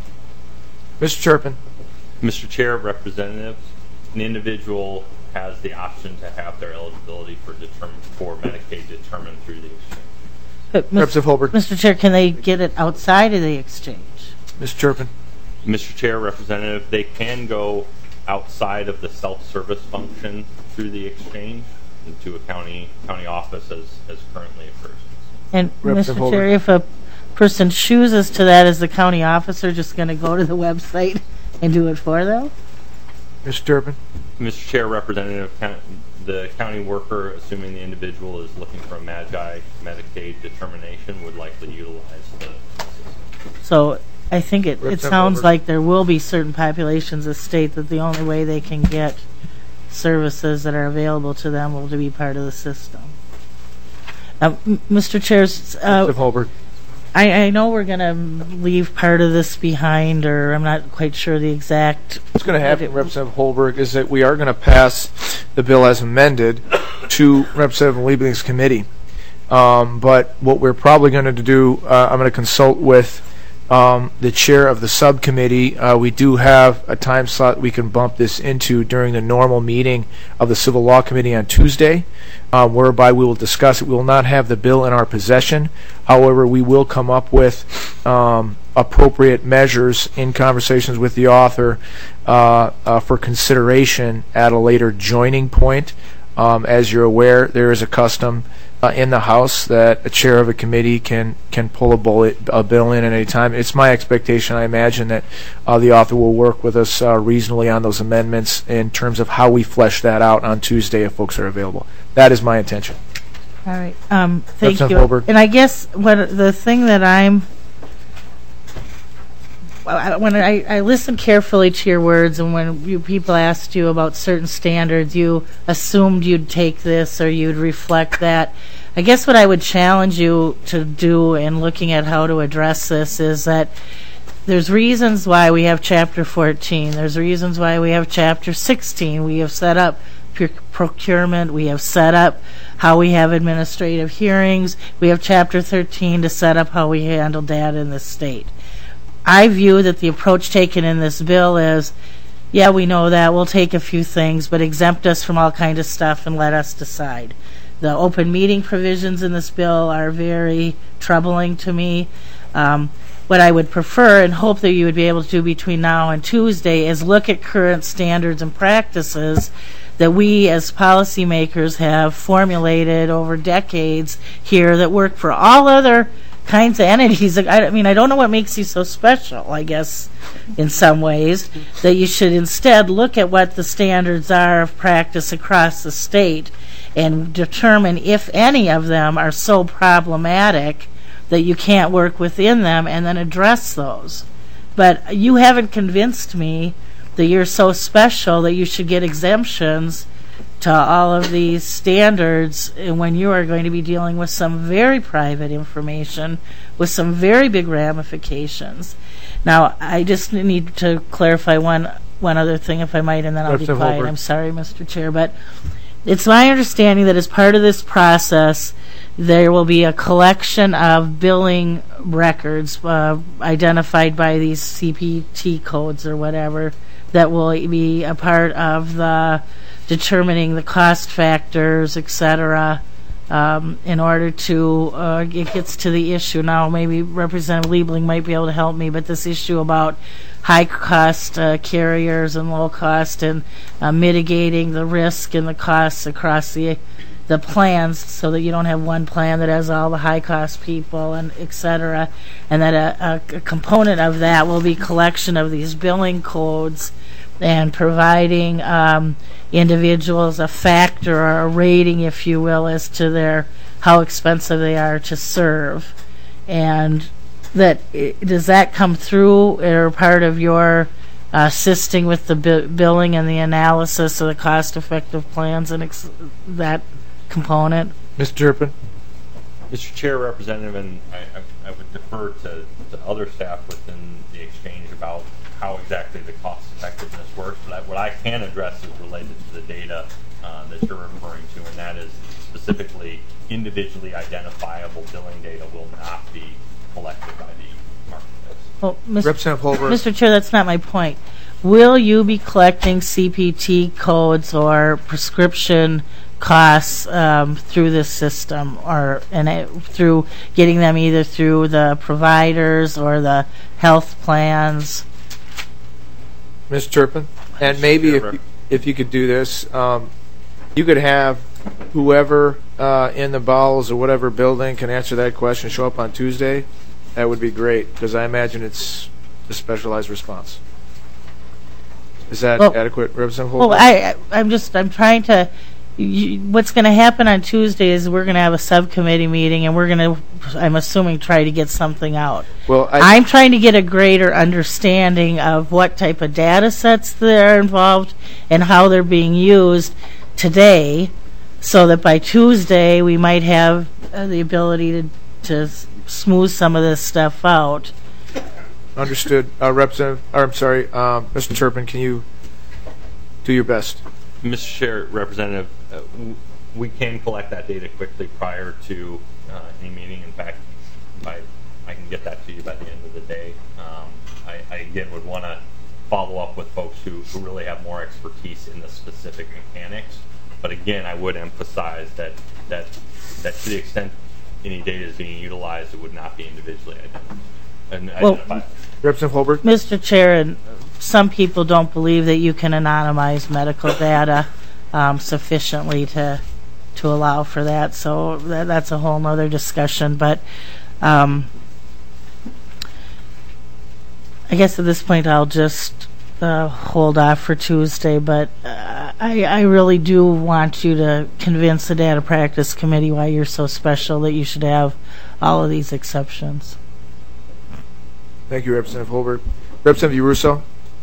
Speaker 5: Mister Turpin.
Speaker 4: Mister Chair, Representatives, an individual has the option to have their eligibility for determined for Medicaid determined through the exchange.
Speaker 2: But
Speaker 5: Representative Holberg.
Speaker 2: Mister Chair, can they get it outside of the exchange?
Speaker 5: Mister Turpin.
Speaker 4: Mister Chair, Representative, they can go outside of the self-service function through the exchange into a county county office as, as currently occurs.
Speaker 2: And Mister Chair, if a person chooses to that, is the county officer just going to go to the website and do it for them?
Speaker 5: Mister Turpin.
Speaker 4: Mister Chair, Representative, the county worker, assuming the individual is looking for a MAGI Medicaid determination, would likely utilize the system.
Speaker 2: So I think it, it sounds like there will be certain populations of state that the only way they can get services that are available to them will to be part of the system. Uh, M- Mister Chairs, uh,
Speaker 5: Holberg.
Speaker 2: I, I know we're going to leave part of this behind, or I'm not quite sure the exact.
Speaker 5: What's going to happen, Representative Holberg, is that we are going to pass the bill as amended to Representative Liebling's committee. Um, but what we're probably going to do, uh, I'm going to consult with Um, the chair of the subcommittee. Uh, we do have a time slot we can bump this into during the normal meeting of the Civil Law Committee on Tuesday, uh, whereby we will discuss it. We will not have the bill in our possession. However, we will come up with um, appropriate measures in conversations with the author uh, uh, for consideration at a later joining point. Um, as you're aware, there is a custom Uh, in the House that a chair of a committee can can pull a bullet a bill in at any time. It's my expectation, I imagine, that uh, the author will work with us uh, reasonably on those amendments in terms of how we flesh that out on Tuesday if folks are available. That is my intention.
Speaker 2: All right. Um, thank you.
Speaker 5: Holberg.
Speaker 2: And I guess what the thing that I'm when I, I listened carefully to your words, and when you, people asked you about certain standards, you assumed you'd take this or you'd reflect that. I guess what I would challenge you to do in looking at how to address this is that there's reasons why we have Chapter fourteen. There's reasons why we have Chapter sixteen. We have set up procurement. We have set up how we have administrative hearings. We have Chapter thirteen to set up how we handle data in the state. I view that the approach taken in this bill is, yeah, we know that, we'll take a few things, but exempt us from all kind of stuff and let us decide. The open meeting provisions in this bill are very troubling to me. Um, what I would prefer and hope that you would be able to do between now and Tuesday is look at current standards and practices that we as policymakers have formulated over decades here that work for all other kinds of entities. I mean, I don't know what makes you so special, I guess, in some ways, that you should instead look at what the standards are of practice across the state and determine if any of them are so problematic that you can't work within them and then address those. But you haven't convinced me that you're so special that you should get exemptions to all of these standards when you are going to be dealing with some very private information with some very big ramifications. Now, I just need to clarify one one other thing, if I might, and then I'll be quiet. I'm sorry, Mister Chair, but it's my understanding that as part of this process, there will be a collection of billing records uh, identified by these C P T codes or whatever that will be a part of the determining the cost factors, et cetera, um, in order to, uh, it gets to the issue now, maybe Representative Liebling might be able to help me, but this issue about high-cost uh, carriers and low-cost and uh, mitigating the risk and the costs across the the plans so that you don't have one plan that has all the high-cost people and et cetera, and that a, a, a component of that will be collection of these billing codes and providing um, individuals a factor or a rating, if you will, as to their how expensive they are to serve. And that does that come through or part of your uh, assisting with the bi- billing and the analysis of the cost-effective plans and ex- that component?
Speaker 5: Mister Turpin.
Speaker 4: Mister Chair, Representative, and I, I, I would defer to, to other staff within the exchange about how exactly the cost effectiveness works, but I, what I can address is related to the data uh, that you're referring to, and that is specifically individually identifiable billing data will not be collected by the marketplace.
Speaker 2: Well, Mister
Speaker 5: Representative Holbrook.
Speaker 2: Mister Chair, that's not my point. Will you be collecting C P T codes or prescription costs um, through this system, or and it, through getting them either through the providers or the health plans?
Speaker 5: Mister Turpin, and maybe if you, if you could do this, um, you could have whoever uh, in the bowels or whatever building can answer that question show up on Tuesday. That would be great, because I imagine it's a specialized response. Is that
Speaker 2: well,
Speaker 5: adequate, Representative Holbrook?
Speaker 2: Well, I, I'm just I'm trying to. You, what's going to happen on Tuesday is we're going to have a subcommittee meeting, and we're going to, I'm assuming, try to get something out.
Speaker 5: Well, I,
Speaker 2: I'm trying to get a greater understanding of what type of data sets that are involved and how they're being used today, so that by Tuesday we might have uh, the ability to, to s- smooth some of this stuff out.
Speaker 5: Understood. Uh, Representative, or I'm sorry, um, Mister Turpin, can you do your best?
Speaker 4: Mister Chair, Representative, uh, w- we can collect that data quickly prior to uh, any meeting. In fact, by, I can get that to you by the end of the day. Um, I, I, again, would want to follow up with folks who, who really have more expertise in the specific mechanics. But again, I would emphasize that, that, that to the extent any data is being utilized, it would not be individually identified. And
Speaker 2: well,
Speaker 4: identified.
Speaker 5: Representative Holbrook?
Speaker 2: Mister Chair, and some people don't believe that you can anonymize medical data um, sufficiently to to allow for that. So that, that's a whole other discussion. But um, I guess at this point I'll just uh, hold off for Tuesday. But uh, I, I really do want you to convince the Data Practice Committee why you're so special that you should have all of these exceptions.
Speaker 5: Thank you, Representative Holbrook. Representative Russo.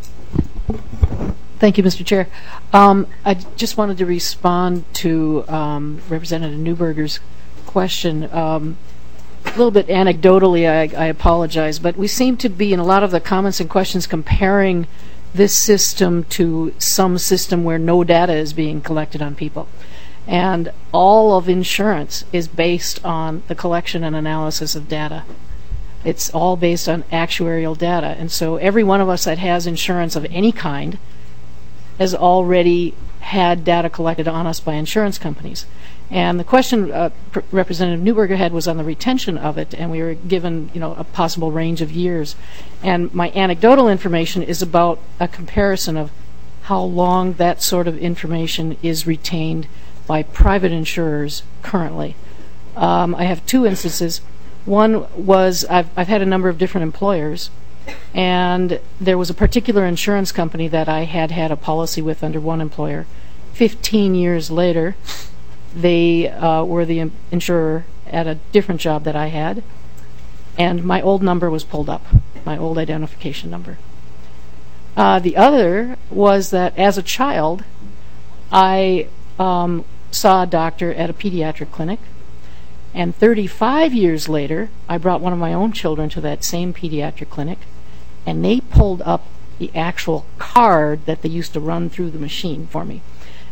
Speaker 21: Thank you, Mister Chair. Um, I just wanted to respond to um, Representative Newberger's question. Um, a little bit anecdotally, I, I apologize, but we seem to be in a lot of the comments and questions comparing this system to some system where no data is being collected on people. And all of insurance is based on the collection and analysis of data. It's all based on actuarial data. And so every one of us that has insurance of any kind has already had data collected on us by insurance companies. And the question uh, Representative Newberger had was on the retention of it, and we were given, you know, a possible range of years. And my anecdotal information is about a comparison of how long that sort of information is retained by private insurers currently. Um, I have two instances. One was I've, I've had a number of different employers, and there was a particular insurance company that I had had a policy with under one employer. Fifteen years later, they uh, were the insurer at a different job that I had, and my old number was pulled up, my old identification number. Uh, the other was that as a child, I um, saw a doctor at a pediatric clinic, and thirty-five years later, I brought one of my own children to that same pediatric clinic, and they pulled up the actual card that they used to run through the machine for me.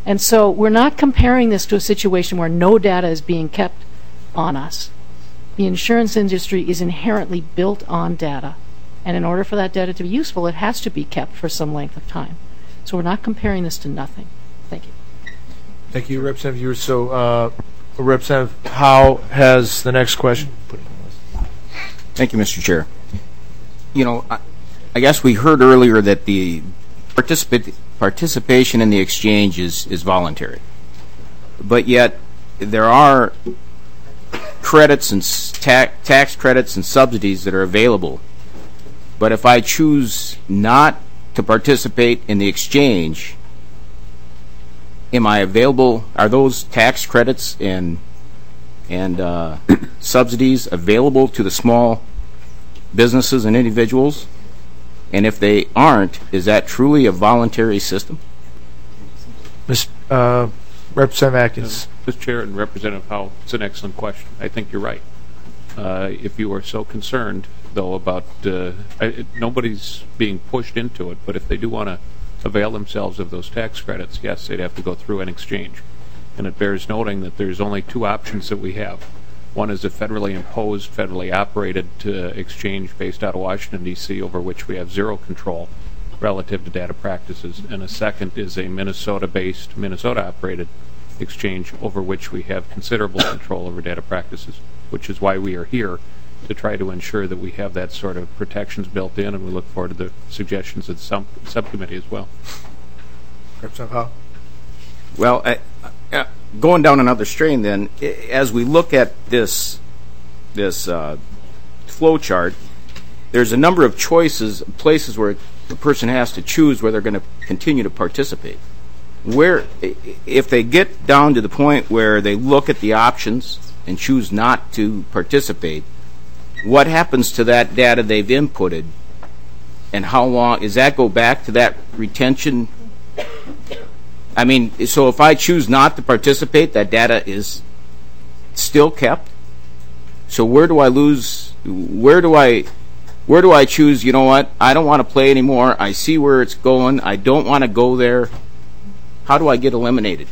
Speaker 21: And so we're not comparing this to a situation where no data is being kept on us. The insurance industry is inherently built on data. And in order for that data to be useful, it has to be kept for some length of time. So we're not comparing this to nothing. Thank you.
Speaker 5: Thank you, Representative Ewers. So, uh, Representative Howe has the next question.
Speaker 6: Thank you, Mister Chair. You know, I, I guess we heard earlier that the participa- participation in the exchange is, is voluntary. But yet, there are credits and ta- tax credits and subsidies that are available. But if I choose not to participate in the exchange, am I available? Are those tax credits and and uh, subsidies available to the small businesses and individuals? And if they aren't, is that truly a voluntary system?
Speaker 5: Miz Uh, Representative Atkins.
Speaker 3: Uh, Mister Chair and Representative Howell, it's an excellent question. I think you're right. Uh, if you are so concerned, though, about uh, I, nobody's being pushed into it, but if they do want to avail themselves of those tax credits, yes, they'd have to go through an exchange. And it bears noting that there's only two options that we have. One is a federally imposed, federally operated uh, exchange based out of Washington, D C, over which we have zero control relative to data practices. And a second is a Minnesota-based, Minnesota-operated exchange over which we have considerable control over data practices, which is why we are here, to try to ensure that we have that sort of protections built in, and we look forward to the suggestions of the sub subcommittee as well.
Speaker 5: Representative Howe.
Speaker 6: Well, I, uh, going down another strain then, as we look at this, this uh, flow chart, there's a number of choices, places where the person has to choose where they're going to continue to participate. Where, if they get down to the point where they look at the options and choose not to participate, what happens to that data they've inputted, and how long, does that go back to that retention? I mean, so if I choose not to participate, that data is still kept? So where do I lose, where do I, where do I choose, you know what, I don't want to play anymore, I see where it's going, I don't want to go there. How do I get eliminated?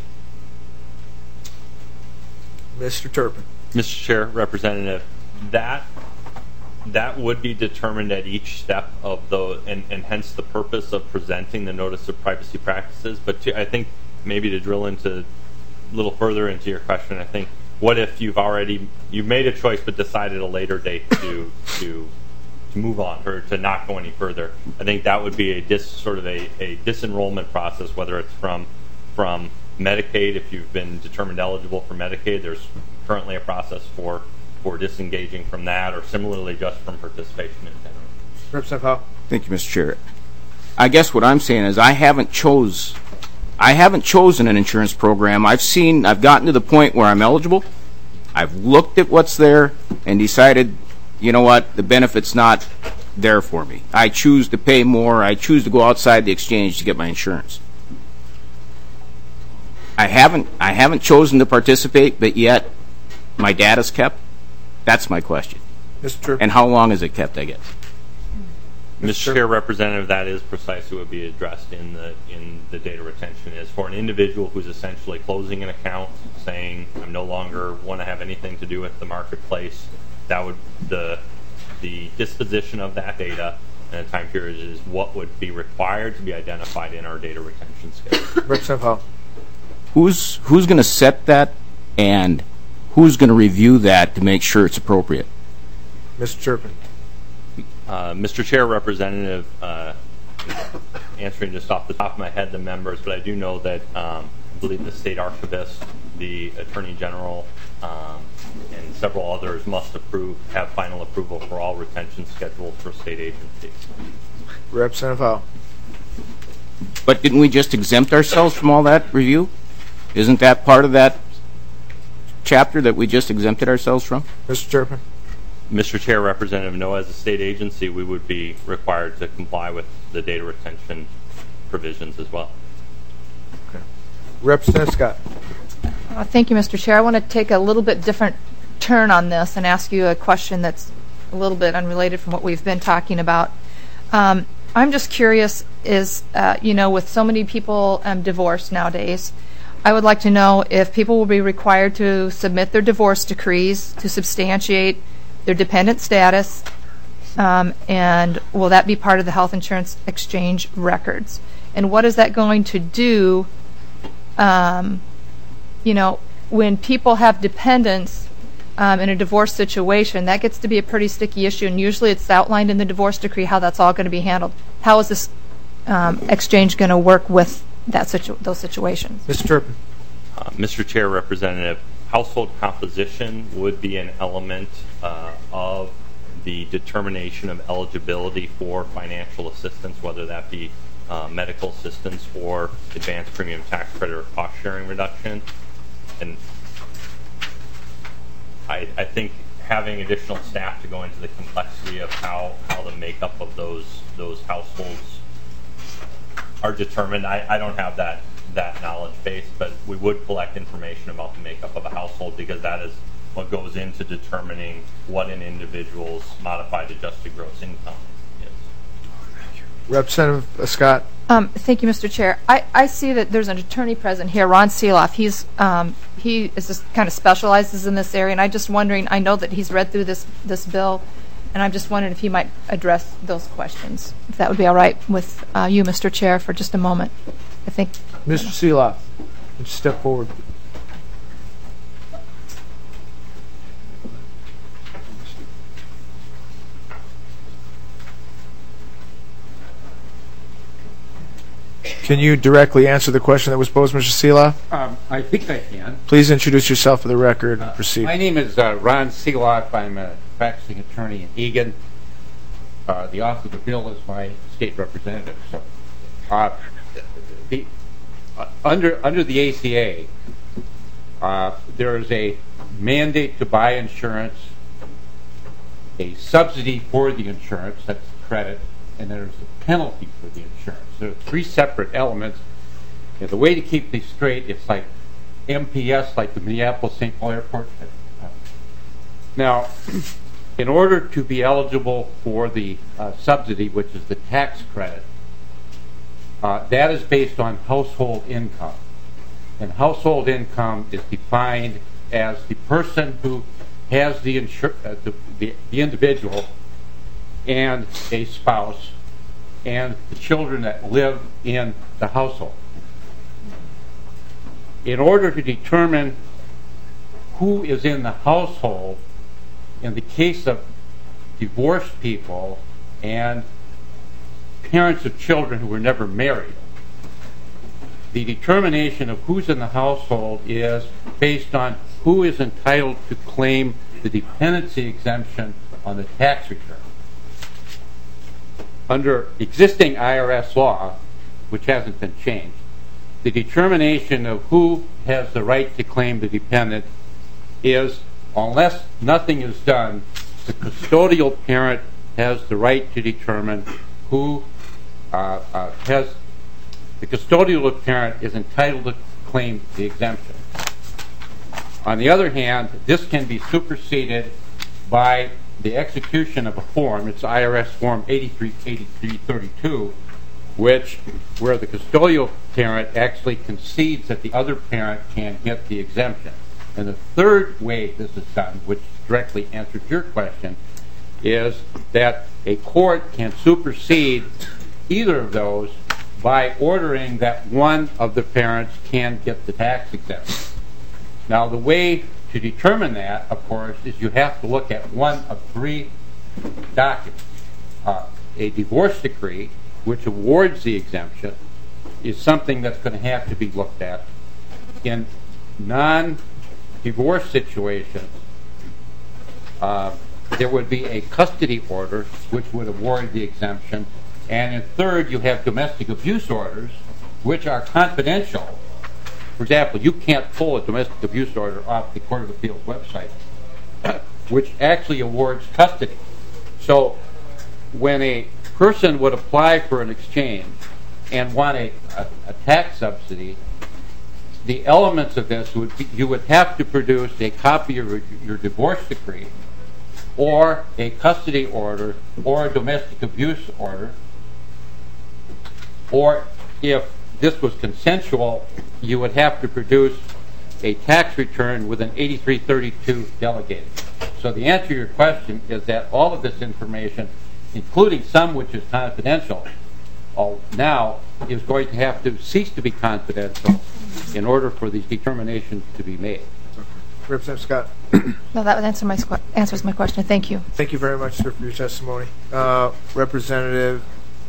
Speaker 5: Mister Turpin.
Speaker 4: Mister Chair, Representative, that that would be determined at each step of the, and, and hence the purpose of presenting the notice of privacy practices. But to, I think maybe to drill into a little further into your question, I think, what if you've already, you've made a choice but decided a later date to to to move on or to not go any further? I think that would be a dis, sort of a, a disenrollment process, whether it's from from Medicaid. If you've been determined eligible for Medicaid, there's currently a process for for disengaging from that, or similarly just from participation in general.
Speaker 5: Representative Howe.
Speaker 6: Thank you, Mister Chair. I guess what I'm saying is I haven't chose, I haven't chosen an insurance program. I've seen, I've gotten to the point where I'm eligible. I've looked at what's there and decided, you know what, the benefit's not there for me. I choose to pay more. I choose to go outside the exchange to get my insurance. I haven't, I haven't chosen to participate, but yet my data's kept. That's my question.
Speaker 5: Mister
Speaker 6: And how long is it kept, I guess?
Speaker 4: Mister Chair, Representative, that is precisely what would be addressed in the in the data retention. Is for an individual who's essentially closing an account, saying I'm no longer want to have anything to do with the marketplace. That would the the disposition of that data and the time period is what would be required to be identified in our data retention schedule.
Speaker 5: Representative Howe.
Speaker 6: Who's who's going to set that, and who's going to review that to make sure it's appropriate?
Speaker 5: Mister Turpin.
Speaker 4: Uh, Mister Chair, Representative, uh, answering just off the top of my head the members, but I do know that um, I believe the state archivist, the Attorney General, um, and several others must approve, have final approval for all retention schedules for state agencies.
Speaker 5: Representative Howe.
Speaker 6: But didn't we just exempt ourselves from all that review? Isn't that part of that chapter that we just exempted ourselves from?
Speaker 5: Mister Turpin.
Speaker 4: Mister Chair, Representative, no, as a state agency, we would be required to comply with the data retention provisions as well.
Speaker 5: Okay. Representative Scott.
Speaker 7: Uh, thank you, Mister Chair. I want to take a little bit different turn on this and ask you a question that's a little bit unrelated from what we've been talking about. Um, I'm just curious, is, uh, you know, with so many people um, divorced nowadays, I would like to know if people will be required to submit their divorce decrees to substantiate their dependent status, um, and will that be part of the health insurance exchange records? And what is that going to do, um, you know, when people have dependents um, in a divorce situation? That gets to be a pretty sticky issue, and usually it's outlined in the divorce decree how that's all going to be handled. How is this um, exchange going to work with that situ- those situations?
Speaker 5: Mister Turpin.
Speaker 4: Uh, Mister Chair, Representative, household composition would be an element uh, of the determination of eligibility for financial assistance, whether that be uh, medical assistance or advanced premium tax credit or cost sharing reduction. And I, I think having additional staff to go into the complexity of how, how the makeup of those those households are determined, I, I don't have that that knowledge base, but we would collect information about the makeup of a household because that is what goes into determining what an individual's modified adjusted gross income is.
Speaker 5: Representative Scott.
Speaker 7: Um, thank you, Mister Chair. I, I see that there's an attorney present here, Ron Seeloff. He's um, he is just kind of specializes in this area, and I'm just wondering. I know that he's read through this this bill, and I'm just wondering if he might address those questions. If that would be all right with uh, you, Mister Chair, for just a moment. I think.
Speaker 5: Mister Seeloff, would you step forward? Can you directly answer the question that was posed, Mister Seeloff?
Speaker 8: Um, I think I can.
Speaker 5: Please introduce yourself for the record and
Speaker 8: Uh,
Speaker 5: proceed.
Speaker 8: My name is uh, Ron Seeloff. I'm a practicing attorney in Eagan. Uh, the author of the bill is my state representative. So, uh, the, uh, under under the A C A, uh, there is a mandate to buy insurance, a subsidy for the insurance, that's credit, and there's a penalty for the insurance. There are three separate elements. And the way to keep these straight, it's like M P S, like the Minneapolis-Saint Paul Airport. Now, in order to be eligible for the uh, subsidy, which is the tax credit, uh, that is based on household income. And household income is defined as the person who has the, insur- uh, the, the, the individual and a spouse and the children that live in the household. In order to determine who is in the household, in the case of divorced people and parents of children who were never married, the determination of who's in the household is based on who is entitled to claim the dependency exemption on the tax return. Under existing I R S law, which hasn't been changed, the determination of who has the right to claim the dependent is, unless nothing is done, the custodial parent has the right to determine who uh, uh, has, the custodial parent is entitled to claim the exemption. On the other hand, this can be superseded by the execution of a form. It's I R S Form eighty-three eighty-three thirty-two, which, where the custodial parent actually concedes that the other parent can get the exemption. And the third way this is done, which directly answers your question, is that a court can supersede either of those by ordering that one of the parents can get the tax exemption. Now, the way to determine that, of course, is you have to look at one of three documents. Uh, a divorce decree, which awards the exemption, is something that's going to have to be looked at. In non-divorce situations, uh, there would be a custody order, which would award the exemption. And in third, you have domestic abuse orders, which are confidential. For example, you can't pull a domestic abuse order off the Court of Appeals website, which actually awards custody. So when a person would apply for an exchange and want a, a, a tax subsidy, the elements of this would be, you would have to produce a copy of your, your divorce decree or a custody order or a domestic abuse order, or if this was consensual, you would have to produce a tax return with an eighty-three thirty-two delegated. So the answer to your question is that all of this information, including some which is confidential, all now is going to have to cease to be confidential in order for these determinations to be made.
Speaker 1: Representative Scott.
Speaker 7: No, that answer my squ- answers my question. Thank you.
Speaker 1: Thank you very much, sir, for your testimony. Uh, Representative.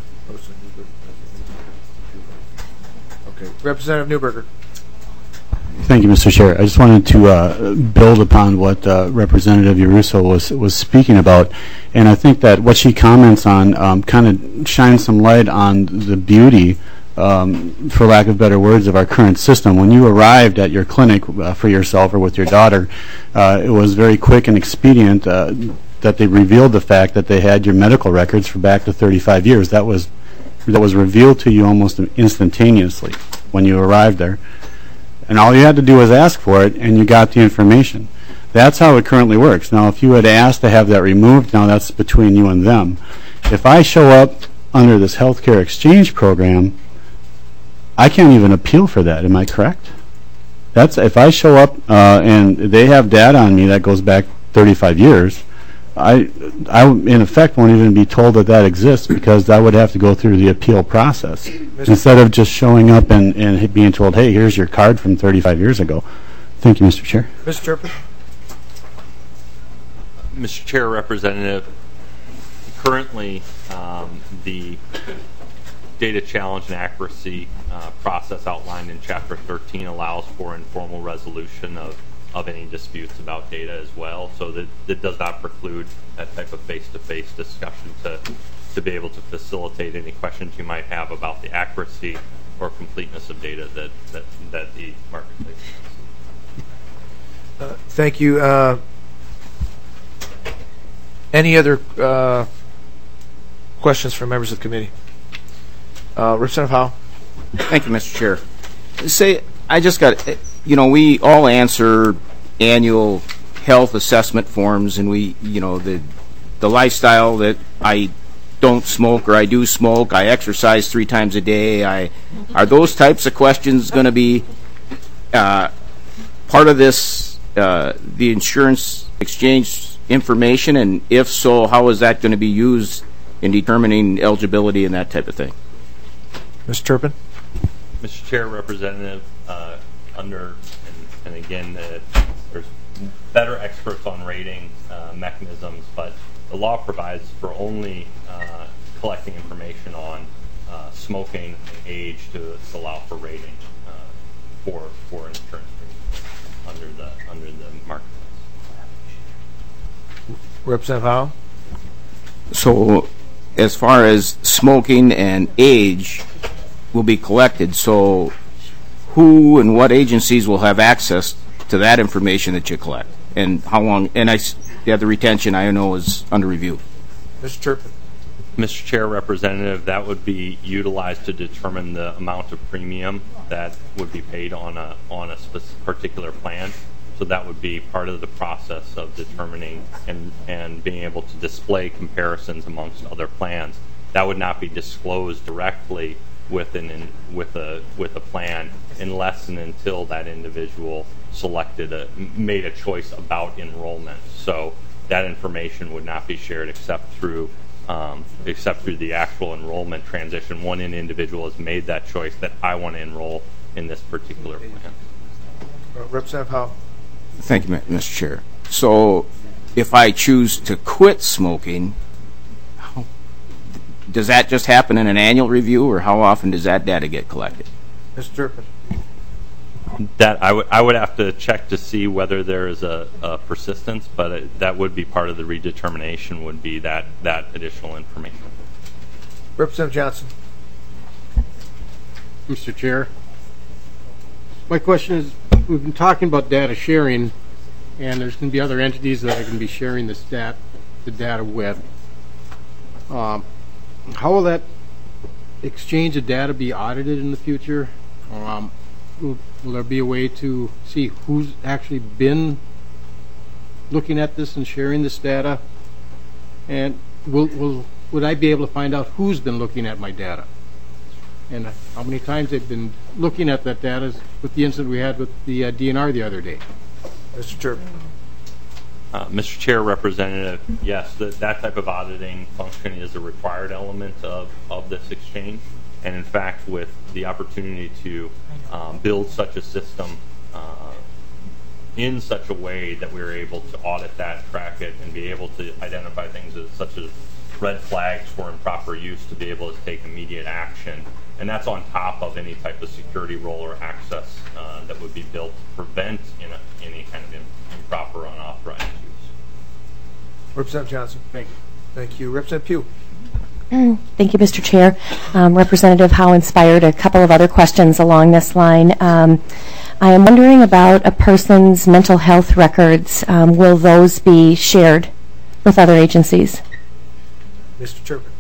Speaker 1: Okay, Representative Newberger.
Speaker 15: Thank you, Mister Chair. I just wanted to uh, build upon what uh, Representative Yaruso was was speaking about, and I think that what she comments on um, kind of shines some light on the beauty, um, for lack of better words, of our current system. When you arrived at your clinic uh, for yourself or with your daughter, uh, it was very quick and expedient uh, that they revealed the fact that they had your medical records for back to thirty-five years. That was that was revealed to you almost instantaneously when you arrived there. And all you had to do was ask for it, and you got the information. That's how it currently works. Now, if you had asked to have that removed, now that's between you and them. If I show up under this healthcare exchange program, I can't even appeal for that. Am I correct? That's if I show up uh, and they have data on me that goes back thirty-five years, I, I, in effect, won't even be told that that exists because I would have to go through the appeal process instead of just showing up and, and being told, hey, here's your card from thirty-five years ago. Thank you, Mister Chair.
Speaker 1: Mister Turpin.
Speaker 4: Mister Chair, Representative, currently um, the data challenge and accuracy uh, process outlined in Chapter thirteen allows for informal resolution of of any disputes about data as well, so that it does not preclude that type of face-to-face discussion to to be able to facilitate any questions you might have about the accuracy or completeness of data that that, that the marketplace has.
Speaker 1: Uh, thank you. Uh, any other uh, questions from members of the committee? Uh, Representative Howe.
Speaker 6: Thank you, Mister Chair. Say, I just got. You know, we all answer annual health assessment forms, and we, you know, the the lifestyle that I don't smoke or I do smoke, I exercise three times a day. I are those types of questions going to be uh, part of this, uh, the insurance exchange information, and if so, how is that going to be used in determining eligibility and that type of thing?
Speaker 1: Mister Turpin.
Speaker 4: Mister Chair, Representative. Uh, Under and, and again, uh, there's better experts on rating uh, mechanisms, but the law provides for only uh, collecting information on uh, smoking and age to, to allow for rating uh, for for insurance premiums under the under the marketplace.
Speaker 1: Representative Howe.
Speaker 6: So, as far as smoking and age will be collected, so who and what agencies will have access to that information that you collect, and how long? And I, yeah, the retention I know is under review.
Speaker 1: Mister Turpin.
Speaker 4: Mister Chair, Representative, that would be utilized to determine the amount of premium that would be paid on a on a specific particular plan. So that would be part of the process of determining and and being able to display comparisons amongst other plans. That would not be disclosed directly with an in, with a with a plan unless and until that individual selected a made a choice about enrollment. So that information would not be shared except through um, except through the actual enrollment transition. When an individual has made that choice that I want to enroll in this particular plan.
Speaker 1: Uh, Representative Howe.
Speaker 6: Thank you, Mister Chair. So, if I choose to quit smoking, how, does that just happen in an annual review, or how often does that data get collected?
Speaker 1: Mister Turpin.
Speaker 4: That I would I would have to check to see whether there is a, a persistence, but it, that would be part of the redetermination. Would be that that additional information.
Speaker 1: Representative Johnson.
Speaker 10: Mister Chair, my question is: we've been talking about data sharing, and there's going to be other entities that are going to be sharing the stat, the data with. Um, how will that exchange of data be audited in the future? Um, will, will there be a way to see who's actually been looking at this and sharing this data? And will, will would I be able to find out who's been looking at my data? and how many times they've been looking at that data with the incident we had with the uh, D N R the other day.
Speaker 1: Mister Turpin.
Speaker 4: Uh, Mister Chair, Representative, yes, that, that type of auditing function is a required element of, of this exchange. And in fact, with the opportunity to um, build such a system uh, in such a way that we're able to audit that, track it, and be able to identify things as, such as red flags for improper use to be able to take immediate action. And that's on top of any type of security role or access uh, that would be built to prevent in a, any kind of improper or unauthorized use.
Speaker 1: Representative Johnson. Thank you. Thank you. Representative Pugh.
Speaker 17: Thank you, Mister Chair. Um, Representative Howe inspired a couple of other questions along this line. Um, I am wondering about a person's mental health records. Um, will those be shared with other agencies?
Speaker 1: Mister Turpin.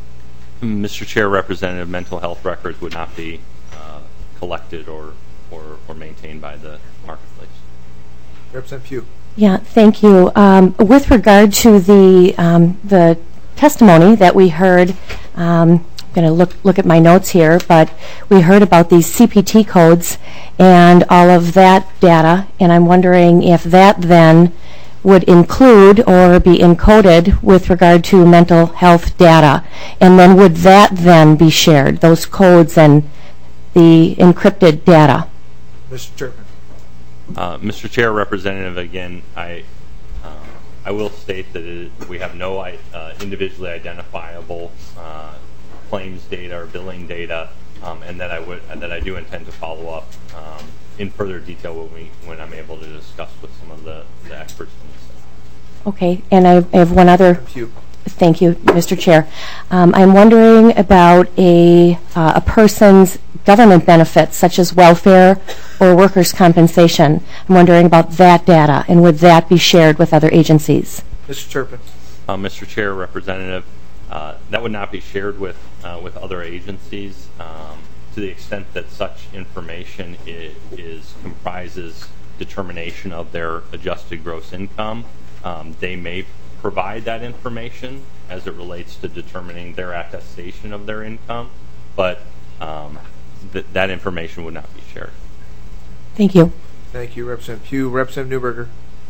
Speaker 4: Mister Chair, Representative, mental health records would not be uh, collected or, or, or maintained by the marketplace.
Speaker 1: Representative Pugh.
Speaker 17: Yeah, thank you. Um, with regard to the um, the testimony that we heard, um, I'm going to look look at my notes here, but we heard about these C P T codes and all of that data, and I'm wondering if that then would include or be encoded with regard to mental health data, and then would that then be shared, those codes and the encrypted data?
Speaker 1: Mister Turpin.
Speaker 4: Uh, Mister Chair, Representative, again, I uh, I will state that it, we have no uh, individually identifiable uh, claims data or billing data, um, and that I would and that I do intend to follow up um, in further detail when we when I'm able to discuss with some of the, the experts in this.
Speaker 17: Okay, and I, I have one other. Thank you, Mister Chair. Um, I'm wondering about a uh, a person's government benefits, such as welfare or workers' compensation. I'm wondering about that data, and would that be shared with other agencies?
Speaker 1: Mister Turpin.
Speaker 4: Uh, Mister Chair, Representative, uh, that would not be shared with uh, with other agencies um, to the extent that such information is, is comprises determination of their adjusted gross income. Um, they may provide that information as it relates to determining their attestation of their income, but um, th that information would not be shared.
Speaker 17: Thank you.
Speaker 1: Thank you, Representative Pugh. Representative Newberger.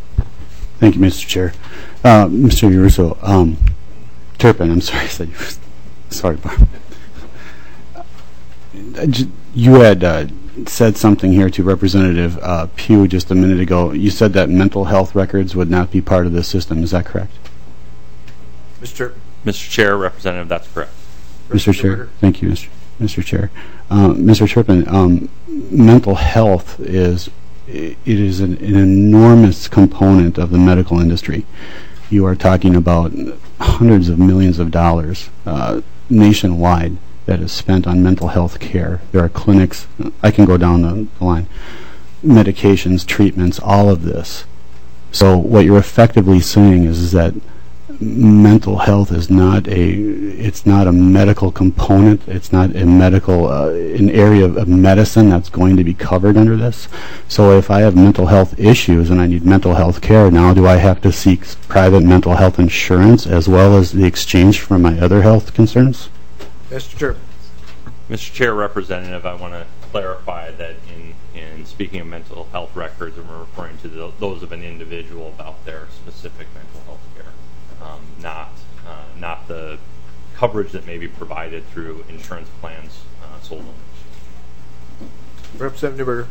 Speaker 15: Thank you, Mister Chair. Uh, Mister Urusso, um, Turpin, I'm sorry, I said you. Sorry, Barb. You had uh, said something here to Representative uh, Pugh just a minute ago. You said that mental health records would not be part of the system. Is that correct?
Speaker 1: Mister Turpin.
Speaker 4: Mister Chair, Representative, that's correct.
Speaker 15: Mister Chair, thank you, Mister Mister Chair. Uh, Mister Turpin, um, mental health is it is an, an enormous component of the medical industry. You are talking about hundreds of millions of dollars uh, nationwide that is spent on mental health care. There are clinics, I can go down the, the line, medications, treatments, all of this. So what you're effectively saying is, is that mental health is not a it's not a medical component. It's not a medical uh, an area of, of medicine that's going to be covered under this. So if I have mental health issues and I need mental health care, now do I have to seek private mental health insurance as well as the exchange for my other health concerns?
Speaker 1: Mister Turpin.
Speaker 4: Mister Chair, Representative, I want to clarify that in in speaking of mental health records, I'm referring to the, those of an individual about their specific mental health care. Um, not uh, not the coverage that may be provided through insurance plans uh, sold on.
Speaker 1: Representative Newberger.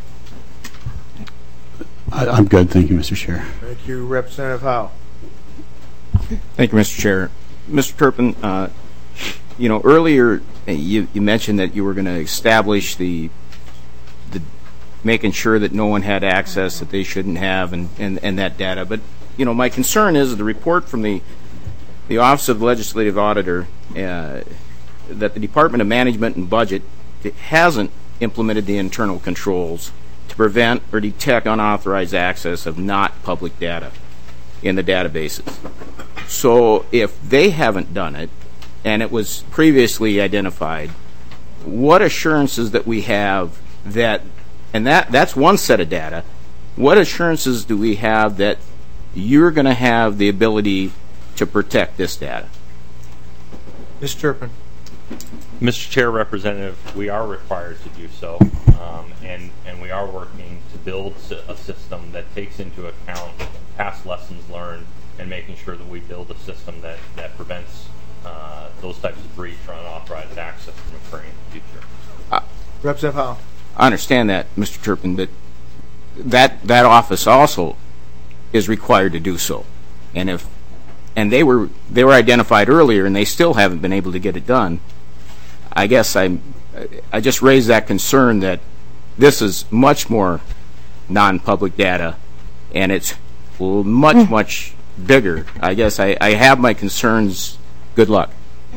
Speaker 15: I, I'm good, thank you, Mister Chair.
Speaker 1: Thank you, Representative Howe.
Speaker 6: Thank you, Mister Chair. Mister Turpin, uh, you know, earlier you, you mentioned that you were going to establish the the making sure that no one had access that they shouldn't have, and, and, and that data, but you know, my concern is the report from the the Office of the Legislative Auditor uh, that the Department of Management and Budget hasn't implemented the internal controls to prevent or detect unauthorized access of not public data in the databases. So if they haven't done it, and it was previously identified, what assurances that we have that, and that that's one set of data, what assurances do we have that you're going to have the ability to protect this data?
Speaker 1: Mister Turpin.
Speaker 4: Mister Chair, Representative, we are required to do so, um, and, and we are working to build a system that takes into account past lessons learned and making sure that we build a system that, that prevents uh, those types of breach or unauthorized access from occurring in the future.
Speaker 6: Uh,
Speaker 1: Representative Howell.
Speaker 6: I understand that, Mister Turpin, but that that office also is required to do so, and if and they were they were identified earlier, and they still haven't been able to get it done. I guess I I just raised that concern that this is much more non-public data, and it's much much bigger. I guess I, I have my concerns. Good luck.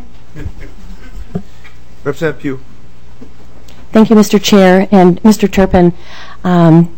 Speaker 1: Representative Pugh.
Speaker 17: Thank you, Mister Chair. And Mister Turpin, um,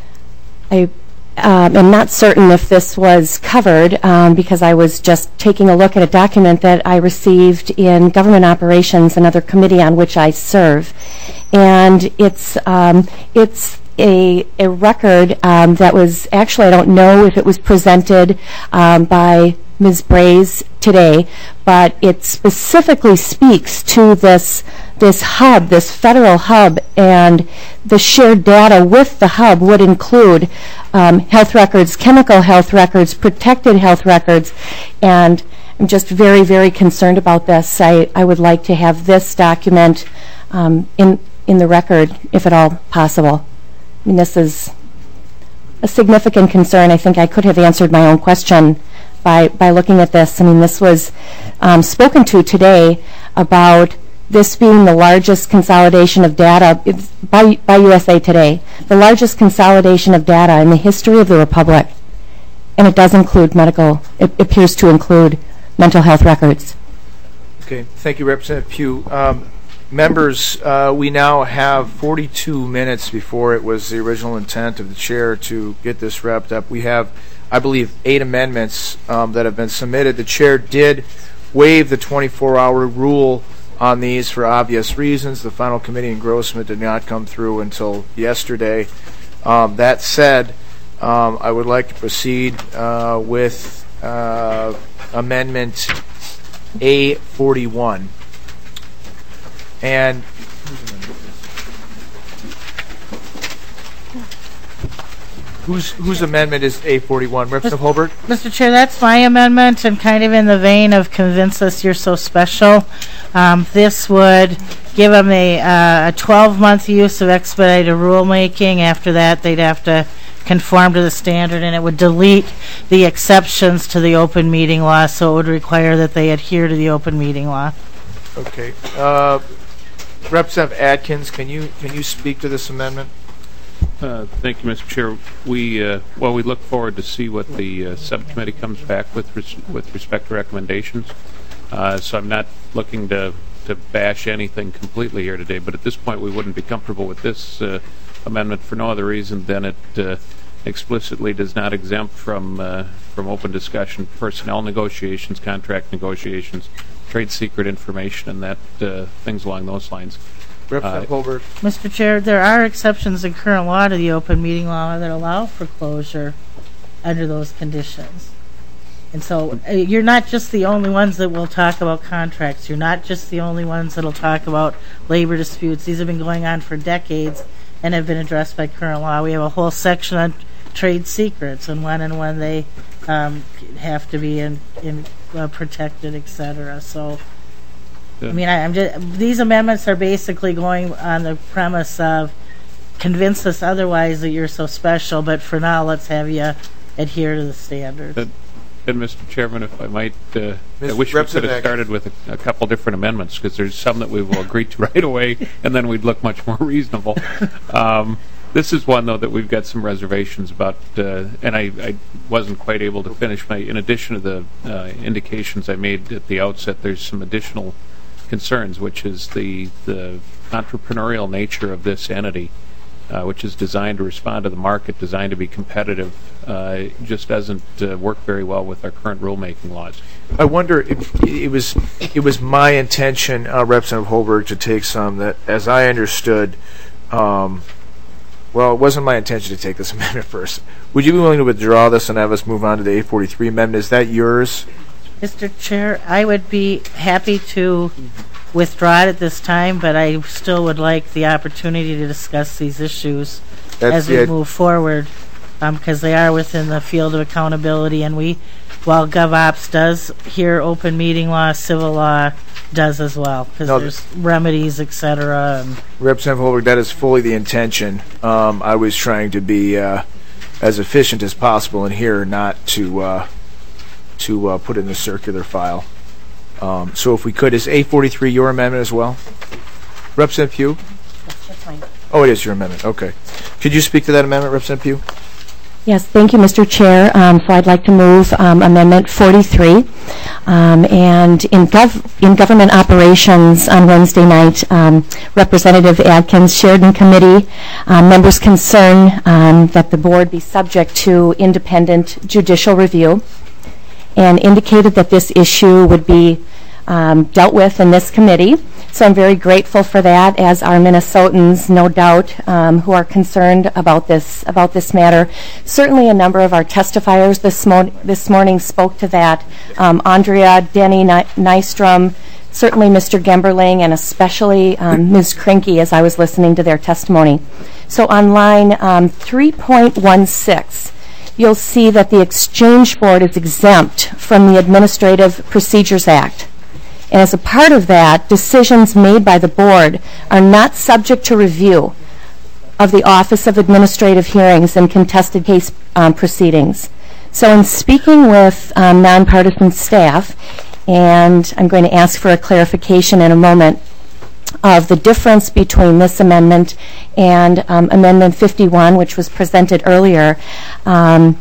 Speaker 17: I um, am not certain if this was covered um, because I was just taking a look at a document that I received in Government Operations, another committee on which I serve. And it's um, it's a, a record um, that was actually, I don't know if it was presented um, by Miz Braze today, but it specifically speaks to this this hub, this federal hub, and the shared data with the hub would include um, health records, chemical health records, protected health records, and I'm just very, very concerned about this. I, I would like to have this document um, in, in the record, if at all possible. I mean, this is a significant concern. I think I could have answered my own question by, by looking at this. I mean, this was um, spoken to today about this being the largest consolidation of data by, by U S A Today, the largest consolidation of data in the history of the Republic. And it does include medical, it appears to include mental health records.
Speaker 5: Okay, thank you, Representative Pugh. Um, members, uh, we now have forty-two minutes before it was the original intent of the chair to get this wrapped up. We have, I believe, eight amendments um, that have been submitted. The chair did waive the twenty-four hour rule on these for obvious reasons. The final committee engrossment did not come through until yesterday. Um, that said, um, I would like to proceed uh, with uh, Amendment A forty-one. And Whose, whose amendment is A forty-one? Representative Holbert?
Speaker 2: Mister Chair, that's my amendment, and kind of in the vein of convince us you're so special. Um, this would give them a uh, a twelve month use of expedited rulemaking. After that, they'd have to conform to the standard, and it would delete the exceptions to the open meeting law, so it would require that they adhere to the open meeting law.
Speaker 5: Okay. Uh, Representative Atkins, can you can you speak to this amendment?
Speaker 3: Uh, thank you, Mister Chair. We uh, well, we look forward to see what the uh, subcommittee comes back with res with respect to recommendations. Uh, so I'm not looking to to bash anything completely here today, but at this point we wouldn't be comfortable with this uh, amendment for no other reason than it uh, explicitly does not exempt from uh, from open discussion personnel negotiations, contract negotiations, trade secret information, and that uh, things along those lines.
Speaker 5: Representative Holbert.
Speaker 2: Mister Chair, there are exceptions in current law to the open meeting law that allow for closure under those conditions. And so uh, you're not just the only ones that will talk about contracts. You're not just the only ones that will talk about labor disputes. These have been going on for decades and have been addressed by current law. We have a whole section on trade secrets and when and when they um, have to be in, in uh, protected, et cetera. So. I mean, I, I'm just, these amendments are basically going on the premise of convince us otherwise that you're so special, but for now, let's have you adhere to the standards.
Speaker 3: And, and Mister Chairman, if I might, uh, I wish we could have started with a, a couple different amendments, because there's some that we will agree to right away, and then we'd look much more reasonable. Um, this is one, though, that we've got some reservations about, uh, and I, I wasn't quite able to finish my, in addition to the uh, indications I made at the outset, there's some additional concerns, which is the the entrepreneurial nature of this entity, uh, which is designed to respond to the market, designed to be competitive, uh, just doesn't uh, work very well with our current rulemaking laws.
Speaker 5: I wonder if it was it was my intention, uh, Representative Holbert, to take some that, as I understood, um, well, it wasn't my intention to take this amendment first. Would you be willing to withdraw this and have us move on to the A forty-three amendment? Is that yours?
Speaker 2: Mister Chair, I would be happy to withdraw it at this time, but I still would like the opportunity to discuss these issues
Speaker 9: That's
Speaker 2: as we
Speaker 9: the id-
Speaker 2: move forward, because they are within the field of accountability, and we, while GovOps does hear open meeting law, civil law does as well, because
Speaker 5: No,
Speaker 2: there's remedies, et cetera. And
Speaker 5: Representative Holberg, that is fully the intention. Um, I was trying to be uh, as efficient as possible in here, not to uh, to uh, put in the circular file. Um, so if we could, is A forty-three your amendment as well? Representative Pugh?
Speaker 17: That's fine.
Speaker 5: Oh, it is your amendment. Okay. Could you speak to that amendment, Representative Pugh?
Speaker 17: Yes, thank you, Mister Chair. Um, so I'd like to move um, Amendment forty-three. Um, and in, gov in government operations on Wednesday night, um, Representative Adkins shared in committee um, members' concern um, that the board be subject to independent judicial review, and indicated that this issue would be um, dealt with in this committee. So I'm very grateful for that, as are Minnesotans, no doubt, um, who are concerned about this about this matter. Certainly, a number of our testifiers this, mo this morning spoke to that. Um, Andrea, Denny Ny Nystrom, certainly Mister Gemberling, and especially um, Miz Krinke, as I was listening to their testimony. So on line um, three point one six, you'll see that the Exchange Board is exempt from the Administrative Procedures Act. And as a part of that, decisions made by the board are not subject to review of the Office of Administrative Hearings and Contested Case um, Proceedings. So in speaking with um, nonpartisan staff, and I'm going to ask for a clarification in a moment of the difference between this amendment and um, Amendment fifty-one, which was presented earlier, um,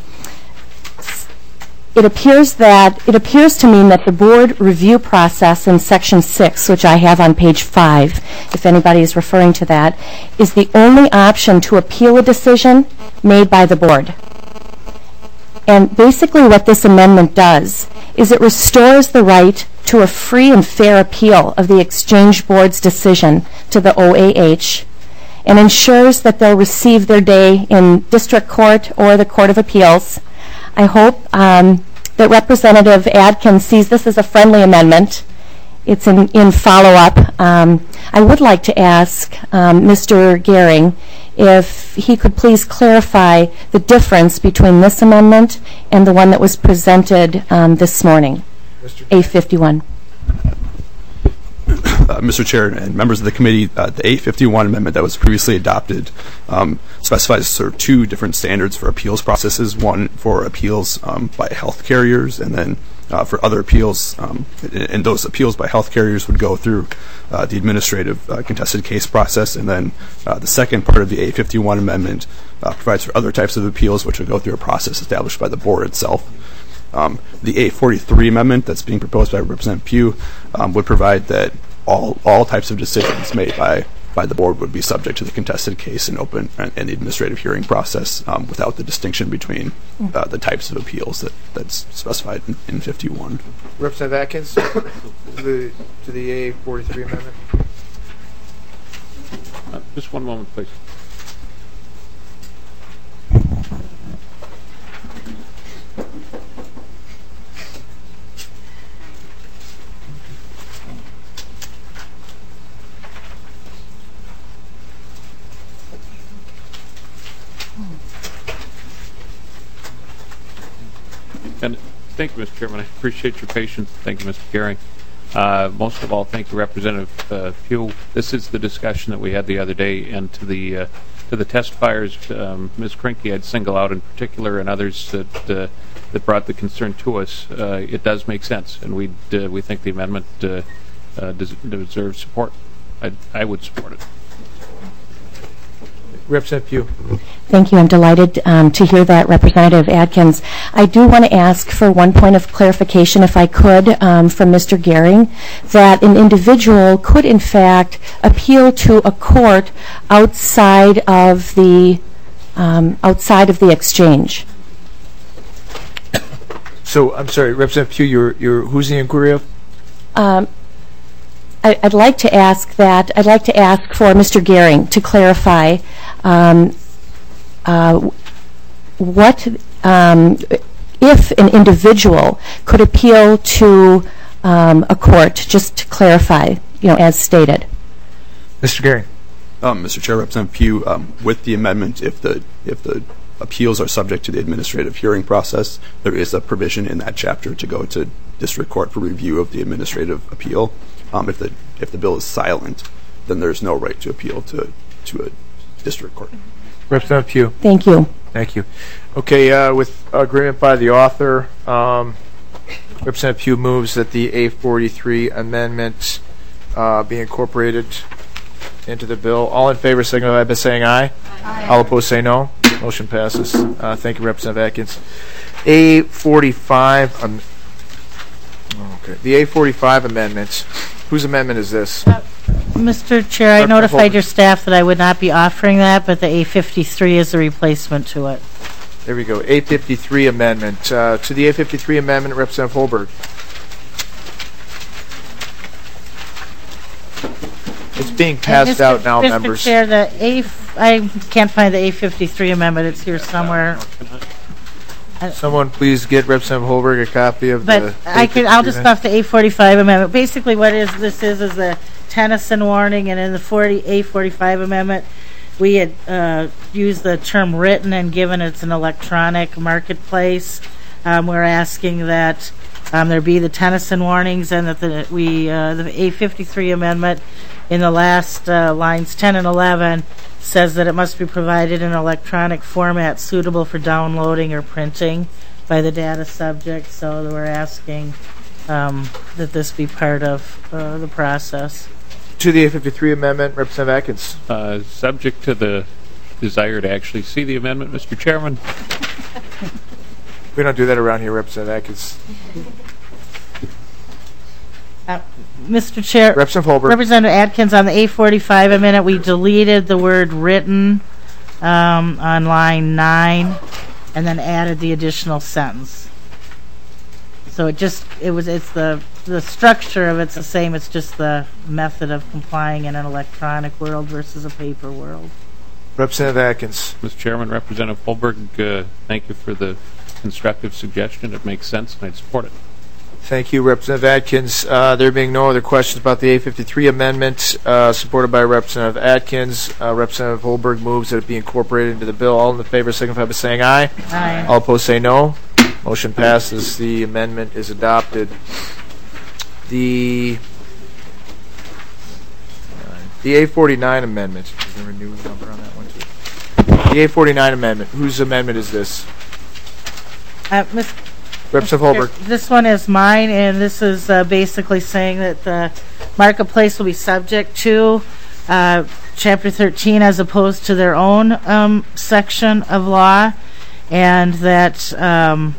Speaker 17: It appears that it appears to mean that the board review process in Section six, which I have on page five, if anybody is referring to that, is the only option to appeal a decision made by the board. And basically what this amendment does is it restores the right to a free and fair appeal of the Exchange Board's decision to the O A H, and ensures that they'll receive their day in district court or the Court of Appeals. I hope um, that Representative Adkins sees this as a friendly amendment. It's in, in follow-up. Um, I would like to ask um, Mister Gehring if he could please clarify the difference between this amendment and the one that was presented um, this morning, A fifty-one.
Speaker 22: Uh, Mister Chair and members of the committee, uh, the A fifty-one amendment that was previously adopted um, specifies sort of two different standards for appeals processes, one for appeals um, by health carriers, and then uh, for other appeals, um, and those appeals by health carriers would go through uh, the administrative uh, contested case process, and then uh, the second part of the A fifty-one amendment uh, provides for other types of appeals, which would go through a process established by the board itself. Um, the A forty-three amendment that's being proposed by Representative Pugh um, would provide that all all types of decisions made by by the board would be subject to the contested case and open and, and the administrative hearing process um, without the distinction between uh, the types of appeals that that's specified in, in fifty-one.
Speaker 5: Representative Atkins, to the to the A forty-three amendment.
Speaker 3: Uh, just one moment, please. And thank you, Mister Chairman. I appreciate your patience. Thank you, Mister Gehring. Uh, most of all, thank you, Representative uh, Pugh. This is the discussion that we had the other day, and to the uh, to the testifiers, um, Miz Krinke, I'd single out in particular, and others that uh, that brought the concern to us. Uh, it does make sense, and we uh, we think the amendment uh, uh, des deserves support. I I would support it.
Speaker 5: Representative Pugh.
Speaker 17: Thank you. I'm delighted um, to hear that, Representative Adkins. I do want to ask for one point of clarification, if I could, um, from Mister Gehring, that an individual could, in fact, appeal to a court outside of the um, outside of the exchange.
Speaker 5: So, I'm sorry, Representative Pugh, you're, you're, who's the inquiry of?
Speaker 17: Um, I, I'd like to ask that. I'd like to ask for Mister Gehring to clarify um, uh, what um, if an individual could appeal to um, a court. Just to clarify, you know, as stated.
Speaker 5: Mister Gehring.
Speaker 22: Um, Mister Chair, Representative Pugh, um, with the amendment, if the if the appeals are subject to the administrative hearing process, there is a provision in that chapter to go to district court for review of the administrative appeal. Um, if the if the bill is silent, then there's no right to appeal to to a district court.
Speaker 5: Representative Pugh.
Speaker 17: Thank you.
Speaker 5: Thank you. Okay, uh, with agreement by the author, um, Representative Pugh moves that the A forty-three amendment uh, be incorporated into the bill. All in favor signify by saying aye. Aye. All opposed say no. Motion passes. Uh, thank you, Representative Atkins. A forty-five. Um, okay. The A forty-five amendment. Whose amendment is this?
Speaker 2: Uh, Mister Chair, I notified your staff that I would not be offering that, but the A fifty-three is a replacement to it.
Speaker 5: There we go. A fifty-three amendment. Uh, to the A fifty-three amendment, Representative Holberg. It's being passed
Speaker 2: Mister
Speaker 5: out now,
Speaker 2: Mister
Speaker 5: members.
Speaker 2: Chair, the A, I can't find the A fifty-three amendment. It's here somewhere.
Speaker 5: Someone please get Representative Holberg a copy of
Speaker 2: But
Speaker 5: the
Speaker 2: I could, I'll just off the A forty-five amendment. Basically, what is this is is the Tennyson warning, and in the forty A forty-five amendment, we had uh, used the term written and given it's an electronic marketplace. Um, we're asking that um, there be the Tennyson warnings, and that the we uh, the A fifty-three amendment in the last uh, lines ten and eleven says that it must be provided in electronic format suitable for downloading or printing by the data subject. So we're asking um, that this be part of uh, the process.
Speaker 5: To the A fifty-three amendment, Representative Atkins.
Speaker 3: Uh, subject to the desire to actually see the amendment, Mister Chairman.
Speaker 5: We don't do that around here, Representative Atkins.
Speaker 2: Uh, Mister Chair,
Speaker 5: Representative Holberg.
Speaker 2: Representative Atkins, on the A forty-five amendment, we deleted the word written um, on line nine, and then added the additional sentence. So it just it was it's the the structure of it's the same. It's just the method of complying in an electronic world versus a paper world.
Speaker 5: Representative Atkins.
Speaker 3: Mister Chairman, Representative Holberg, uh, thank you for the constructive suggestion. It makes sense, and I'd support it.
Speaker 5: Thank you, Representative Atkins. Uh, there being no other questions about the A fifty-three amendment, uh, supported by Representative Atkins, uh, Representative Holberg moves that it be incorporated into the bill. All in favor signify by saying aye.
Speaker 2: Aye.
Speaker 5: All opposed say no. Motion passes. The amendment is adopted. The the A forty-nine amendment. Is there a new number on that one too? The A forty-nine amendment. Whose amendment is this?
Speaker 2: Uh, Miz
Speaker 5: Representative Holberg.
Speaker 2: This one is mine, and this is uh, basically saying that the marketplace will be subject to uh, Chapter thirteen as opposed to their own um, section of law, and that um,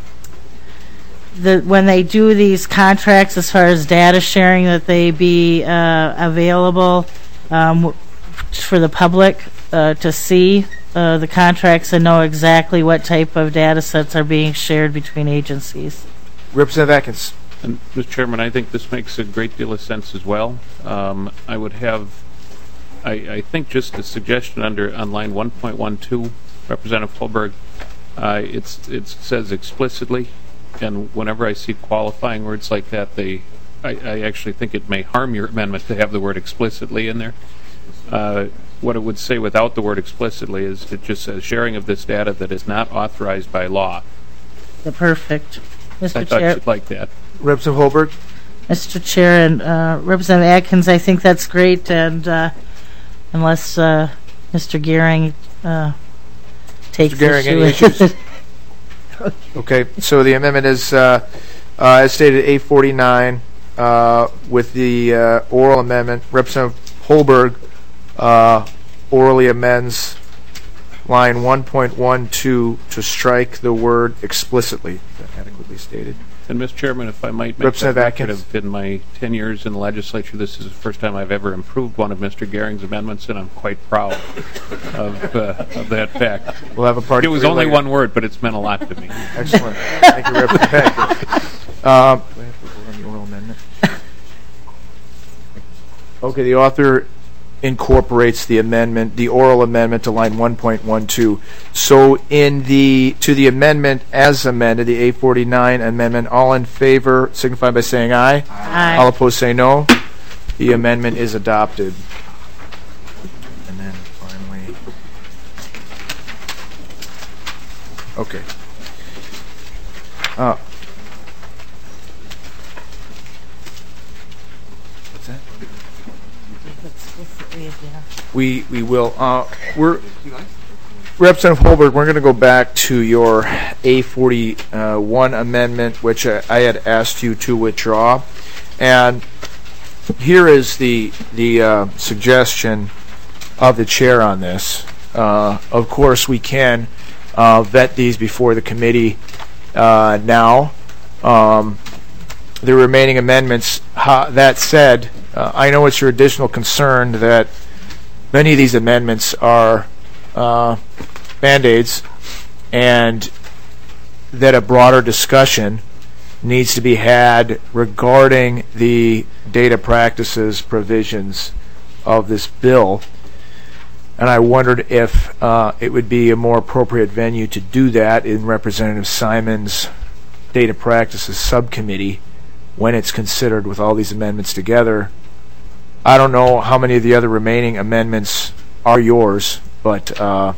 Speaker 2: the, when they do these contracts as far as data sharing, that they be uh, available um, for the public uh, to see uh, the contracts and know exactly what type of data sets are being shared between agencies.
Speaker 5: Representative Atkins.
Speaker 3: And, Mister Chairman, I think this makes a great deal of sense as well. Um, I would have, I, I think just a suggestion under on line one point one two, Representative Holberg, uh, it's, it says explicitly, and whenever I see qualifying words like that, they, I, I actually think it may harm your amendment to have the word explicitly in there. Uh, what it would say without the word explicitly is it just says sharing of this data that is not authorized by law.
Speaker 2: The perfect. Mister
Speaker 3: I thought
Speaker 2: Chair.
Speaker 3: you'd like that.
Speaker 5: Representative Holberg.
Speaker 2: Mister Chair and uh, Representative Atkins, I think that's great, and uh, unless uh, Mister Gehring uh, takes
Speaker 5: Mister Gehring,
Speaker 2: issue
Speaker 5: any
Speaker 2: with
Speaker 5: issues?
Speaker 2: it.
Speaker 5: Okay, so the amendment is, uh, uh, as stated, A forty-nine, uh, with the uh, oral amendment. Representative Holberg uh, orally amends line one point one two to strike the word explicitly. Is that adequately stated?
Speaker 3: And, Mister Chairman, if I might make
Speaker 5: Representative
Speaker 3: that
Speaker 5: Atkins.
Speaker 3: record, in my ten years in the legislature, this is the first time I've ever improved one of Mister Gehring's amendments, and I'm quite proud of, uh, of that fact.
Speaker 5: We'll have a party.
Speaker 3: It was
Speaker 5: for you
Speaker 3: only
Speaker 5: later.
Speaker 3: one word, but it's meant a lot to me.
Speaker 5: Excellent. Thank you, Representative Atkins. Um, do I have to vote on the oral amendment? Okay, the author incorporates the amendment, the oral amendment to line one point one two. So in the to the amendment as amended, the A forty-nine amendment, all in favor signify by saying aye.
Speaker 2: Aye.
Speaker 5: All opposed say no. the amendment is adopted. And then finally, okay. Uh, what's that? We we will. Uh, we're Representative Holberg. We're going to go back to your A forty-one amendment, which I, I had asked you to withdraw, and here is the the uh, suggestion of the chair on this. Uh, of course, we can uh, vet these before the committee uh, now. Um, the remaining amendments. Ha, that said, uh, I know it's your additional concern that many of these amendments are uh, Band-Aids, and that a broader discussion needs to be had regarding the data practices provisions of this bill. And I wondered if uh, it would be a more appropriate venue to do that in Representative Simon's Data Practices Subcommittee when it's considered with all these amendments together. I don't know how many of the other remaining amendments are yours, but uh,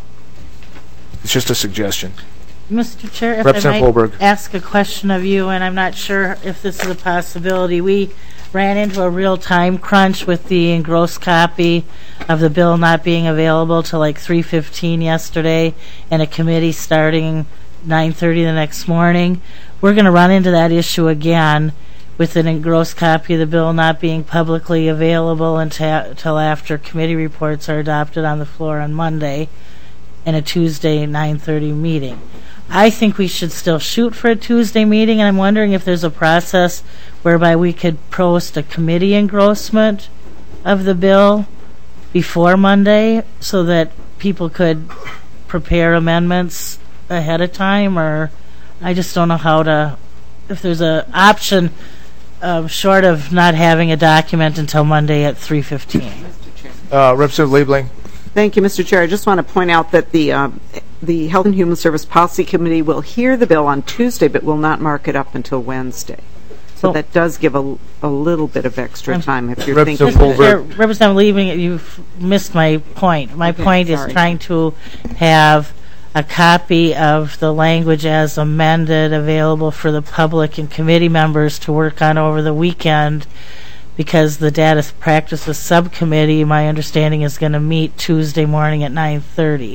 Speaker 5: it's just a suggestion.
Speaker 2: Mister Chair, if
Speaker 5: Representative
Speaker 2: I might
Speaker 5: Holberg.
Speaker 2: ask a question of you, and I'm not sure if this is a possibility. We ran into a real time crunch with the engrossed copy of the bill not being available till like three fifteen yesterday, and a committee starting nine thirty the next morning. We're going to run into that issue again with an engrossed copy of the bill not being publicly available until, until after committee reports are adopted on the floor on Monday and a Tuesday nine thirty meeting. I think we should still shoot for a Tuesday meeting, and I'm wondering if there's a process whereby we could post a committee engrossment of the bill before Monday so that people could prepare amendments ahead of time, or I just don't know how to, if there's an option uh, short of not having a document until Monday at three fifteen.
Speaker 5: Uh, Representative Liebling.
Speaker 9: Thank you, Mister Chair. I just want to point out that the uh, the Health and Human Service Policy Committee will hear the bill on Tuesday, but will not mark it up until Wednesday. So
Speaker 2: Oh.
Speaker 9: that does give a, a little bit of extra
Speaker 2: I'm-
Speaker 9: time if you're
Speaker 5: Representative
Speaker 9: thinking.
Speaker 2: Chair, Representative Liebling, you've missed my point. My
Speaker 9: Okay,
Speaker 2: point is
Speaker 9: sorry.
Speaker 2: trying to have a copy of the language as amended available for the public and committee members to work on over the weekend, because the Data Practices Subcommittee, my understanding, is going to meet Tuesday morning at nine thirty.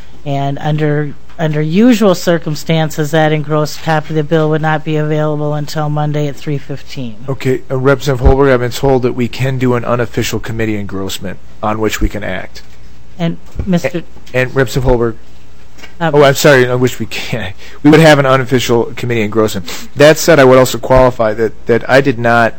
Speaker 2: And under under usual circumstances, that engrossed copy of the bill would not be available until Monday at three fifteen.
Speaker 5: Okay, uh, Representative Holberg, I've been told that we can do an unofficial committee engrossment on which we can act.
Speaker 2: And Mister
Speaker 5: And, and Representative Holberg.
Speaker 2: Uh,
Speaker 5: oh, I'm sorry, on which we can. We would have an unofficial committee engrossment. That said, I would also qualify that, that I did not.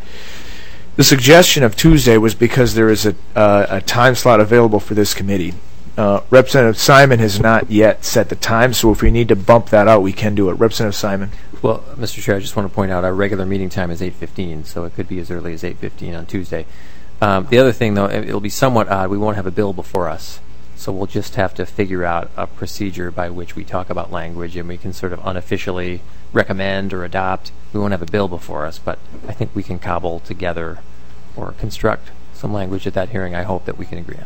Speaker 5: The suggestion of Tuesday was because there is a, uh, a time slot available for this committee. Uh, Representative Simon has not yet set the time, so if we need to bump that out, we can do it. Representative Simon.
Speaker 11: Well, Mister Chair, I just want to point out our regular meeting time is eight fifteen, so it could be as early as eight fifteen on Tuesday. Um, the other thing, though, it- it'll be somewhat odd. We won't have a bill before us, so we'll just have to figure out a procedure by which we talk about language, and we can sort of unofficially recommend or adopt. We won't have a bill before us, but I think we can cobble together or construct some language at that hearing I hope that we can agree on.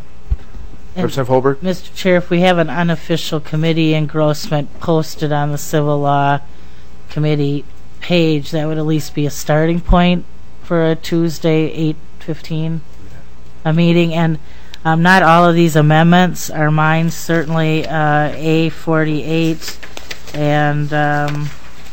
Speaker 2: And
Speaker 5: Representative Holberg?
Speaker 2: Mister Chair, if we have an unofficial committee engrossment posted on the Civil Law Committee page, that would at least be a starting point for a Tuesday eight fifteen a meeting. And um, not all of these amendments are mine. Certainly uh, A forty-eight and um,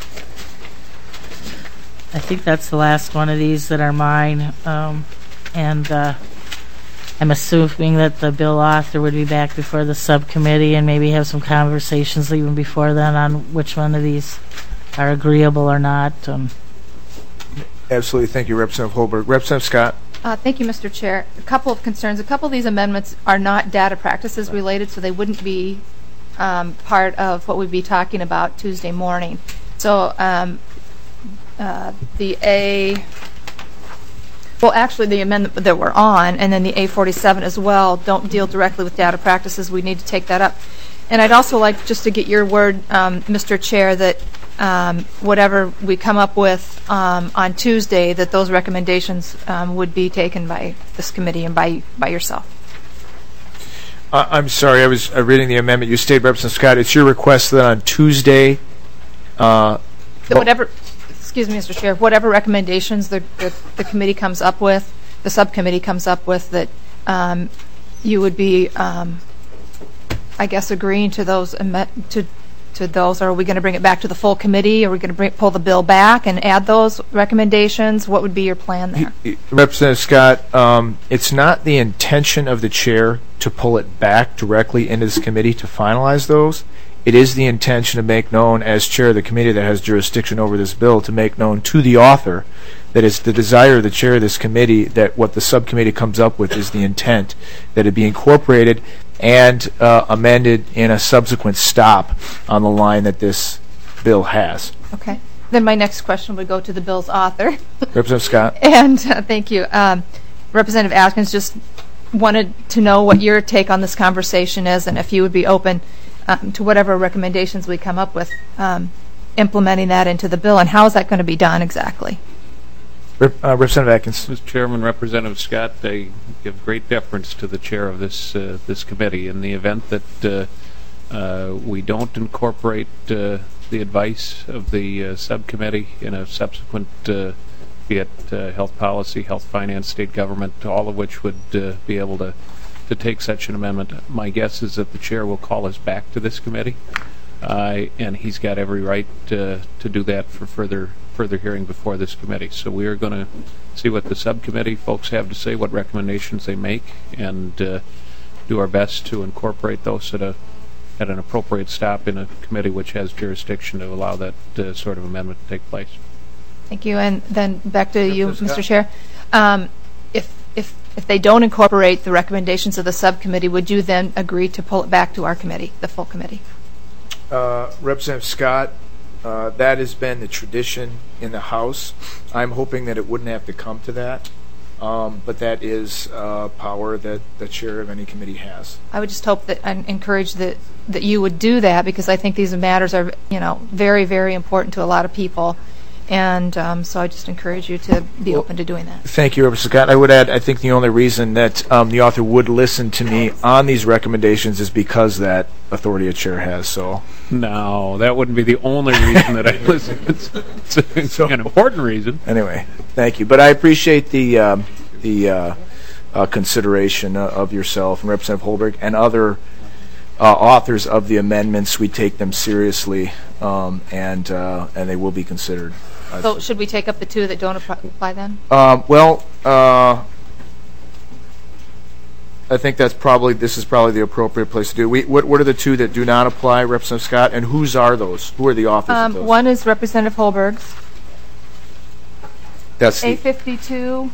Speaker 2: I think that's the last one of these that are mine. Um, and uh, I'm assuming that the bill author would be back before the subcommittee and maybe have some conversations even before then on which one of these are agreeable or not. Um,
Speaker 5: Absolutely. Thank you, Representative Holberg. Representative Scott.
Speaker 7: Uh, thank you, Mister Chair. A couple of concerns. A couple of these amendments are not data practices related, so they wouldn't be um, part of what we'd be talking about Tuesday morning. So um, uh, the A, well, actually the amendment that we're on, and then the A forty-seven as well, don't deal directly with data practices. We need to take that up. And I'd also like just to get your word, um, Mister Chair, that um, whatever we come up with um, on Tuesday, that those recommendations um, would be taken by this committee and by by yourself.
Speaker 5: Uh, I'm sorry, I was uh, reading the amendment. You stated, Representative Scott, it's your request that on Tuesday, uh,
Speaker 7: That whatever, excuse me, Mister Chair, whatever recommendations the, the, the committee comes up with, the subcommittee comes up with, that um, you would be, um, I guess, agreeing to those ame- to to those. Or are we going to bring it back to the full committee? Are we going to bring, pull the bill back and add those recommendations? What would be your plan there?
Speaker 5: Representative Scott, um, it's not the intention of the chair to pull it back directly into this committee to finalize those. It is the intention to make known, as chair of the committee that has jurisdiction over this bill, to make known to the author that it's the desire of the chair of this committee that what the subcommittee comes up with is the intent, that it be incorporated and uh, amended in a subsequent stop on the line that this bill has.
Speaker 7: Okay. Then my next question would go to the bill's author.
Speaker 5: Representative Scott.
Speaker 7: And uh, thank you. Um, Representative Atkins just wanted to know what your take on this conversation is, and if you would be open um, to whatever recommendations we come up with, um, implementing that into the bill, and how is that going to be done exactly?
Speaker 5: Rep, uh, Representative Atkins.
Speaker 3: Mister Chairman, Representative Scott, I give great deference to the chair of this uh, this committee. In the event that uh, uh, we don't incorporate uh, the advice of the uh, subcommittee in a subsequent, uh, be it uh, health policy, health finance, state government, all of which would uh, be able to, to take such an amendment, my guess is that the chair will call us back to this committee, uh, and he's got every right uh, to do that for further further hearing before this committee. So we are going to see what the subcommittee folks have to say, what recommendations they make, and uh, do our best to incorporate those at a at an appropriate stop in a committee which has jurisdiction to allow that uh, sort of amendment to take place.
Speaker 7: Thank you. And then back to you, Mister Chair. Um, if if if they don't incorporate the recommendations of the subcommittee, would you then agree to pull it back to our committee, the full committee?
Speaker 5: Uh, Representative Scott, uh, that has been the tradition in the House. I'm hoping that it wouldn't have to come to that, um, but that is uh, power that the chair of any committee has.
Speaker 7: I would just hope that and encourage that that you would do that, because I think these matters are, you know, very, very important to a lot of people. And um, so I just encourage you to be well, open to doing that.
Speaker 5: Thank you, Representative Scott. I would add, I think the only reason that um, the author would listen to me on these recommendations is because that authority a chair has. So
Speaker 3: no, that wouldn't be the only reason that I listen. It's, it's so, an important reason.
Speaker 5: Anyway, thank you. But I appreciate the um, the uh, uh, consideration uh, of yourself and Representative Holberg and other uh, authors of the amendments. We take them seriously, um, and uh, and they will be considered.
Speaker 7: So should we take up the two that don't apply then?
Speaker 5: Um, well, uh, I think that's probably, this is probably the appropriate place to do it. We, what, what are the two that do not apply, Representative Scott, and whose are those? Who are the authors
Speaker 7: um,
Speaker 5: of those?
Speaker 7: One is Representative Holberg's.
Speaker 5: That's
Speaker 7: A fifty-two.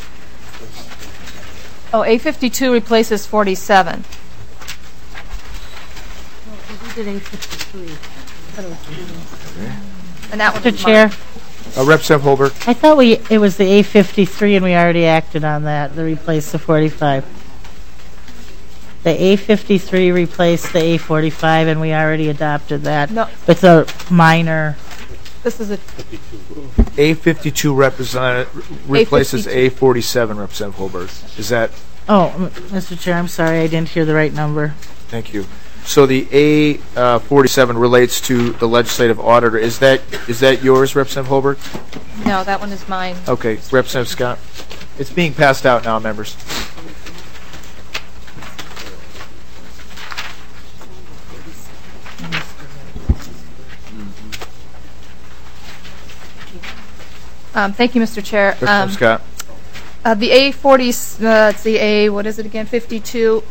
Speaker 7: Oh, A fifty-two replaces forty-seven.
Speaker 2: We did A fifty-three.
Speaker 7: Okay. And that was
Speaker 2: Mister Chair.
Speaker 5: Uh, Representative Holberg.
Speaker 2: I thought we it was the A fifty-three and we already acted on that, to replace the forty-five. The A fifty-three replaced the A forty-five and we already adopted that.
Speaker 7: No.
Speaker 2: With a minor.
Speaker 7: This is a
Speaker 5: A fifty-two represent, replaces A forty-seven, Representative Holberg. Is that?
Speaker 2: Oh, Mister Chair, I'm sorry, I didn't hear the right number.
Speaker 5: Thank you. So the A uh, forty-seven relates to the legislative auditor. Is that is that yours, Representative Holberg?
Speaker 7: No, that one is mine.
Speaker 5: Okay, Representative Scott. It's being passed out now, members.
Speaker 7: Um, thank you, Mister Chair.
Speaker 5: Representative
Speaker 7: um,
Speaker 5: Scott.
Speaker 7: Uh, the A forty, uh, it's the A, what is it again, fifty-two,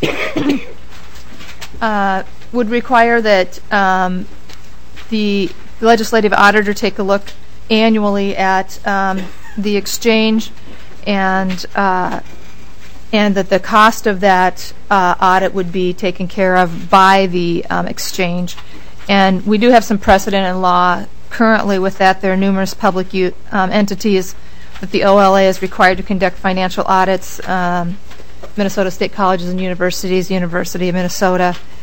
Speaker 7: uh, would require that um, the legislative auditor take a look annually at um, the exchange, and uh, and that the cost of that uh, audit would be taken care of by the um, exchange. And we do have some precedent in law currently with that. There are numerous public u- um, entities that the O L A is required to conduct financial audits. Um, Minnesota State Colleges and Universities, University of Minnesota,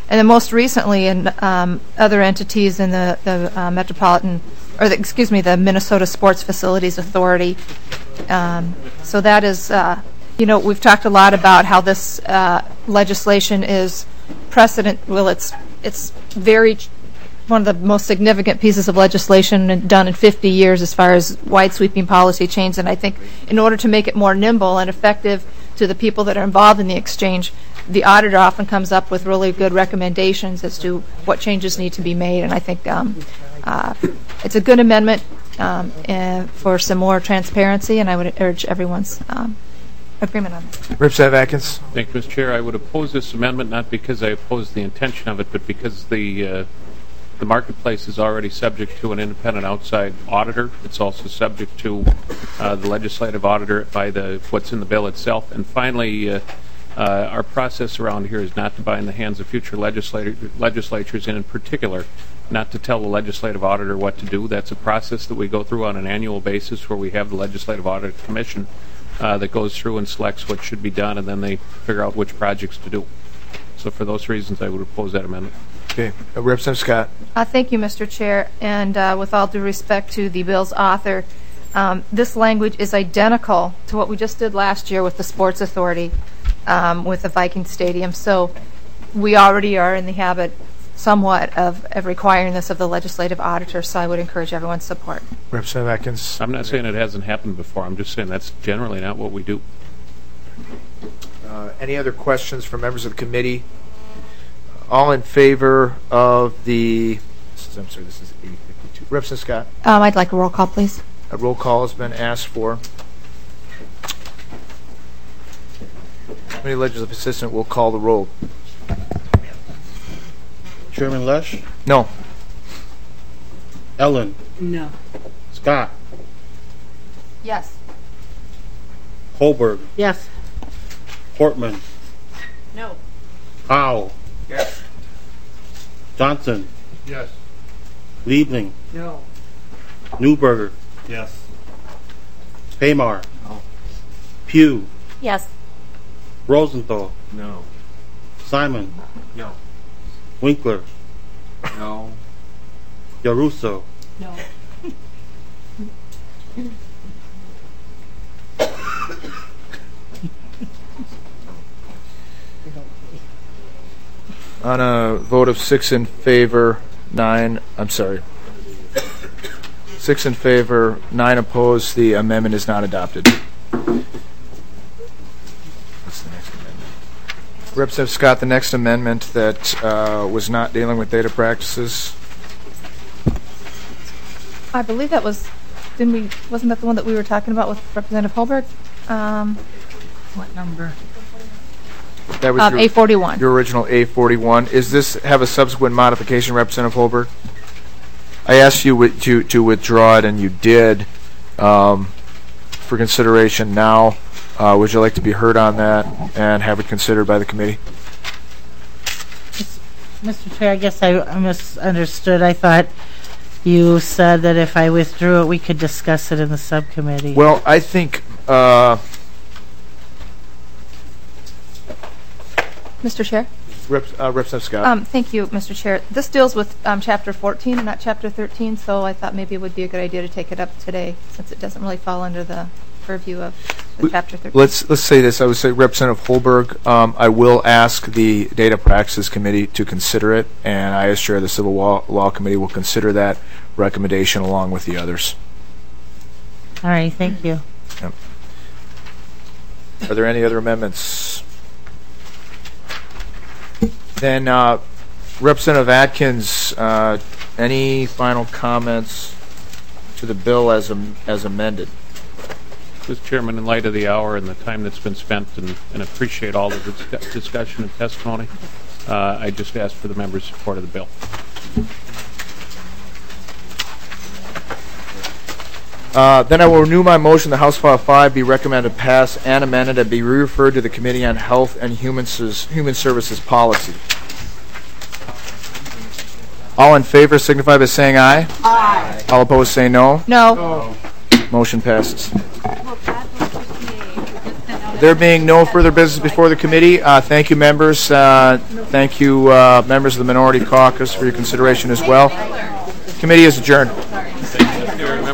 Speaker 7: And then most recently in um, other entities in the, the uh, Metropolitan, or the, excuse me, the Minnesota Sports Facilities Authority. Um, so that is, uh, you know, we've talked a lot about how this uh, legislation is precedent. Well, it's it's very one of the most significant pieces of legislation done in fifty years as far as wide sweeping policy change. And I think in order to make it more nimble and effective to the people that are involved in the exchange, the auditor often comes up with really good recommendations as to what changes need to be made. And I think um, uh, it's a good amendment um, uh, for some more transparency, and I would urge everyone's um, agreement on it.
Speaker 5: Representative Atkins.
Speaker 3: Thank you, Mister Chair. I would oppose this amendment not because I oppose the intention of it, but because the uh, the marketplace is already subject to an independent outside auditor. It's also subject to uh, the legislative auditor by the what's in the bill itself. And finally, uh, uh, our process around here is not to bind the hands of future legislator, legislatures, and in particular, not to tell the legislative auditor what to do. That's a process that we go through on an annual basis where we have the Legislative Audit Commission uh, that goes through and selects what should be done, and then they figure out which projects to do. So for those reasons, I would oppose that amendment.
Speaker 5: Okay. Uh, Representative Scott.
Speaker 7: Uh, thank you, Mister Chair. And uh, with all due respect to the bill's author, um, this language is identical to what we just did last year with the Sports Authority um, with the Viking Stadium. So we already are in the habit somewhat of, of requiring this of the legislative auditor, so I would encourage everyone's support.
Speaker 5: Representative Atkins.
Speaker 3: I'm not saying it hasn't happened before. I'm just saying that's generally not what we do.
Speaker 5: Uh, any other questions from members of the committee? All in favor of the, this is, I'm sorry, this is eight fifty-two. Representative Scott.
Speaker 7: Um, I'd like a roll call, please.
Speaker 5: A roll call has been asked for. Committee Legislative Assistant will call the roll.
Speaker 10: Chairman Lesh?
Speaker 5: No.
Speaker 10: Ellen?
Speaker 21: No.
Speaker 10: Scott?
Speaker 7: Yes.
Speaker 10: Holberg?
Speaker 21: Yes.
Speaker 10: Portman?
Speaker 21: No.
Speaker 10: Howe?
Speaker 1: Yes.
Speaker 10: Johnson?
Speaker 1: Yes.
Speaker 10: Liebling?
Speaker 21: No.
Speaker 10: Newberger?
Speaker 1: Yes.
Speaker 10: Paymar?
Speaker 1: No.
Speaker 10: Pugh?
Speaker 7: Yes.
Speaker 10: Rosenthal?
Speaker 1: No.
Speaker 10: Simon?
Speaker 1: No.
Speaker 10: Winkler?
Speaker 1: No.
Speaker 10: Yaruso?
Speaker 21: No.
Speaker 5: On a vote of six in favor, nine, I'm sorry, six in favor, nine opposed, the amendment is not adopted. What's the next amendment? Representative Scott, the next amendment that uh, was not dealing with data practices.
Speaker 7: I believe that was, didn't we, wasn't that the one that we were talking about with Representative Holberg? Um,
Speaker 2: What number?
Speaker 5: That was
Speaker 7: Um,
Speaker 5: your,
Speaker 7: A forty-one.
Speaker 5: Your original A forty-one. Is this have a subsequent modification, Representative Holberg? I asked you wi- to to withdraw it, and you did. Um, for consideration now, uh, would you like to be heard on that and have it considered by the committee?
Speaker 2: Mister Chair, I guess I I misunderstood. I thought you said that if I withdrew it, we could discuss it in the subcommittee.
Speaker 5: Well, I think. Uh,
Speaker 7: Mister Chair?
Speaker 5: Rep, uh, Representative Scott.
Speaker 7: Um, thank you, Mister Chair. This deals with um, Chapter fourteen and not Chapter thirteen, so I thought maybe it would be a good idea to take it up today since it doesn't really fall under the purview of the
Speaker 5: We-
Speaker 7: Chapter thirteen.
Speaker 5: Let's let's say this. I would say Representative Holberg. Um, I will ask the Data Practices Committee to consider it, and I, as chair of the Civil Law, Law Committee, will consider that recommendation along with the others.
Speaker 2: All right, thank you.
Speaker 5: Yep. Are there any other amendments? Then, uh, Representative Atkins, uh, any final comments to the bill as am- as amended?
Speaker 3: Mister Chairman, in light of the hour and the time that's been spent, and, and appreciate all the dis- discussion and testimony, uh, I just ask for the members' support of the bill.
Speaker 5: Uh, then I will renew my motion that House File five be recommended pass and amended and be referred to the Committee on Health and Human, Human Services Policy. All in favor signify by saying aye.
Speaker 7: Aye.
Speaker 5: All opposed say no.
Speaker 7: No.
Speaker 5: Motion passes.
Speaker 14: Well, that was just me. We just sent out
Speaker 5: There being no further business before the committee, uh, thank you, members. Uh, thank you, uh, members of the Minority Caucus, for your consideration as well. Committee is adjourned.